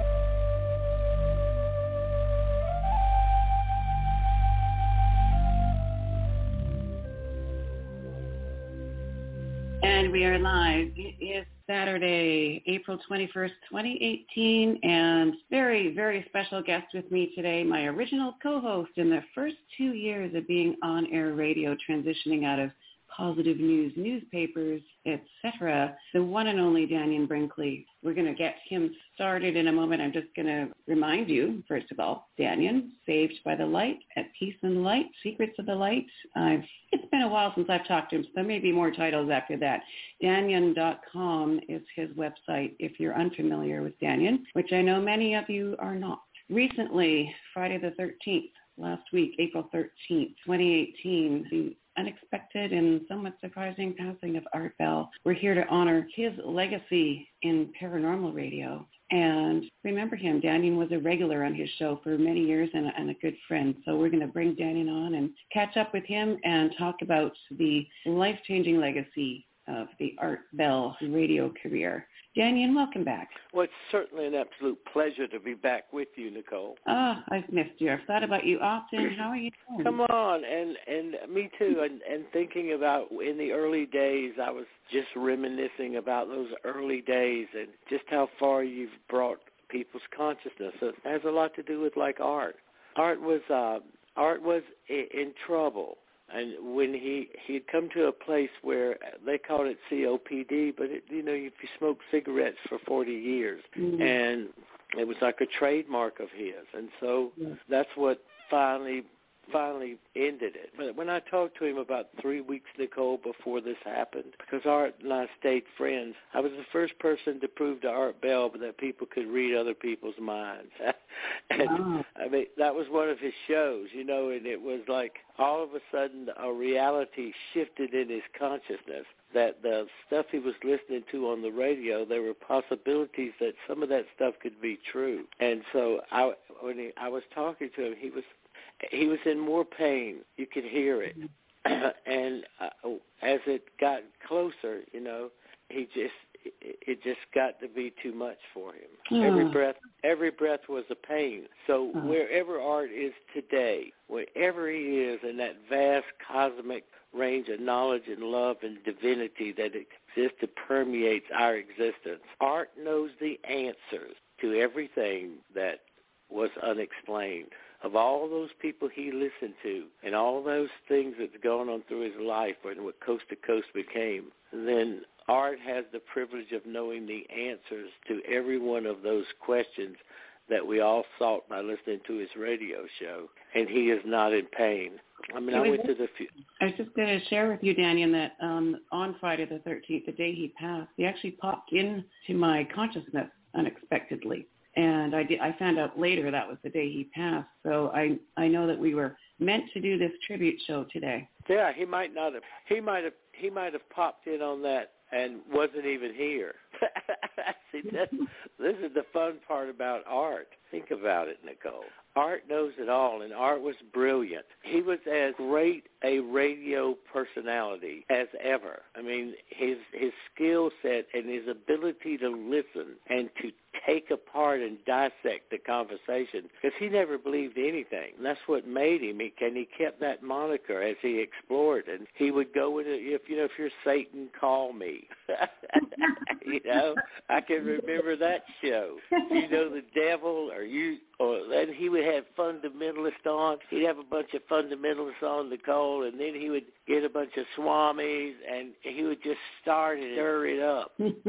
And we are live. It is Saturday, April twenty-first, twenty eighteen, and very, very special guest with me today, my original co-host in the first two years of being on-air radio, transitioning out of positive news, newspapers, et cetera, the one and only Dannion Brinkley. We're going to get him started in a moment. I'm just going to remind you, first of all, Dannion, Saved by the Light, At Peace in the Light, Secrets of the Light. I've, it's been a while since I've talked to him, so there may be more titles after that. Dannion dot com is his website if you're unfamiliar with Dannion, which I know many of you are not. Recently, Friday the thirteenth, last week, April thirteenth, twenty eighteen, the unexpected and somewhat surprising passing of Art Bell. We're here to honor his legacy in paranormal radio and remember him. Dannion was a regular on his show for many years and a, and a good friend. So we're going to bring Dannion on and catch up with him and talk about the life-changing legacy of the Art Bell radio career. Dannion, welcome back. Well, it's certainly an absolute pleasure to be back with you, Nicole. Ah, oh, I've missed you. I've thought about you often. How are you doing? Come on, and and me too. And, and thinking about in the early days, I was just reminiscing about those early days and just how far you've brought people's consciousness. It has a lot to do with like art. Art was uh, art was in trouble And when he he'd come to a place where they called it C O P D, but it, you know, if you smoke cigarettes for forty years, mm-hmm. and it was like a trademark of his, and so yeah. that's what finally finally ended it. But when I talked to him about three weeks, Nicole, before this happened, because Art and I stayed friends, I was the first person to prove to Art Bell that people could read other people's minds. and wow. I mean, that was one of his shows, you know, and it was like all of a sudden a reality shifted in his consciousness, that the stuff he was listening to on the radio, there were possibilities that some of that stuff could be true. And so I, when he, I was talking to him, he was He was in more pain. You could hear it. and uh, as it got closer, you know, he just, it just got to be too much for him. Yeah. Every breath, every breath was a pain. So uh-huh. wherever Art is today, wherever he is in that vast cosmic range of knowledge and love and divinity that exists and permeates our existence, Art knows the answers to everything that was unexplained. Of all those people he listened to and all those things that's going on through his life and what Coast to Coast became, then Art has the privilege of knowing the answers to every one of those questions that we all sought by listening to his radio show, and he is not in pain. I mean, I went to the... Few- I was just going to share with you, Danny, that um, on Friday the thirteenth, the day he passed, he actually popped into my consciousness unexpectedly. And I, did, I found out later that was the day he passed. So I I know that we were meant to do this tribute show today. Yeah, he might not have. He might have. He might have popped in on that and wasn't even here. See, this, this is the fun part about Art. Think about it, Nicole. Art knows it all, and Art was brilliant. He was as great a radio personality as ever. I mean, his his skill set and his ability to listen and to take apart and dissect the conversation, because he never believed anything. And that's what made him. He, and he kept that moniker as he explored. And he would go into, if you know, if you're Satan, call me. You know, I can remember that show. You know, the devil, or you, or then he would have fundamentalists on. He'd have a bunch of fundamentalists on the call, and then he would get a bunch of swamis, and he would just start and stir it up.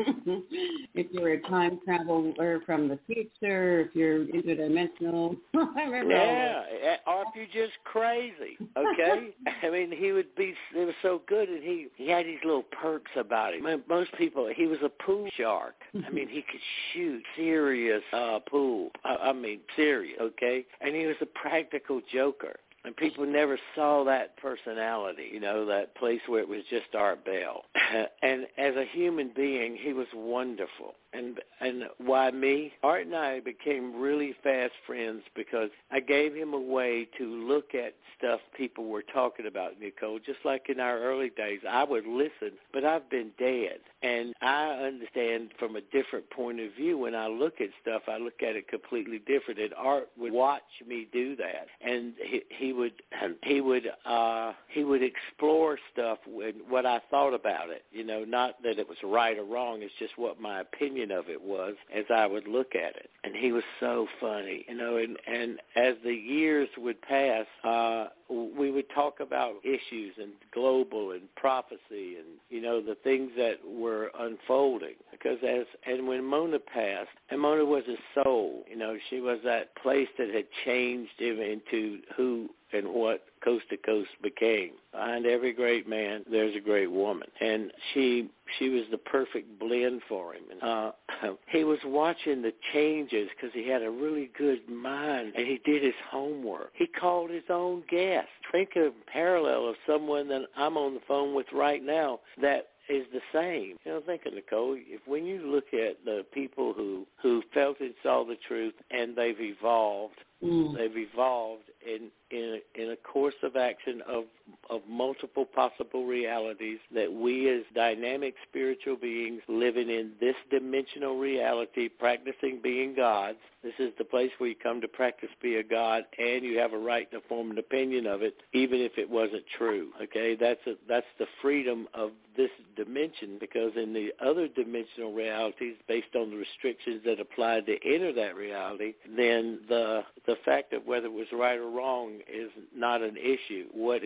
If you were a time traveler from the future, if you're interdimensional, I remember. Yeah, or if you're just crazy, okay? I mean, he would be, it was so good, and he, he had these little perks about him. I mean, most people, he was a pool shark. I mean, he could shoot serious uh, pool. I, I mean, serious, okay? And he was a practical joker. And people never saw that personality, you know, that place where it was just Art Bell. And as a human being, he was wonderful. And and why me? Art and I became really fast friends because I gave him a way to look at stuff people were talking about, Nicole. Just like in our early days, I would listen, but I've been dead. And I understand from a different point of view. When I look at stuff, I look at it completely different. And Art would watch me do that. And he, he would he would uh, he would explore stuff with what I thought about it. You know, not that it was right or wrong. It's just what my opinion of it was as I would look at it. And he was so funny, you know, and, and as the years would pass, uh, we would talk about issues and global and prophecy and, you know, the things that were unfolding. Because as, and when Mona passed, and Mona was a soul, you know, she was that place that had changed him into who and what Coast to Coast became. Behind every great man, there's a great woman. And she she was the perfect blend for him. And, uh, he was watching the changes because he had a really good mind, and he did his homework. He called his own guest. Think of parallel of someone that I'm on the phone with right now that is the same. You know, think of Nicole, if when you look at the people who, who felt and saw the truth and they've evolved, mm. they've evolved in in a, in a course of action of of multiple possible realities, that we as dynamic spiritual beings living in this dimensional reality, practicing being gods. This is the place where you come to practice be a god, and you have a right to form an opinion of it, even if it wasn't true. Okay, that's a, that's the freedom of this dimension, because in the other dimensional realities, based on the restrictions that apply to enter that reality, then the the fact of whether it was right or wrong is not an issue. What exactly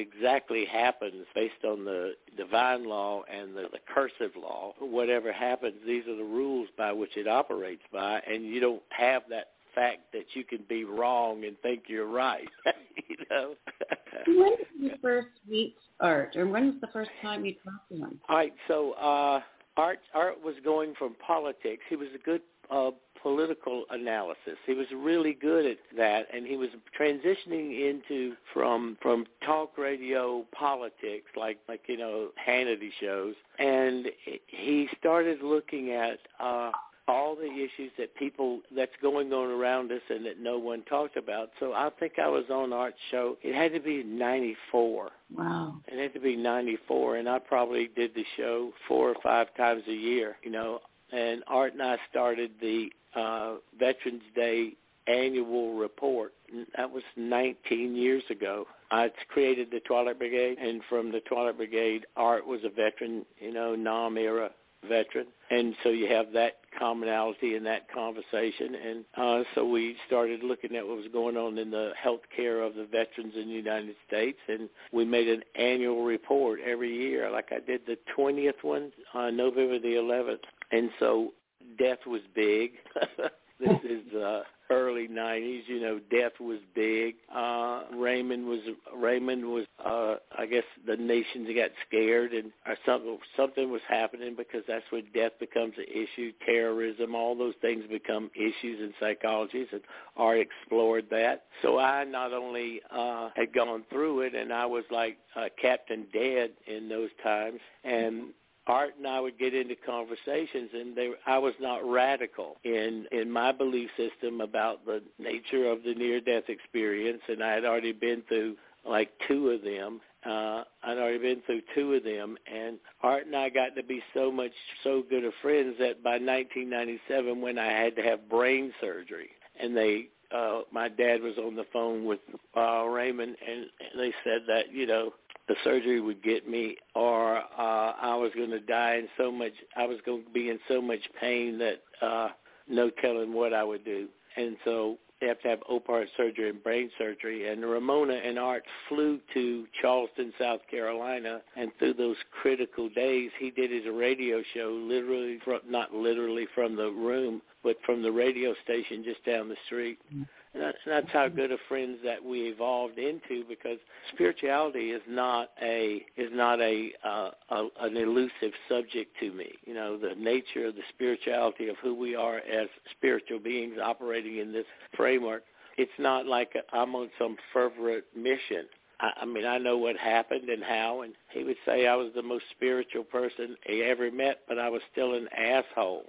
exactly happens based on the divine law and the, the cursive law. Whatever happens, these are the rules by which it operates by, and you don't have that fact that you can be wrong and think you're right. You know. When did you first meet Art, or when was the first time you talked to him? All right, so uh, Art Art was going from politics. He was a good uh, political analysis. He was really good at that, and he was transitioning into from from talk radio politics, like like you know Hannity shows, and he started looking at Uh, all the issues that people, that's going on around us and that no one talked about. So I think I was on Art's show. It had to be ninety-four. Wow. It had to be ninety-four, and I probably did the show four or five times a year, you know. And Art and I started the uh, Veterans Day annual report. That was nineteen years ago. I created the Twilight Brigade, and from the Twilight Brigade, Art was a veteran, you know, Nam era veteran, and so you have that commonality in that conversation, and uh, so we started looking at what was going on in the health care of the veterans in the United States, and we made an annual report every year, like I did the twentieth one on November the eleventh, and so death was big. This is uh, early nineties. You know, death was big. Uh, Raymond was Raymond was. Uh, I guess the nations got scared, and or something something was happening, because that's when death becomes an issue. Terrorism, all those things become issues in psychologies, and Art explored that. So I not only uh, had gone through it, and I was like uh, Captain Dead in those times, and Art and I would get into conversations, and they, I was not radical in, in my belief system about the nature of the near-death experience, and I had already been through like two of them. Uh, I'd already been through two of them, and Art and I got to be so much, so good of friends that by nineteen ninety-seven, when I had to have brain surgery, and they, uh, my dad was on the phone with uh, Raymond, and, and they said that, you know, the surgery would get me, or uh, I was going to die in so much, I was going to be in so much pain that uh, no telling what I would do. And so they have to have open heart surgery and brain surgery. And Ramona and Art flew to Charleston, South Carolina, and through those critical days, he did his radio show literally, from, not literally from the room, but from the radio station just down the street. Mm-hmm. And that's, that's how good of friends that we evolved into, because spirituality is not a is not a, uh, a an elusive subject to me. You know, the nature of the spirituality of who we are as spiritual beings operating in this framework. It's not like a, I'm on some fervent mission. I, I mean, I know what happened and how, and he would say I was the most spiritual person he ever met, but I was still an asshole.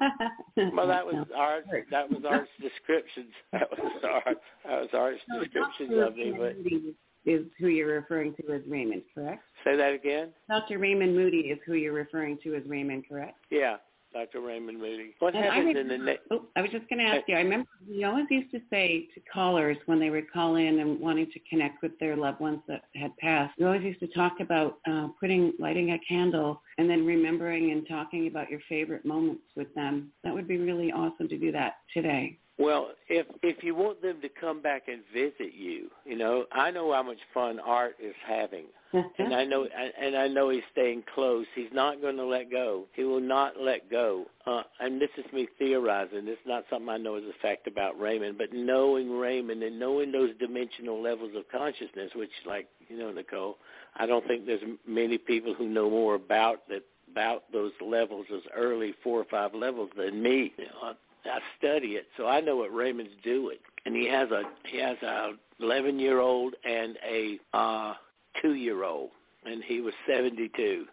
Well, that was Art's, that was Art's descriptions. That was Art, that was Art's no, descriptions Doctor of me. But is who you're referring to as Raymond, correct? Say that again? Doctor Raymond Moody is who you're referring to as Raymond, correct? Yeah. Doctor Raymond Moody. What and happens I in the next? Oh, I was just going to ask you. I remember we always used to say to callers when they would call in and wanting to connect with their loved ones that had passed, we always used to talk about uh, putting, lighting a candle, and then remembering and talking about your favorite moments with them. That would be really awesome to do that today. Well, if if you want them to come back and visit you, you know, I know how much fun Art is having, and I know and I know he's staying close. He's not going to let go. He will not let go. Uh, and this is me theorizing. This is not something I know as a fact about Raymond, but knowing Raymond and knowing those dimensional levels of consciousness, which, like you know, Nicole, I don't think there's many people who know more about that about those levels, those early four or five levels, than me. You know, I study it, so I know what Raymond's doing. And he has a he has a eleven year old and a uh, two year old, and he was seventy-two.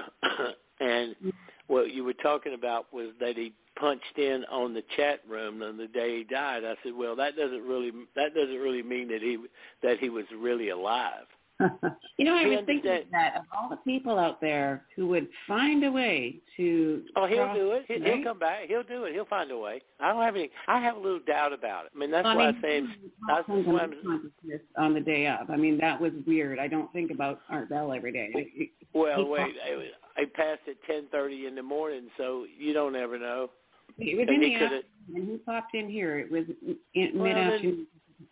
And what you were talking about was that he punched in on the chat room on the day he died. I said, well, that doesn't really that doesn't really mean that he that he was really alive. You know, I He was thinking understand- that of all the people out there who would find a way to Oh, he'll cross, do it. He, right? he'll come back. He'll do it. He'll find a way. I don't have any. I have a little doubt about it. I mean, that's Well, why I I mean, say that's he why I'm. consciousness on the day of. I mean, that was weird. I don't think about Art Bell every day. Well, He wait. I, I passed at ten thirty in the morning, so you don't ever know. It was And in he the coulda- afternoon, and he popped in here. It was in Well, mid-afternoon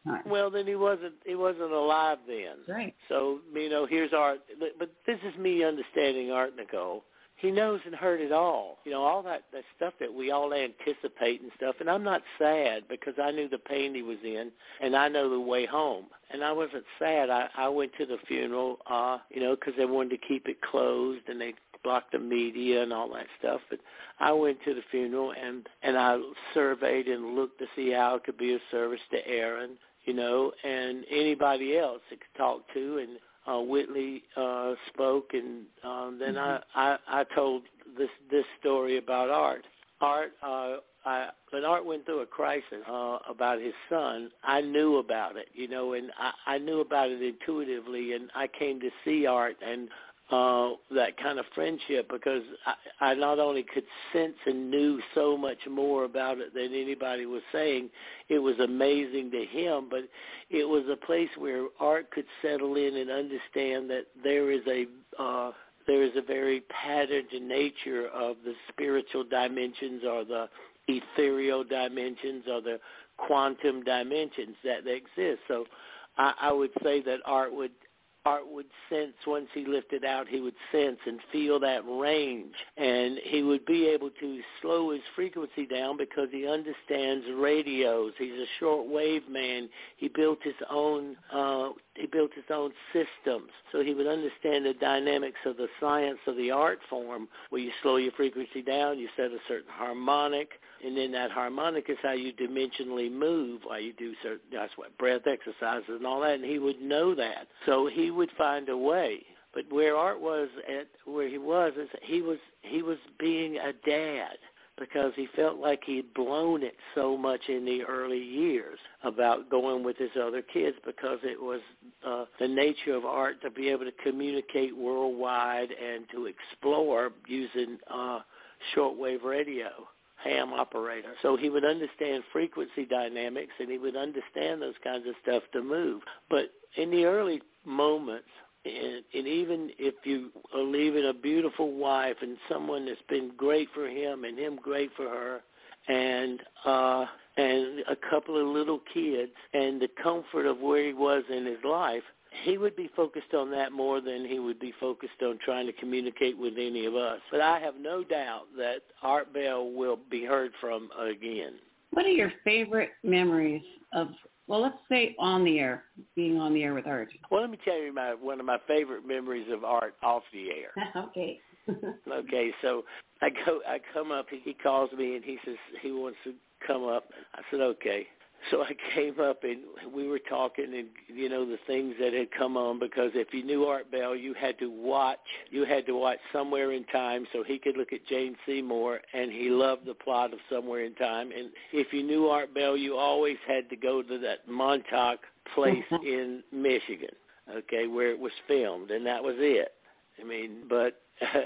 time. Well, then he wasn't he wasn't alive then. Right. So, you know, here's Art. But this is me understanding Art, Nicole. He knows and heard it all. You know, all that, that stuff that we all anticipate and stuff. And I'm not sad because I knew the pain he was in, and I know the way home. And I wasn't sad. I, I went to the funeral, uh, you know, because they wanted to keep it closed, and they blocked the media and all that stuff. But I went to the funeral, and, and I surveyed and looked to see how it could be of service to Aaron, you know, and anybody else it could talk to. And Uh, Whitley uh, spoke, and um, then mm-hmm. I, I, I told this this story about Art. Art, uh, I, when Art went through a crisis uh, about his son, I knew about it, you know, and I, I knew about it intuitively, and I came to see Art and uh, that kind of friendship because I, I not only could sense and knew so much more about it than anybody was saying. It was amazing to him, but it was a place where Art could settle in and understand that there is a uh, there is a very patterned nature of the spiritual dimensions or the ethereal dimensions or the quantum dimensions that exist. So I, I would say that Art would Art would sense, once he lifted out, he would sense and feel that range, and he would be able to slow his frequency down because he understands radios. He's a short-wave man. He built his own uh, he built his own systems, so he would understand the dynamics of the science of the art form, where you slow your frequency down, you set a certain harmonic, and then that harmonic is how you dimensionally move, while you do certain, that's what, breath exercises and all that, and he would know that. So he would find a way. But where Art was at, where he was, is he was he was being a dad because he felt like he'd blown it so much in the early years about going with his other kids because it was uh, the nature of Art to be able to communicate worldwide and to explore using uh, shortwave radio. Ham operator. So he would understand frequency dynamics and he would understand those kinds of stuff to move. But in the early moments, and, and even if you are leaving a beautiful wife and someone that's been great for him and him great for her, and uh, and a couple of little kids and the comfort of where he was in his life, he would be focused on that more than he would be focused on trying to communicate with any of us. But I have no doubt that Art Bell will be heard from again. What are your favorite memories of, well, let's say on the air, being on the air with Art? Well, let me tell you my one of my favorite memories of Art off the air. Okay. Okay, so I go, I come up, he calls me and he says he wants to come up. I said, okay. So I came up and we were talking and, you know, the things that had come on, because if you knew Art Bell, you had to watch, you had to watch Somewhere in Time so he could look at Jane Seymour, and he loved the plot of Somewhere in Time. And if you knew Art Bell, you always had to go to that Montauk place in Michigan, okay, where it was filmed, and that was it. I mean, but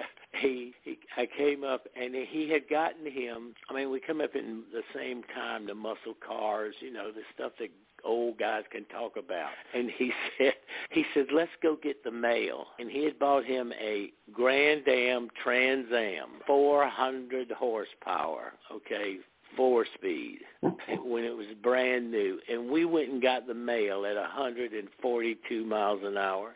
he, he, I came up, and he had gotten him, I mean, we come up in the same time, the muscle cars, you know, the stuff that old guys can talk about. And he said, he said, let's go get the mail. And he had bought him a Grand Am Trans Am, four hundred horsepower, okay, four speed, when it was brand new. And we went and got the mail at one hundred forty-two miles an hour.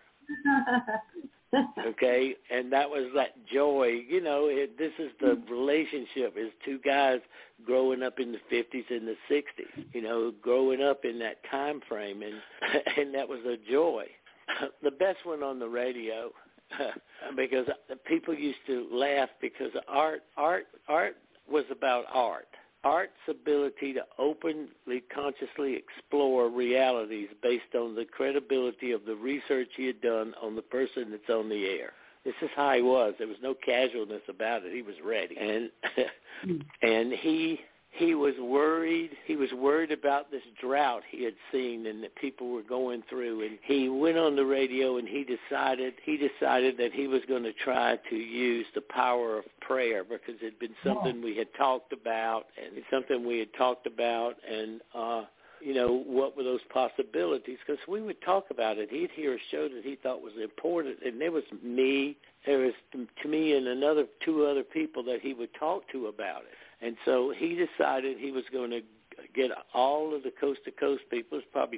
Okay, and that was that joy. You know, it, this is the relationship. Is two guys growing up in the fifties and the sixties, you know, growing up in that time frame, and and that was a joy. The best one on the radio, because people used to laugh because art, art, art was about art. Art's ability to openly, consciously explore realities based on the credibility of the research he had done on the person that's on the air. This is how he was. There was no casualness about it. He was ready. And and he he was worried. He was worried about this drought he had seen and that people were going through. And he went on the radio and he decided he decided that he was going to try to use the power of prayer, because it had been something we had talked about, and it's something we had talked about, and uh, you know, what were those possibilities? Because we would talk about it. He'd hear a show that he thought was important, and there was me, there was to me and another two other people that he would talk to about it. And so he decided he was going to get all of the coast-to-coast people, there's probably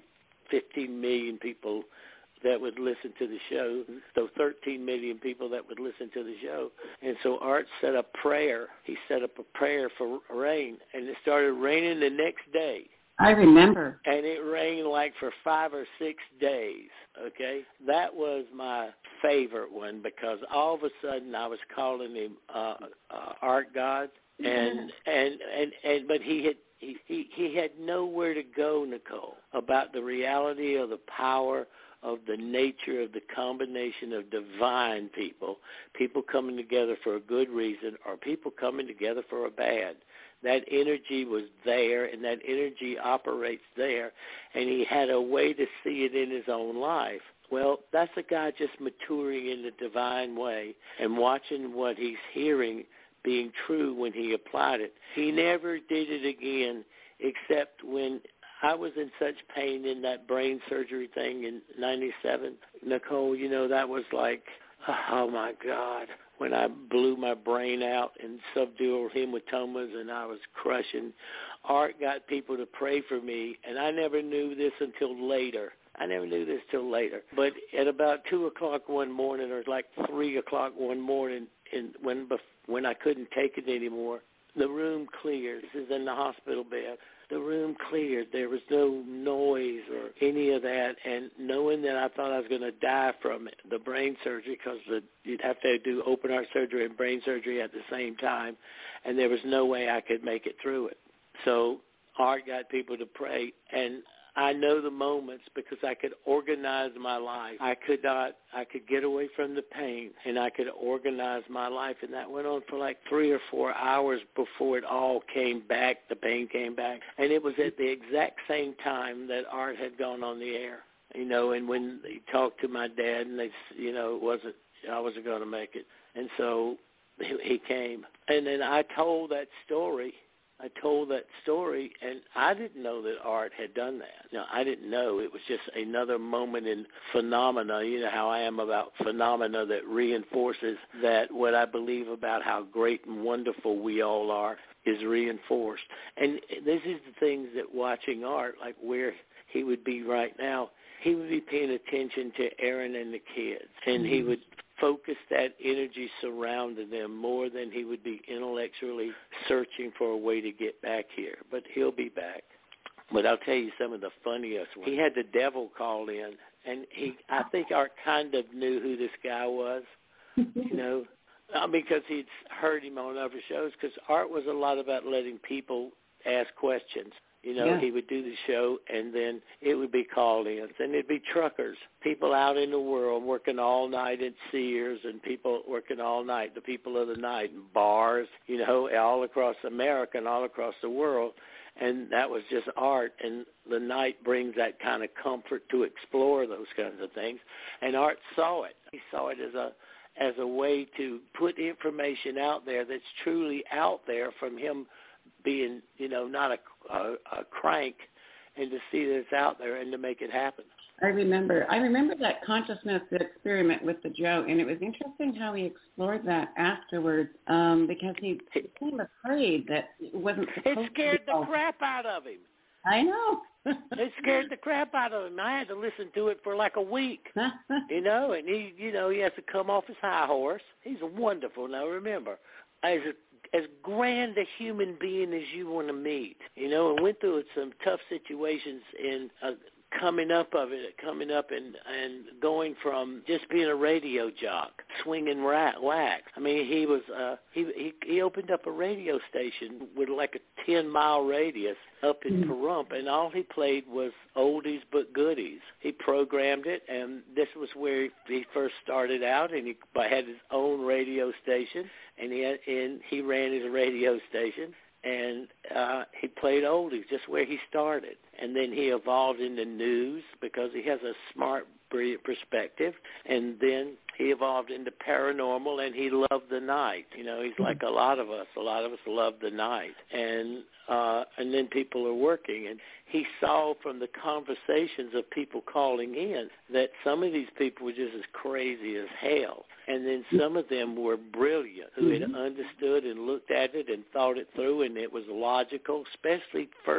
fifteen million people that would listen to the show, so thirteen million people that would listen to the show. And so Art set up prayer. He set up a prayer for rain, and it started raining the next day. I remember. And it rained like for five or six days, okay? That was my favorite one because all of a sudden I was calling him uh, uh, Art God, and, and, and, and but he had he, he, he had nowhere to go, Nicole, about the reality of the power of the nature of the combination of divine people, people coming together for a good reason or people coming together for a bad. That energy was there, and that energy operates there, and he had a way to see it in his own life. Well, that's a guy just maturing in the divine way and watching what he's hearing being true when he applied it. He never did it again except when I was in such pain in that brain surgery thing in ninety-seven. Nicole, you know, that was like, oh, my God, when I blew my brain out in subdural hematomas and I was crushing. Art got people to pray for me, and I never knew this until later. I never knew this till later. But at about two o'clock one morning or like three o'clock one morning, and when when I couldn't take it anymore, the room cleared. This is in the hospital bed. The room cleared. There was no noise or any of that. And knowing that I thought I was going to die from it, the brain surgery, because you'd have to do open heart surgery and brain surgery at the same time, and there was no way I could make it through it. So Art got people to pray, and I know the moments because I could organize my life. I could not, I could get away from the pain, and I could organize my life, and that went on for like three or four hours before it all came back, the pain came back. And it was at the exact same time that Art had gone on the air, you know, and when he talked to my dad, and they, you know, it wasn't, I wasn't going to make it. And so he, he came. And then I told that story. I told that story, and I didn't know that Art had done that. No, I didn't know. It was just another moment in phenomena. You know how I am about phenomena that reinforces that what I believe about how great and wonderful we all are is reinforced. And this is the things that watching Art, like where he would be right now, he would be paying attention to Aaron and the kids, and he would focus that energy surrounding them more than he would be intellectually searching for a way to get back here. But he'll be back. But I'll tell you some of the funniest ones. He had the devil call in, and he, I think Art kind of knew who this guy was, you know, because he'd heard him on other shows, because Art was a lot about letting people ask questions. You know, yeah. He would do the show, and then it would be call-ins, and it'd be truckers, people out in the world working all night at Sears, and people working all night, the people of the night, in bars, you know, all across America and all across the world. And that was just Art, and the night brings that kind of comfort to explore those kinds of things. And Art saw it. He saw it as a as a way to put information out there that's truly out there from him being, you know, not a, a, a crank, and to see that it's out there and to make it happen. I remember. I remember that consciousness experiment with the Joe, and it was interesting how he explored that afterwards, um, because he became afraid that it wasn't supposed It scared to the crap out of him. I know. It scared the crap out of him. I had to listen to it for like a week, you know, and he, you know, he has to come off his high horse. He's wonderful. Now, remember, as a as grand a human being as you want to meet, you know, and went through some tough situations in uh, coming up of it, coming up and, and going from just being a radio jock, swinging rat, wax. I mean, he was, uh, he, he he opened up a radio station with like a ten-mile radius up in Pahrump, and all he played was oldies but goodies. He programmed it, and this was where he, he first started out, and he had his own radio station, and he had, and he ran his radio station, and uh, he played oldies, just where he started. And then he evolved into news because he has a smart, brilliant perspective. And then he evolved into paranormal, and he loved the night. You know, he's like a lot of us. A lot of us love the night. And uh, and then people are working. And he saw from the conversations of people calling in that some of these people were just as crazy as hell. And then some of them were brilliant, who had understood and looked at it and thought it through, and it was logical, especially first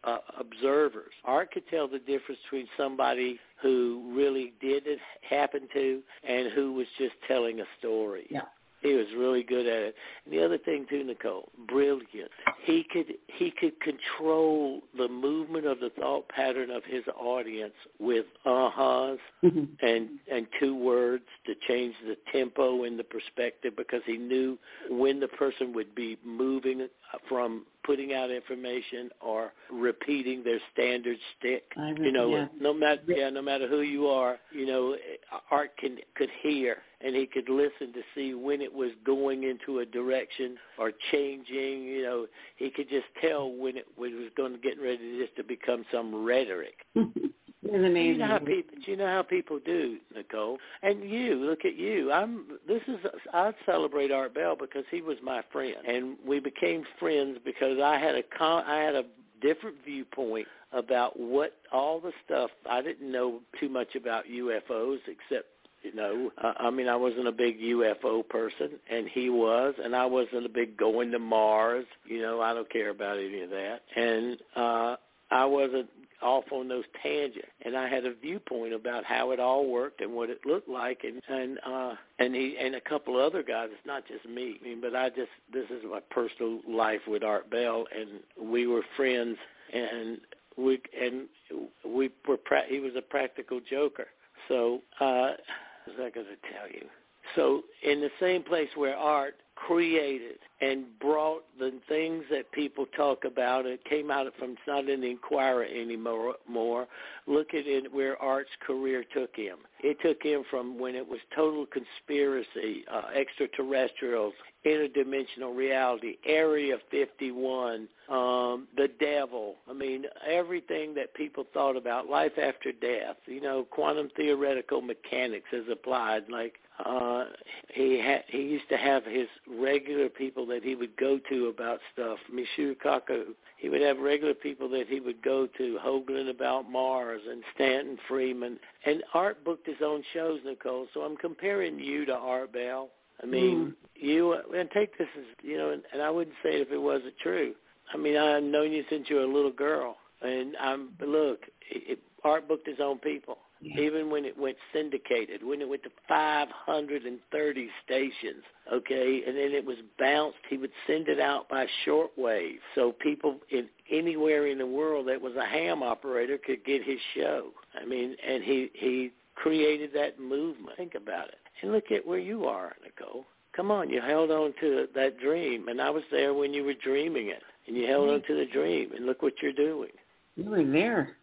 uh, observers. Art could tell the difference between somebody who really did it happen to and who was just telling a story. Yeah. He was really good at it. And the other thing too, Nicole, brilliant. He could he could control the movement of the thought pattern of his audience with uh-huhs mm-hmm. and and two words to change the tempo and the perspective, because he knew when the person would be moving from putting out information or repeating their standard stick. I you know, yeah. no matter yeah, no matter who you are, you know, Art can could hear and he could listen to see when it was going into a direction or changing. You know, he could just tell when it, when it was going to get ready just to become some rhetoric. It's amazing. You know how people, you know how people do, Nicole. And you, look at you. I'm. This is. I celebrate Art Bell because he was my friend, and we became friends because I had a. Con, I had a different viewpoint about what all the stuff. I didn't know too much about U F Os except. You know, uh, I mean, I wasn't a big U F O person, and he was, and I wasn't a big going to Mars. You know, I don't care about any of that, and uh, I wasn't off on those tangents. And I had a viewpoint about how it all worked and what it looked like, and and uh, and he and a couple other guys. It's not just me. I mean, but I just this is my personal life with Art Bell, and we were friends, and we and we were. Pra- he was a practical joker, so. Uh, What was I going to tell you? So in the same place where Art created and brought the things that people talk about, it came out from, it's not in the Inquirer anymore, more. Look at it where Art's career took him. It took him from when it was total conspiracy, uh, extraterrestrials, interdimensional reality, Area fifty-one, um, the devil. I mean, everything that people thought about, life after death, you know, quantum theoretical mechanics as applied. Like uh, he ha- he used to have his regular people that he would go to about stuff. Michio Kaku, he would have regular people that he would go to, Hoagland about Mars and Stanton Friedman. And Art booked his own shows, Nicole, so I'm comparing you to Art Bell. I mean, mm. you, and take this as, you know, and, and I wouldn't say it if it wasn't true. I mean, I've known you since you were a little girl, and I'm, but look, it, it, Art booked his own people. Yeah. Even when it went syndicated, when it went to five hundred thirty stations, okay, and then it was bounced, he would send it out by shortwave so people in anywhere in the world that was a ham operator could get his show. I mean, and he, he created that movement. Think about it. And look at where you are, Nicole. Come on, you held on to that dream, and I was there when you were dreaming it, and you held on to the dream, and look what you're doing. You were there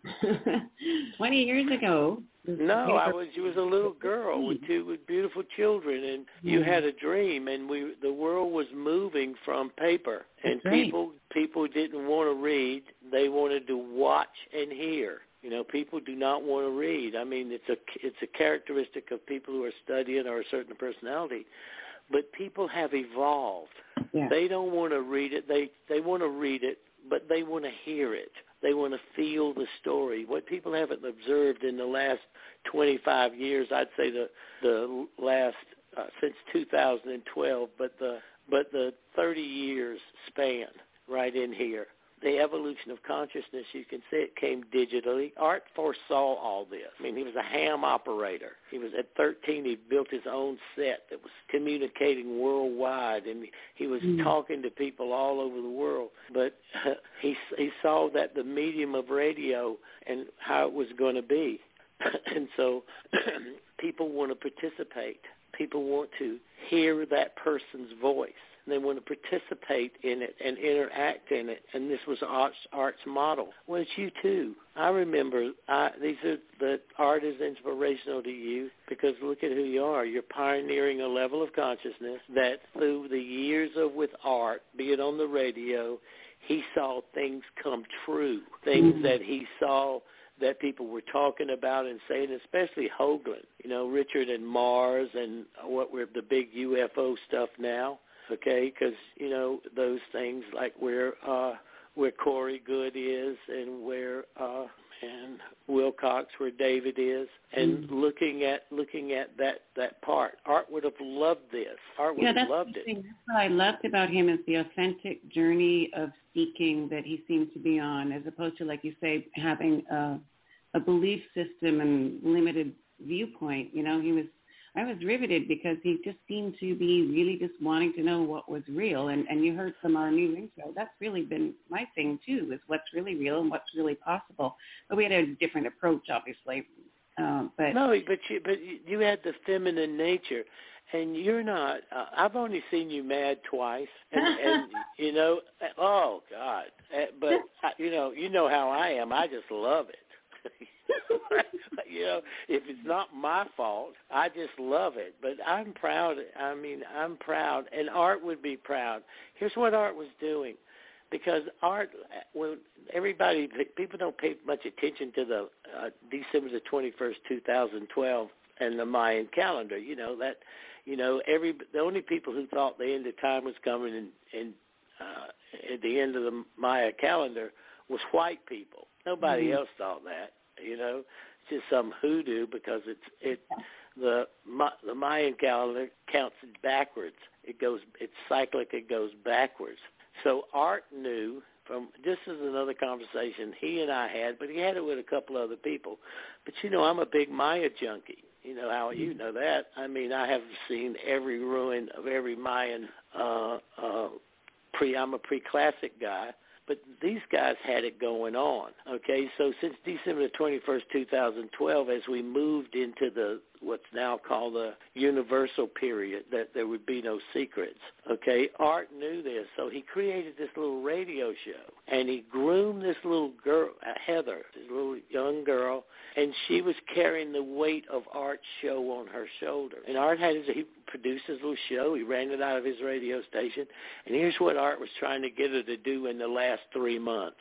twenty years ago. No, I was. You was a little girl with two with beautiful children, and you had a dream. And we, the world was moving from paper, and That's people, right. people didn't want to read; they wanted to watch and hear. You know, people do not want to read. I mean, it's a it's a characteristic of people who are studying or a certain personality. But people have evolved. Yeah. They don't want to read it. They they want to read it, but they want to hear it. They want to feel the story. What people haven't observed in the last twenty-five years, I'd say the the last uh, since two thousand twelve, but the but the thirty years span right in here. The evolution of consciousness, you can see it came digitally. Art foresaw all this. I mean, he was a ham operator. He was at thirteen, he built his own set that was communicating worldwide, and he was mm. talking to people all over the world. But uh, he, he saw that the medium of radio and how it was going to be. And so people want to participate. People want to hear that person's voice. They want to participate in it and interact in it, and this was Art's, Art's model. Well, it's you too. I remember I, these are the art is inspirational to you because look at who you are. You're pioneering a level of consciousness that through the years of with Art, be it on the radio, he saw things come true, things mm-hmm. that he saw that people were talking about and saying, especially Hoagland, you know, Richard and Mars and what we're the big U F O stuff now. Okay, because, you know, those things like where uh, where Corey Good is, and where uh, and Wilcox, where David is, and mm. looking at looking at that, that part. Art would have loved this. Art would yeah, have loved it. That's what I loved about him is the authentic journey of seeking that he seemed to be on, as opposed to, like you say, having a, a belief system and limited viewpoint. You know, he was. I was riveted because he just seemed to be really just wanting to know what was real. And, and you heard from our new intro, that's really been my thing too, is what's really real and what's really possible. But we had a different approach, obviously. Um, but no, but you, but you had the feminine nature, and you're not. Uh, I've only seen you mad twice, and, and you know, oh God! But you know, you know how I am. I just love it. You know, if it's not my fault, I just love it. But I'm proud. I mean, I'm proud, and Art would be proud. Here's what Art was doing, because Art, when everybody, people don't pay much attention to the uh, December the twenty-first, two thousand twelve, and the Mayan calendar. You know that, you know, every the only people who thought the end of time was coming, and, and uh, at the end of the Maya calendar was white people. Nobody mm-hmm. else thought that. You know, it's just some hoodoo because it's it the the Mayan calendar counts backwards. It goes it's cyclic. It goes backwards. So Art knew from this is another conversation he and I had, but he had it with a couple other people. But you know, I'm a big Maya junkie. You know how you know that. I mean, I have seen every ruin of every Mayan. Uh, uh, pre I'm a pre-classic guy. But these guys had it going on, okay? So since December the twenty-first, two thousand twelve, as we moved into the what's now called the universal period, that there would be no secrets, okay? Art knew this, so he created this little radio show, and he groomed this little girl, uh, Heather, this little young girl, and she was carrying the weight of Art's show on her shoulder. And Art had his, he produced his little show. He ran it out of his radio station. And here's what Art was trying to get her to do in the last three months.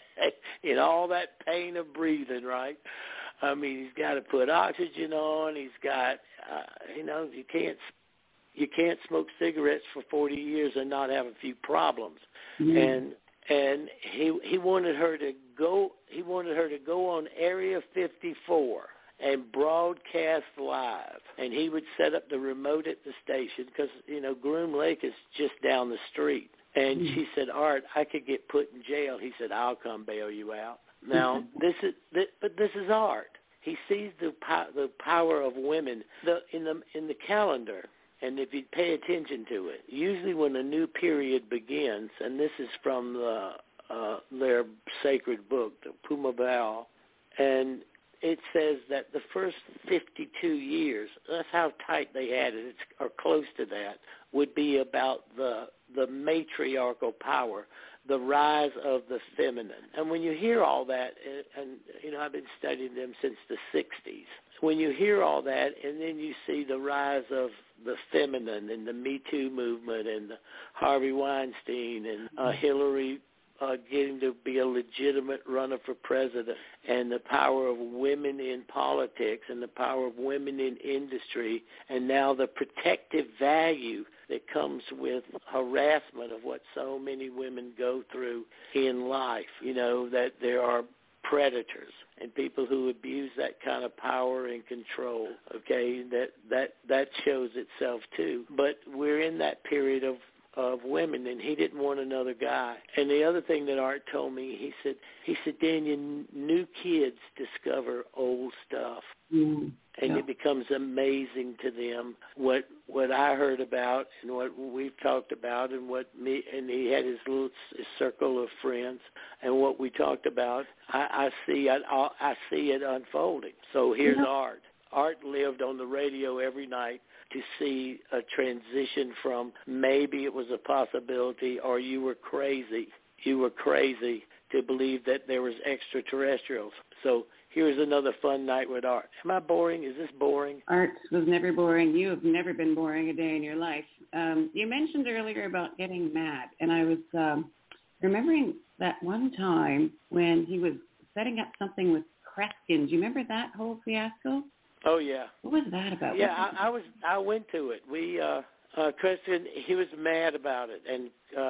In all that pain of breathing, right? I mean, he's got to put oxygen on. He's got, uh, you know, you can't you can't smoke cigarettes for forty years and not have a few problems. Mm-hmm. And and he he wanted her to go. He wanted her to go on Area fifty-four and broadcast live. And he would set up the remote at the station because you know Groom Lake is just down the street. And mm-hmm. she said, "Art, I could get put in jail." He said, "I'll come bail you out." Now this is, this, but this is Art. He sees the the power of women the, in the in the calendar, and if you pay attention to it, usually when a new period begins, and this is from the, uh, their sacred book, the Pumabal, and it says that the first fifty-two years, that's how tight they had it, it's, or close to that, would be about the the matriarchal power, the rise of the feminine. And when you hear all that, and, and you know, I've been studying them since the sixties, when you hear all that and then you see the rise of the feminine and the Me Too movement and the Harvey Weinstein and uh, Hillary uh, getting to be a legitimate runner for president, and the power of women in politics and the power of women in industry, and now the protective value that comes with harassment of what so many women go through in life, you know, that there are predators and people who abuse that kind of power and control, okay, that that that shows itself too. But we're in that period of of women, and he didn't want another guy. And the other thing that Art told me, he said, he said, Daniel, new kids discover old stuff. Mm-hmm. And yeah. It becomes amazing to them what what I heard about and what we've talked about and what me and he had his little his circle of friends and what we talked about. I, I see I, I see it unfolding. So here's yeah. Art. Art lived on the radio every night to see a transition from maybe it was a possibility or you were crazy. You were crazy to believe that there was extraterrestrials. So here's another fun night with Art. Am I boring? Is this boring? Art was never boring. You have never been boring a day in your life. Um, you mentioned earlier about getting mad, and I was um, remembering that one time when he was setting up something with Kreskin. Do you remember that whole fiasco? Oh yeah. What was that about? Yeah, I, I was. I went to it. We, uh, uh, Kreskin, he was mad about it, and uh,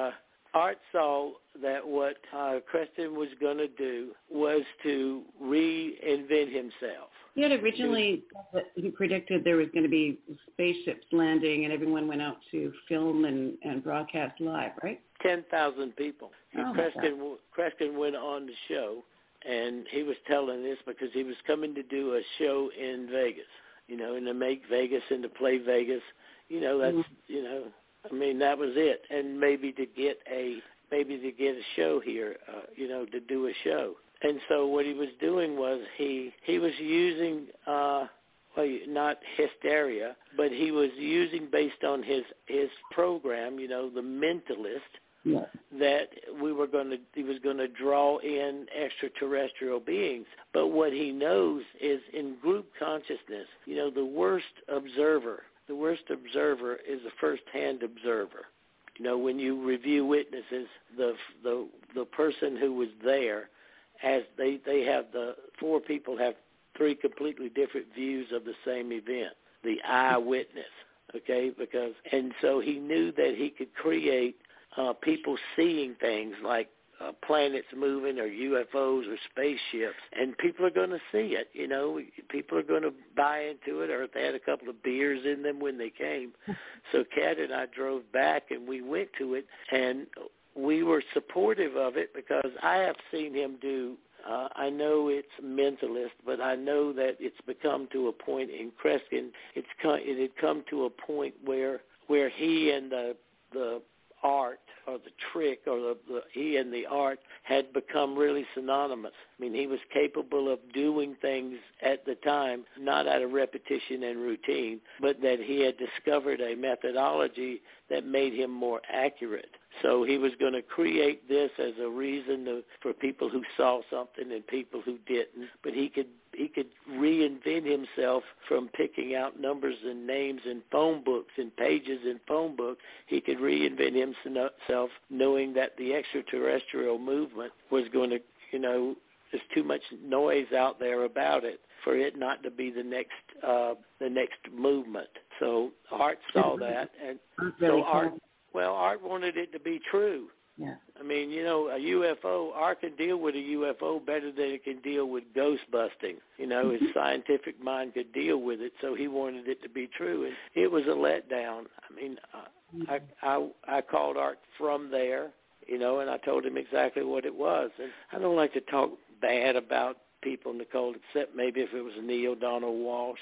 Art saw that what uh, Creston was going to do was to reinvent himself. He had originally, he predicted there was going to be spaceships landing and everyone went out to film and, and broadcast live, right? ten thousand people. Oh, Creston, Creston went on the show, and he was telling this because he was coming to do a show in Vegas, you know, and to make Vegas and to play Vegas. You know, that's, mm-hmm. you know, I mean, that was it. And maybe to get a, maybe to get a show here, uh, you know, to do a show. And so what he was doing was he, he was using, uh, well, not hysteria, but he was using based on his, his program, you know, The Mentalist, yeah. that we were going to, he was going to draw in extraterrestrial beings. But what he knows is in group consciousness, you know, the worst observer, the worst observer is the first-hand observer. You know, when you review witnesses, the the the person who was there, as they they have the four people have three completely different views of the same event. The eyewitness, okay, because and so he knew that he could create uh, people seeing things like uh, planets moving or U F Os or spaceships, and people are going to see it. You know, people are going to buy into it, or if they had a couple of beers in them when they came. So Kat and I drove back, and we went to it, and we were supportive of it because I have seen him do. Uh, I know it's mentalist, but I know that it's become to a point in Creston. It's come, it had come to a point where where he and the the art or the trick or the, the he and the art had become really synonymous. I mean, he was capable of doing things at the time, not out of repetition and routine, but that he had discovered a methodology that made him more accurate. So he was going to create this as a reason to, for people who saw something and people who didn't. But he could he could reinvent himself from picking out numbers and names in phone books and pages in phone books. He could reinvent himself knowing that the extraterrestrial movement was going to, you know, there's too much noise out there about it for it not to be the next uh, the next movement. So Art saw that, and so Art. Well, Art wanted it to be true. Yeah. I mean, you know, a U F O, Art can deal with a U F O better than it can deal with ghost busting. You know, his scientific mind could deal with it, so he wanted it to be true. And it was a letdown. I mean, I, I, I called Art from there, you know, and I told him exactly what it was. And I don't like to talk bad about people, Nicole, except maybe if it was Neil Donald Walsh.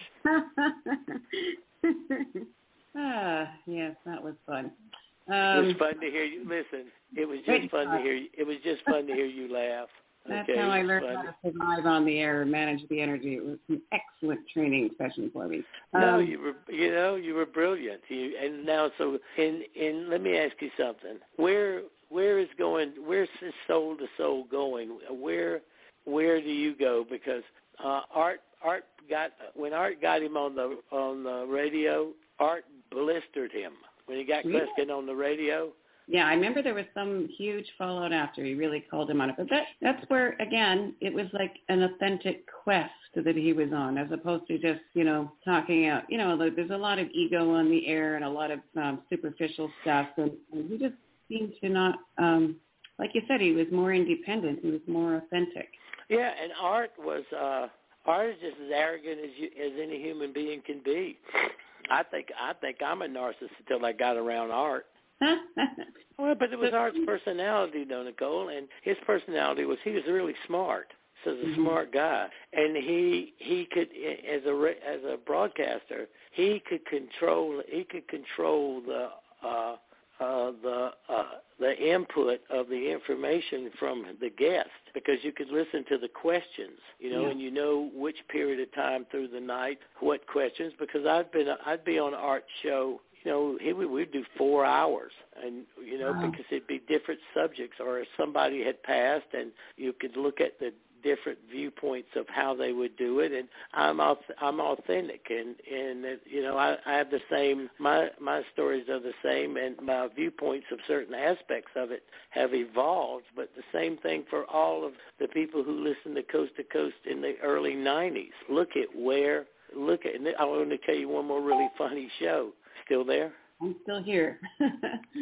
ah, yes, that was fun. Um, it was fun to hear you. Listen, it was just fun to hear you. It was just fun to hear you laugh. That's okay, how I learned how to survive on the air and manage the energy. It was an excellent training session for me. No, um, you were, you know, you were brilliant. You, and now, so, and, and let me ask you something. Where, where is going? Where's this soul to soul going? Where, where do you go? Because uh, Art, Art got when Art got him on the on the radio. Art blistered him. When he got really? Creston on the radio? Yeah, I remember there was some huge fallout after he really called him on it. But that, that's where, again, it was like an authentic quest that he was on as opposed to just, you know, talking out. You know, there's a lot of ego on the air and a lot of um, superficial stuff. And, and he just seemed to not, um, like you said, he was more independent. He was more authentic. Yeah, and Art was, uh, Art is just as arrogant as, you, as any human being can be. I think I think I'm a narcissist until I got around Art. Well, but it was Art's personality, though, Nicole, and his personality was he was really smart. So he's a mm-hmm. smart guy, and he he could as a as a broadcaster he could control he could control the uh, uh, the uh, the input of the information from the guest because you could listen to the questions, you know, yeah. and you know which period of time through the night, what questions. Because I've been I'd be on Art's show, you know, he would we'd do four hours, and you know wow. because it'd be different subjects, or if somebody had passed, and you could look at the different viewpoints of how they would do it, and I'm I'm authentic, and and you know I, I have the same my my stories are the same, and my viewpoints of certain aspects of it have evolved, but the same thing for all of the people who listened to Coast to Coast in the early nineties. Look at where look at. And I want to tell you one more really funny show. Still there? I'm still here.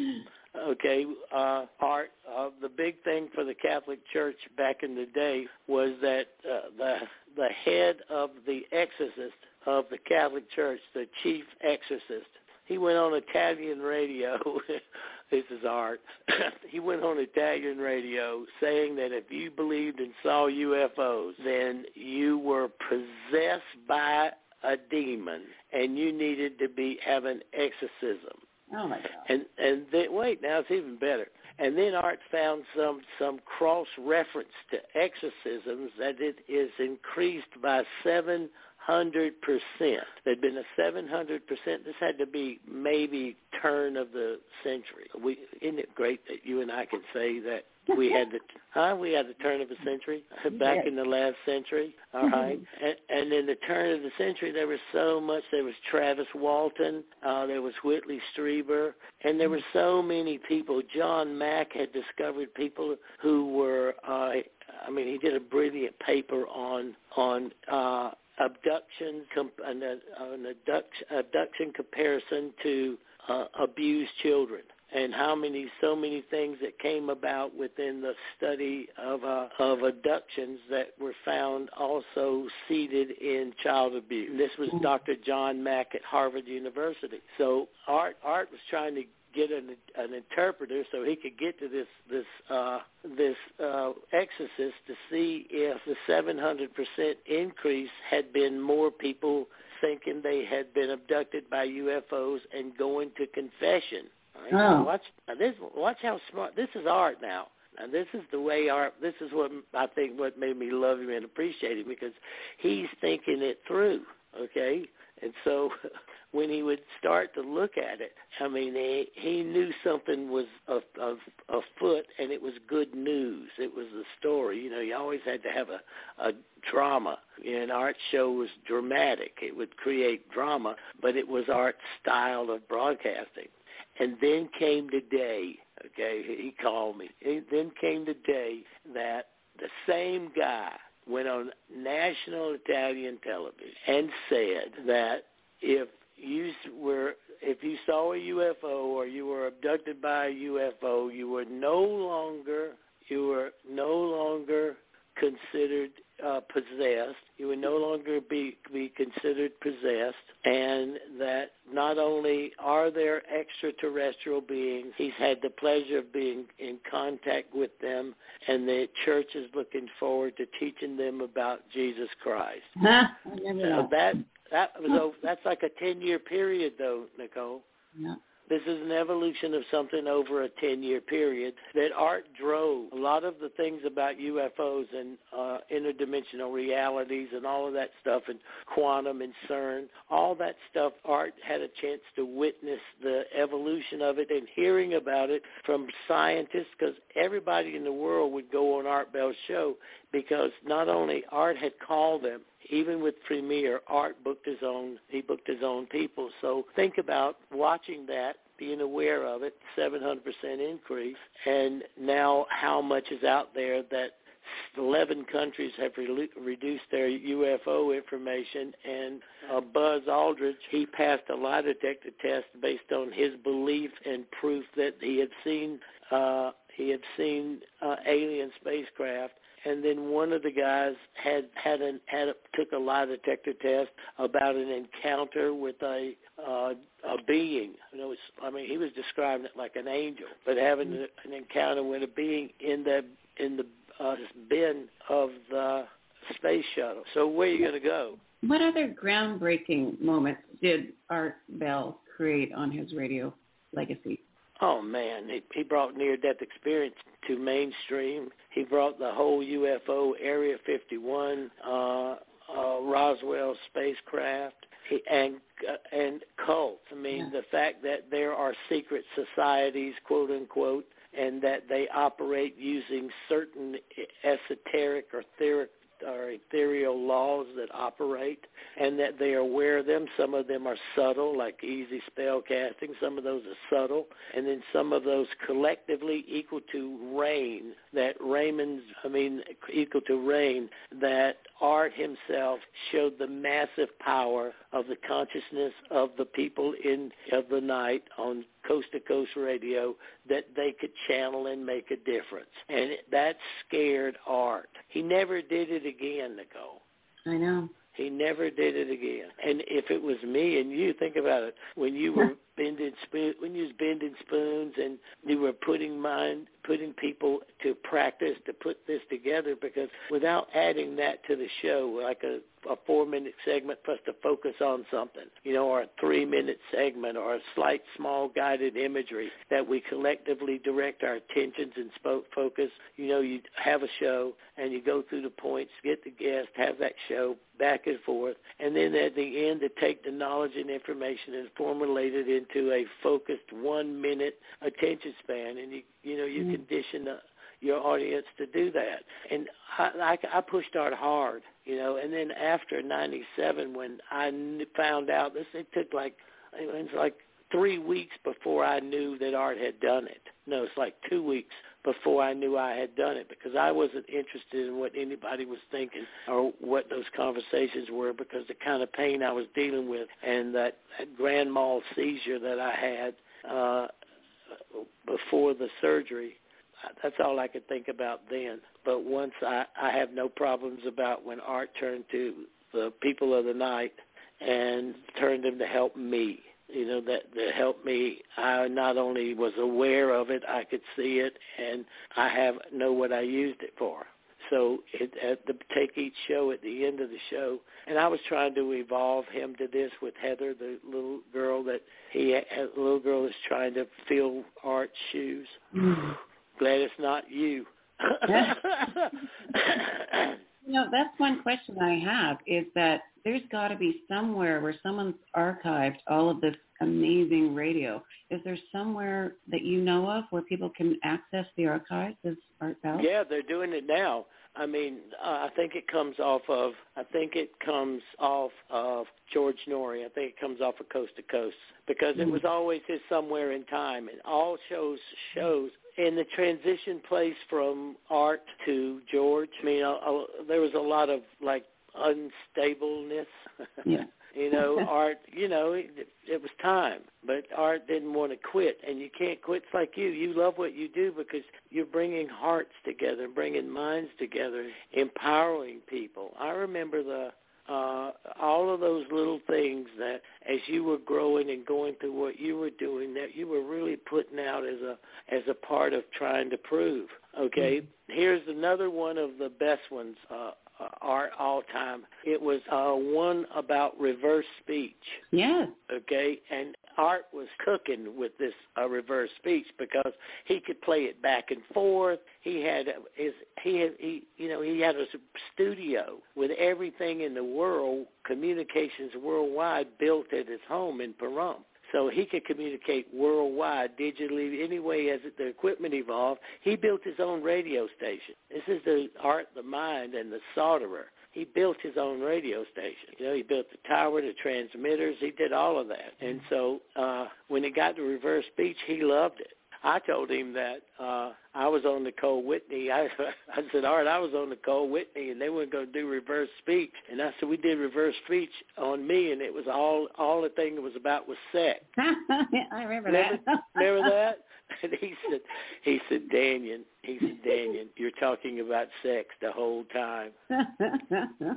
Okay, uh, Art, uh, the big thing for the Catholic Church back in the day was that uh, the the head of the exorcist of the Catholic Church, the chief exorcist, he went on Italian radio. This is Art. He went on Italian radio saying that if you believed and saw U F Os, then you were possessed by a demon and you needed to be have an exorcism. Oh my God! And and then, wait, now it's even better. And then Art found some some cross reference to exorcisms that it is increased by seven hundred percent. There'd been a seven hundred percent. This had to be maybe turn of the century. We isn't it great that you and I can say that we had the huh? We had the turn of the century back yes. in the last century. All right, and, and in the turn of the century, there was so much. There was Travis Walton, uh, there was Whitley Strieber, and there were so many people. John Mack had discovered people who were. Uh, I mean, he did a brilliant paper on on. Uh, abduction, an, an abduction, abduction comparison to uh, abused children, and how many, so many things that came about within the study of uh, of abductions that were found also seated in child abuse. This was Doctor John Mack at Harvard University. So Art Art was trying to get an, an interpreter so he could get to this this uh, this uh, exorcist to see if the seven hundred percent increase had been more people thinking they had been abducted by U F Os and going to confession. Right? Oh. Watch now this. Watch how smart this is. Art now. And this is the way Art. This is what I think what made me love him and appreciate him, because he's thinking it through. Okay, and so. When he would start to look at it, I mean, he, he knew something was of, of, afoot, and it was good news. It was the story. You know, you always had to have a, a drama. An art show was dramatic. It would create drama, but it was Art's style of broadcasting. And then came the day, okay, he called me. Then came the day that the same guy went on national Italian television and said that if you were, if you saw a U F O or you were abducted by a U F O, you were no longer, you were no longer considered uh, possessed. You would no longer be be considered possessed, and that not only are there extraterrestrial beings, he's had the pleasure of being in contact with them, and the church is looking forward to teaching them about Jesus Christ. Huh? So that. That was a, that's like a ten-year period, though, Nicole. Yeah. This is an evolution of something over a ten-year period that Art drove. A lot of the things about U F Os and uh, interdimensional realities and all of that stuff, and quantum and CERN, all that stuff, Art had a chance to witness the evolution of it and hearing about it from scientists, because everybody in the world would go on Art Bell's show, because not only Art had called them, even with Premier, Art booked his own, he booked his own people. So think about watching that, being aware of it, seven hundred percent increase, and now how much is out there that eleven countries have re- reduced their U F O information, and uh, Buzz Aldridge, he passed a lie detector test based on his belief and proof that he had seen, uh, he had seen uh, alien spacecraft. And then one of the guys had had an had a, took a lie detector test about an encounter with a uh, a being. You know, it's, I mean, he was describing it like an angel, but having an encounter with a being in the in the uh, bin of the space shuttle. So where are you going to go? What other groundbreaking moments did Art Bell create on his radio legacy? Oh, man, he, he brought near-death experience to mainstream. He brought the whole U F O, Area fifty-one, uh, uh, Roswell spacecraft, he, and uh, and cults. I mean, yeah. The fact that there are secret societies, quote-unquote, and that they operate using certain esoteric or theoric or ethereal laws that operate, and that they are aware of them. Some of them are subtle, like easy spell casting. Some of those are subtle, and then some of those collectively equal to rain, that Raymond's, I mean, equal to rain, that Art himself showed the massive power of the consciousness of the people in of the night on coast-to-coast radio that they could channel and make a difference. And it, that scared Art. He never did it again, Nicole. I know. He never did it again. And if it was me and you, think about it, when you were bending spoon, when you was bending spoons and you were putting mind, putting people to practice to put this together, because without adding that to the show, like a, a four-minute segment for us to focus on something, you know, or a three-minute segment or a slight, small guided imagery that we collectively direct our attentions and spoke focus, you know, you have a show and you go through the points, get the guest, have that show back and forth, and then at the end to take the knowledge and information and formulate it into a focused one-minute attention span, and you you know you mm-hmm. condition the, your audience to do that. And I, I, I pushed Art hard, you know, and then after ninety-seven, when I found out this, it took like it was like three weeks before I knew that Art had done it. No, it's like two weeks before I knew I had done it, because I wasn't interested in what anybody was thinking or what those conversations were, because the kind of pain I was dealing with and that, that grand mal seizure that I had uh, before the surgery, that's all I could think about then. But once I, I have no problems about when Art turned to the people of the night and turned them to help me. You know, that, that helped me. I not only was aware of it, I could see it, and I have know what I used it for. So it, at the, take each show at the end of the show, and I was trying to evolve him to this with Heather, the little girl that he has, the little girl is trying to fill Art's shoes. Mm. Glad it's not you. You know, that's one question I have, is that there's got to be somewhere where someone's archived all of this amazing radio. Is there somewhere that you know of where people can access the archives of Art Bell? Yeah, they're doing it now. I mean, uh, I think it comes off of, I think it comes off of George Norrie. I think it comes off of Coast to Coast, because mm. it was always his Somewhere in Time. And all shows, shows in the transition place from Art to George, I mean, uh, uh, there was a lot of, like, unstableness. Yeah. You know, Art, you know, it, it was time, but Art didn't want to quit, and you can't quit. It's like you. You love what you do because you're bringing hearts together, bringing minds together, empowering people. I remember the uh, all of those little things that as you were growing and going through what you were doing, that you were really putting out as a as a part of trying to prove. Okay, mm-hmm. Here's another one of the best ones. Uh, Uh, Art all time. It was uh, one about reverse speech. Yeah. Okay, and Art was cooking with this uh, reverse speech because he could play it back and forth. He had his he had he you know he had a studio with everything in the world, communications worldwide, built at his home in Pahrump. So he could communicate worldwide, digitally, any way as the equipment evolved. He built his own radio station. This is the Art, the mind, and the solderer. He built his own radio station. You know, he built the tower, the transmitters. He did all of that. And so uh, when it got to reverse speech, he loved it. I told him that uh, I was on Nicole Whitney. I, I said, Art, I was on Nicole Whitney, and they weren't going to do reverse speech. And I said, we did reverse speech on me, and it was all all the thing it was about was sex. I remember, remember that. Remember that? And he said, he said, Daniel, he said, Daniel, you're talking about sex the whole time. Oh,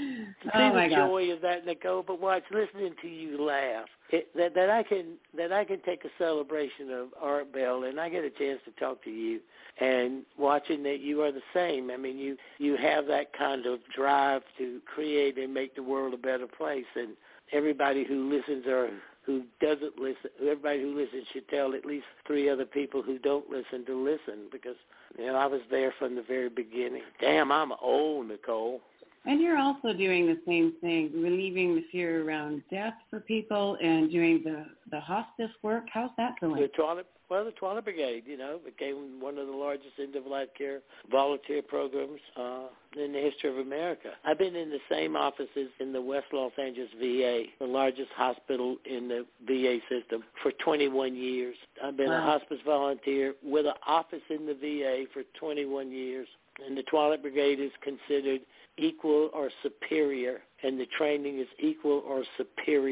See my the God. joy of that, Nicole. But watch, listening to you laugh. It, that that I can that I can take a celebration of Art Bell, and I get a chance to talk to you, and watching that you are the same. I mean, you you have that kind of drive to create and make the world a better place, and everybody who listens or who doesn't listen, everybody who listens should tell at least three other people who don't listen to listen, because you know I was there from the very beginning. Damn, I'm old, Nicole. And you're also doing the same thing, relieving the fear around death for people and doing the, the hospice work. How's that going? The Twilight, well, the Twilight Brigade, you know, became one of the largest end-of-life care volunteer programs uh, in the history of America. I've been in the same offices in the West Los Angeles V A, the largest hospital in the V A system, for twenty-one years. I've been wow. a hospice volunteer with an office in the V A for twenty-one years. And the Twilight Brigade is considered equal or superior, and the training is equal or superior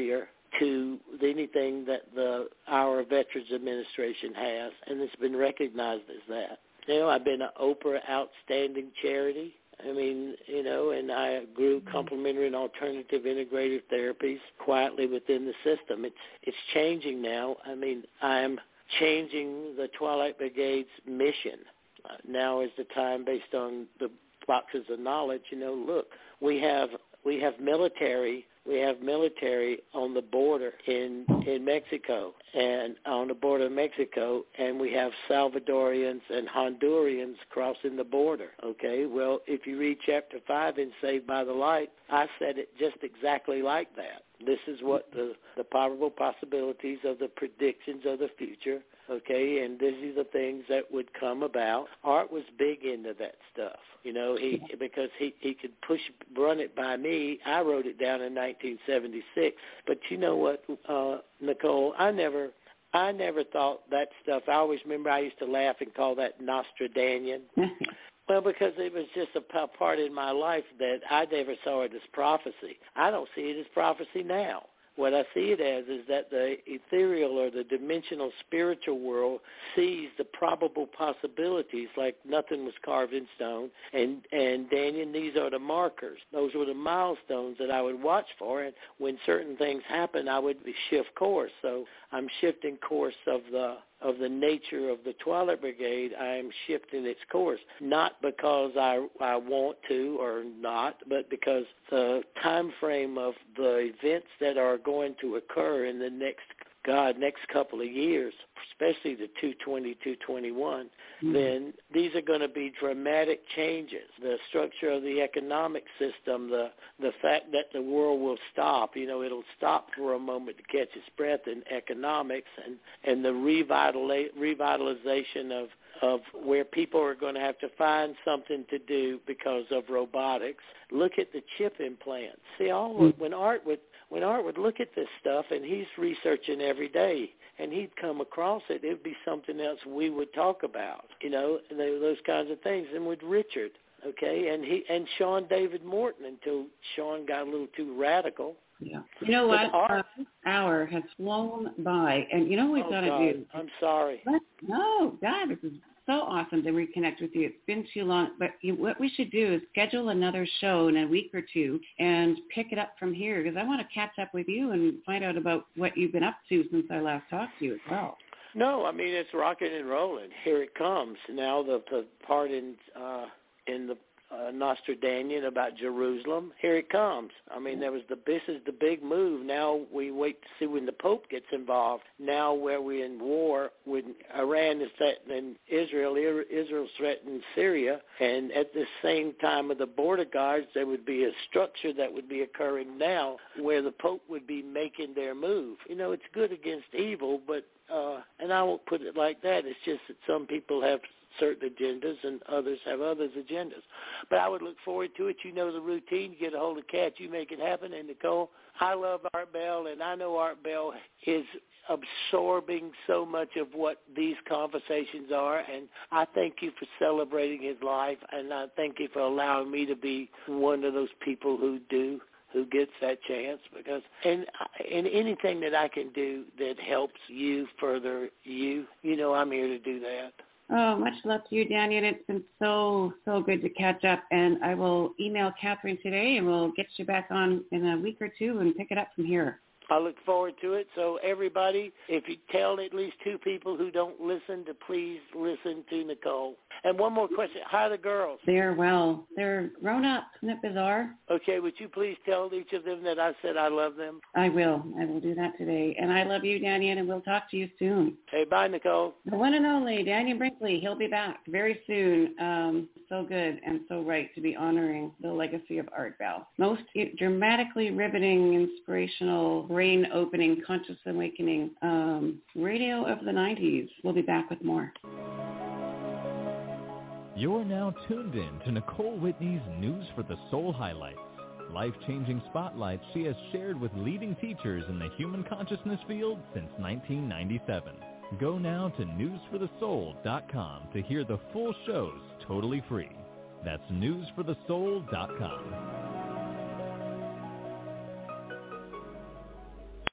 to anything that the our Veterans Administration has, and it's been recognized as that. You know, I've been an Oprah Outstanding Charity. I mean, you know, and I grew complementary and alternative integrative therapies quietly within the system. It's it's changing now. I mean, I'm changing the Twilight Brigade's mission. Uh, now is the time, based on the boxes of knowledge. You know, look, we have we have military. We have military on the border in in Mexico, and on the border of Mexico, and we have Salvadorians and Hondurans crossing the border, okay? Well, if you read Chapter five in Saved by the Light, I said it just exactly like that. This is what the, the probable possibilities of the predictions of the future, okay, and these are the things that would come about. Art was big into that stuff, you know, he because he, he could push, run it by me. I wrote it down in nineteen seventy-six. But you know what, uh, Nicole, I never I never thought that stuff. I always remember I used to laugh and call that Nostradanian. Well, because it was just a part in my life that I never saw it as prophecy. I don't see it as prophecy now. What I see it as is that the ethereal or the dimensional spiritual world sees the probable possibilities like nothing was carved in stone. And, and Daniel, these are the markers. Those were the milestones that I would watch for. And when certain things happen, I would shift course. So I'm shifting course of the of the nature of the Twilight Brigade. I am shifting its course, not because I, I want to or not, but because the time frame of the events that are going to occur in the next, God, next couple of years, especially the two twenty, two twenty-one, mm-hmm. then these are going to be dramatic changes. The structure of the economic system, the the fact that the world will stop, you know, it'll stop for a moment to catch its breath in economics, and, and the revitala- revitalization of of where people are going to have to find something to do because of robotics. Look at the chip implants. See, all mm-hmm. when Art would when Art would look at this stuff, and he's researching every day, and he'd come across it, it would be something else we would talk about, you know, and they, those kinds of things. And with Richard, okay, and he and Sean David Morton, until Sean got a little too radical. Yeah. You know what? Our hour has flown by, and you know what we've oh, got to God. do? I'm sorry. Let's, no, God, this is so awesome to reconnect with you. It's been too long, but you, what we should do is schedule another show in a week or two and pick it up from here, because I want to catch up with you and find out about what you've been up to since I last talked to you as well. No, I mean, it's rocking and rolling. Here it comes. Now the, the part in uh, in the uh, Nostradanian about Jerusalem, here it comes. I mean, there was the this is the big move. Now we wait to see when the Pope gets involved. Now where we're in war, when Iran is threatening Israel, Israel's threatening Syria, and at the same time of the border guards, there would be a structure that would be occurring now where the Pope would be making their move. You know, it's good against evil, but Uh, and I won't put it like that. It's just that some people have certain agendas and others have others' agendas. But I would look forward to it. You know the routine. You get a hold of Kat. You make it happen. And Nicole, I love Art Bell, and I know Art Bell is absorbing so much of what these conversations are. And I thank you for celebrating his life, and I thank you for allowing me to be one of those people who do. who gets that chance, because and and anything that I can do that helps you further you, you know, I'm here to do that. Oh, much love to you, Daniel. It's been so, so good to catch up, and I will email Catherine today, and we'll get you back on in a week or two and pick it up from here. I look forward to it. So everybody, if you tell at least two people who don't listen to please listen to Nicole. And one more question. How are the girls? They're well. They're grown up. Isn't it bizarre? Okay, would you please tell each of them that I said I love them? I will. I will do that today. And I love you, Daniel, and we'll talk to you soon. Hey, bye, Nicole. The one and only Daniel Brinkley. He'll be back very soon. Um, so good and so right to be honoring the legacy of Art Bell. Most dramatically riveting, inspirational, brain-opening, conscious awakening um, radio of the nineties. We'll be back with more. You're now tuned in to Nicole Whitney's News for the Soul highlights, life-changing spotlights she has shared with leading teachers in the human consciousness field since nineteen ninety-seven. Go now to news for the soul dot com to hear the full shows totally free. That's news for the soul dot com.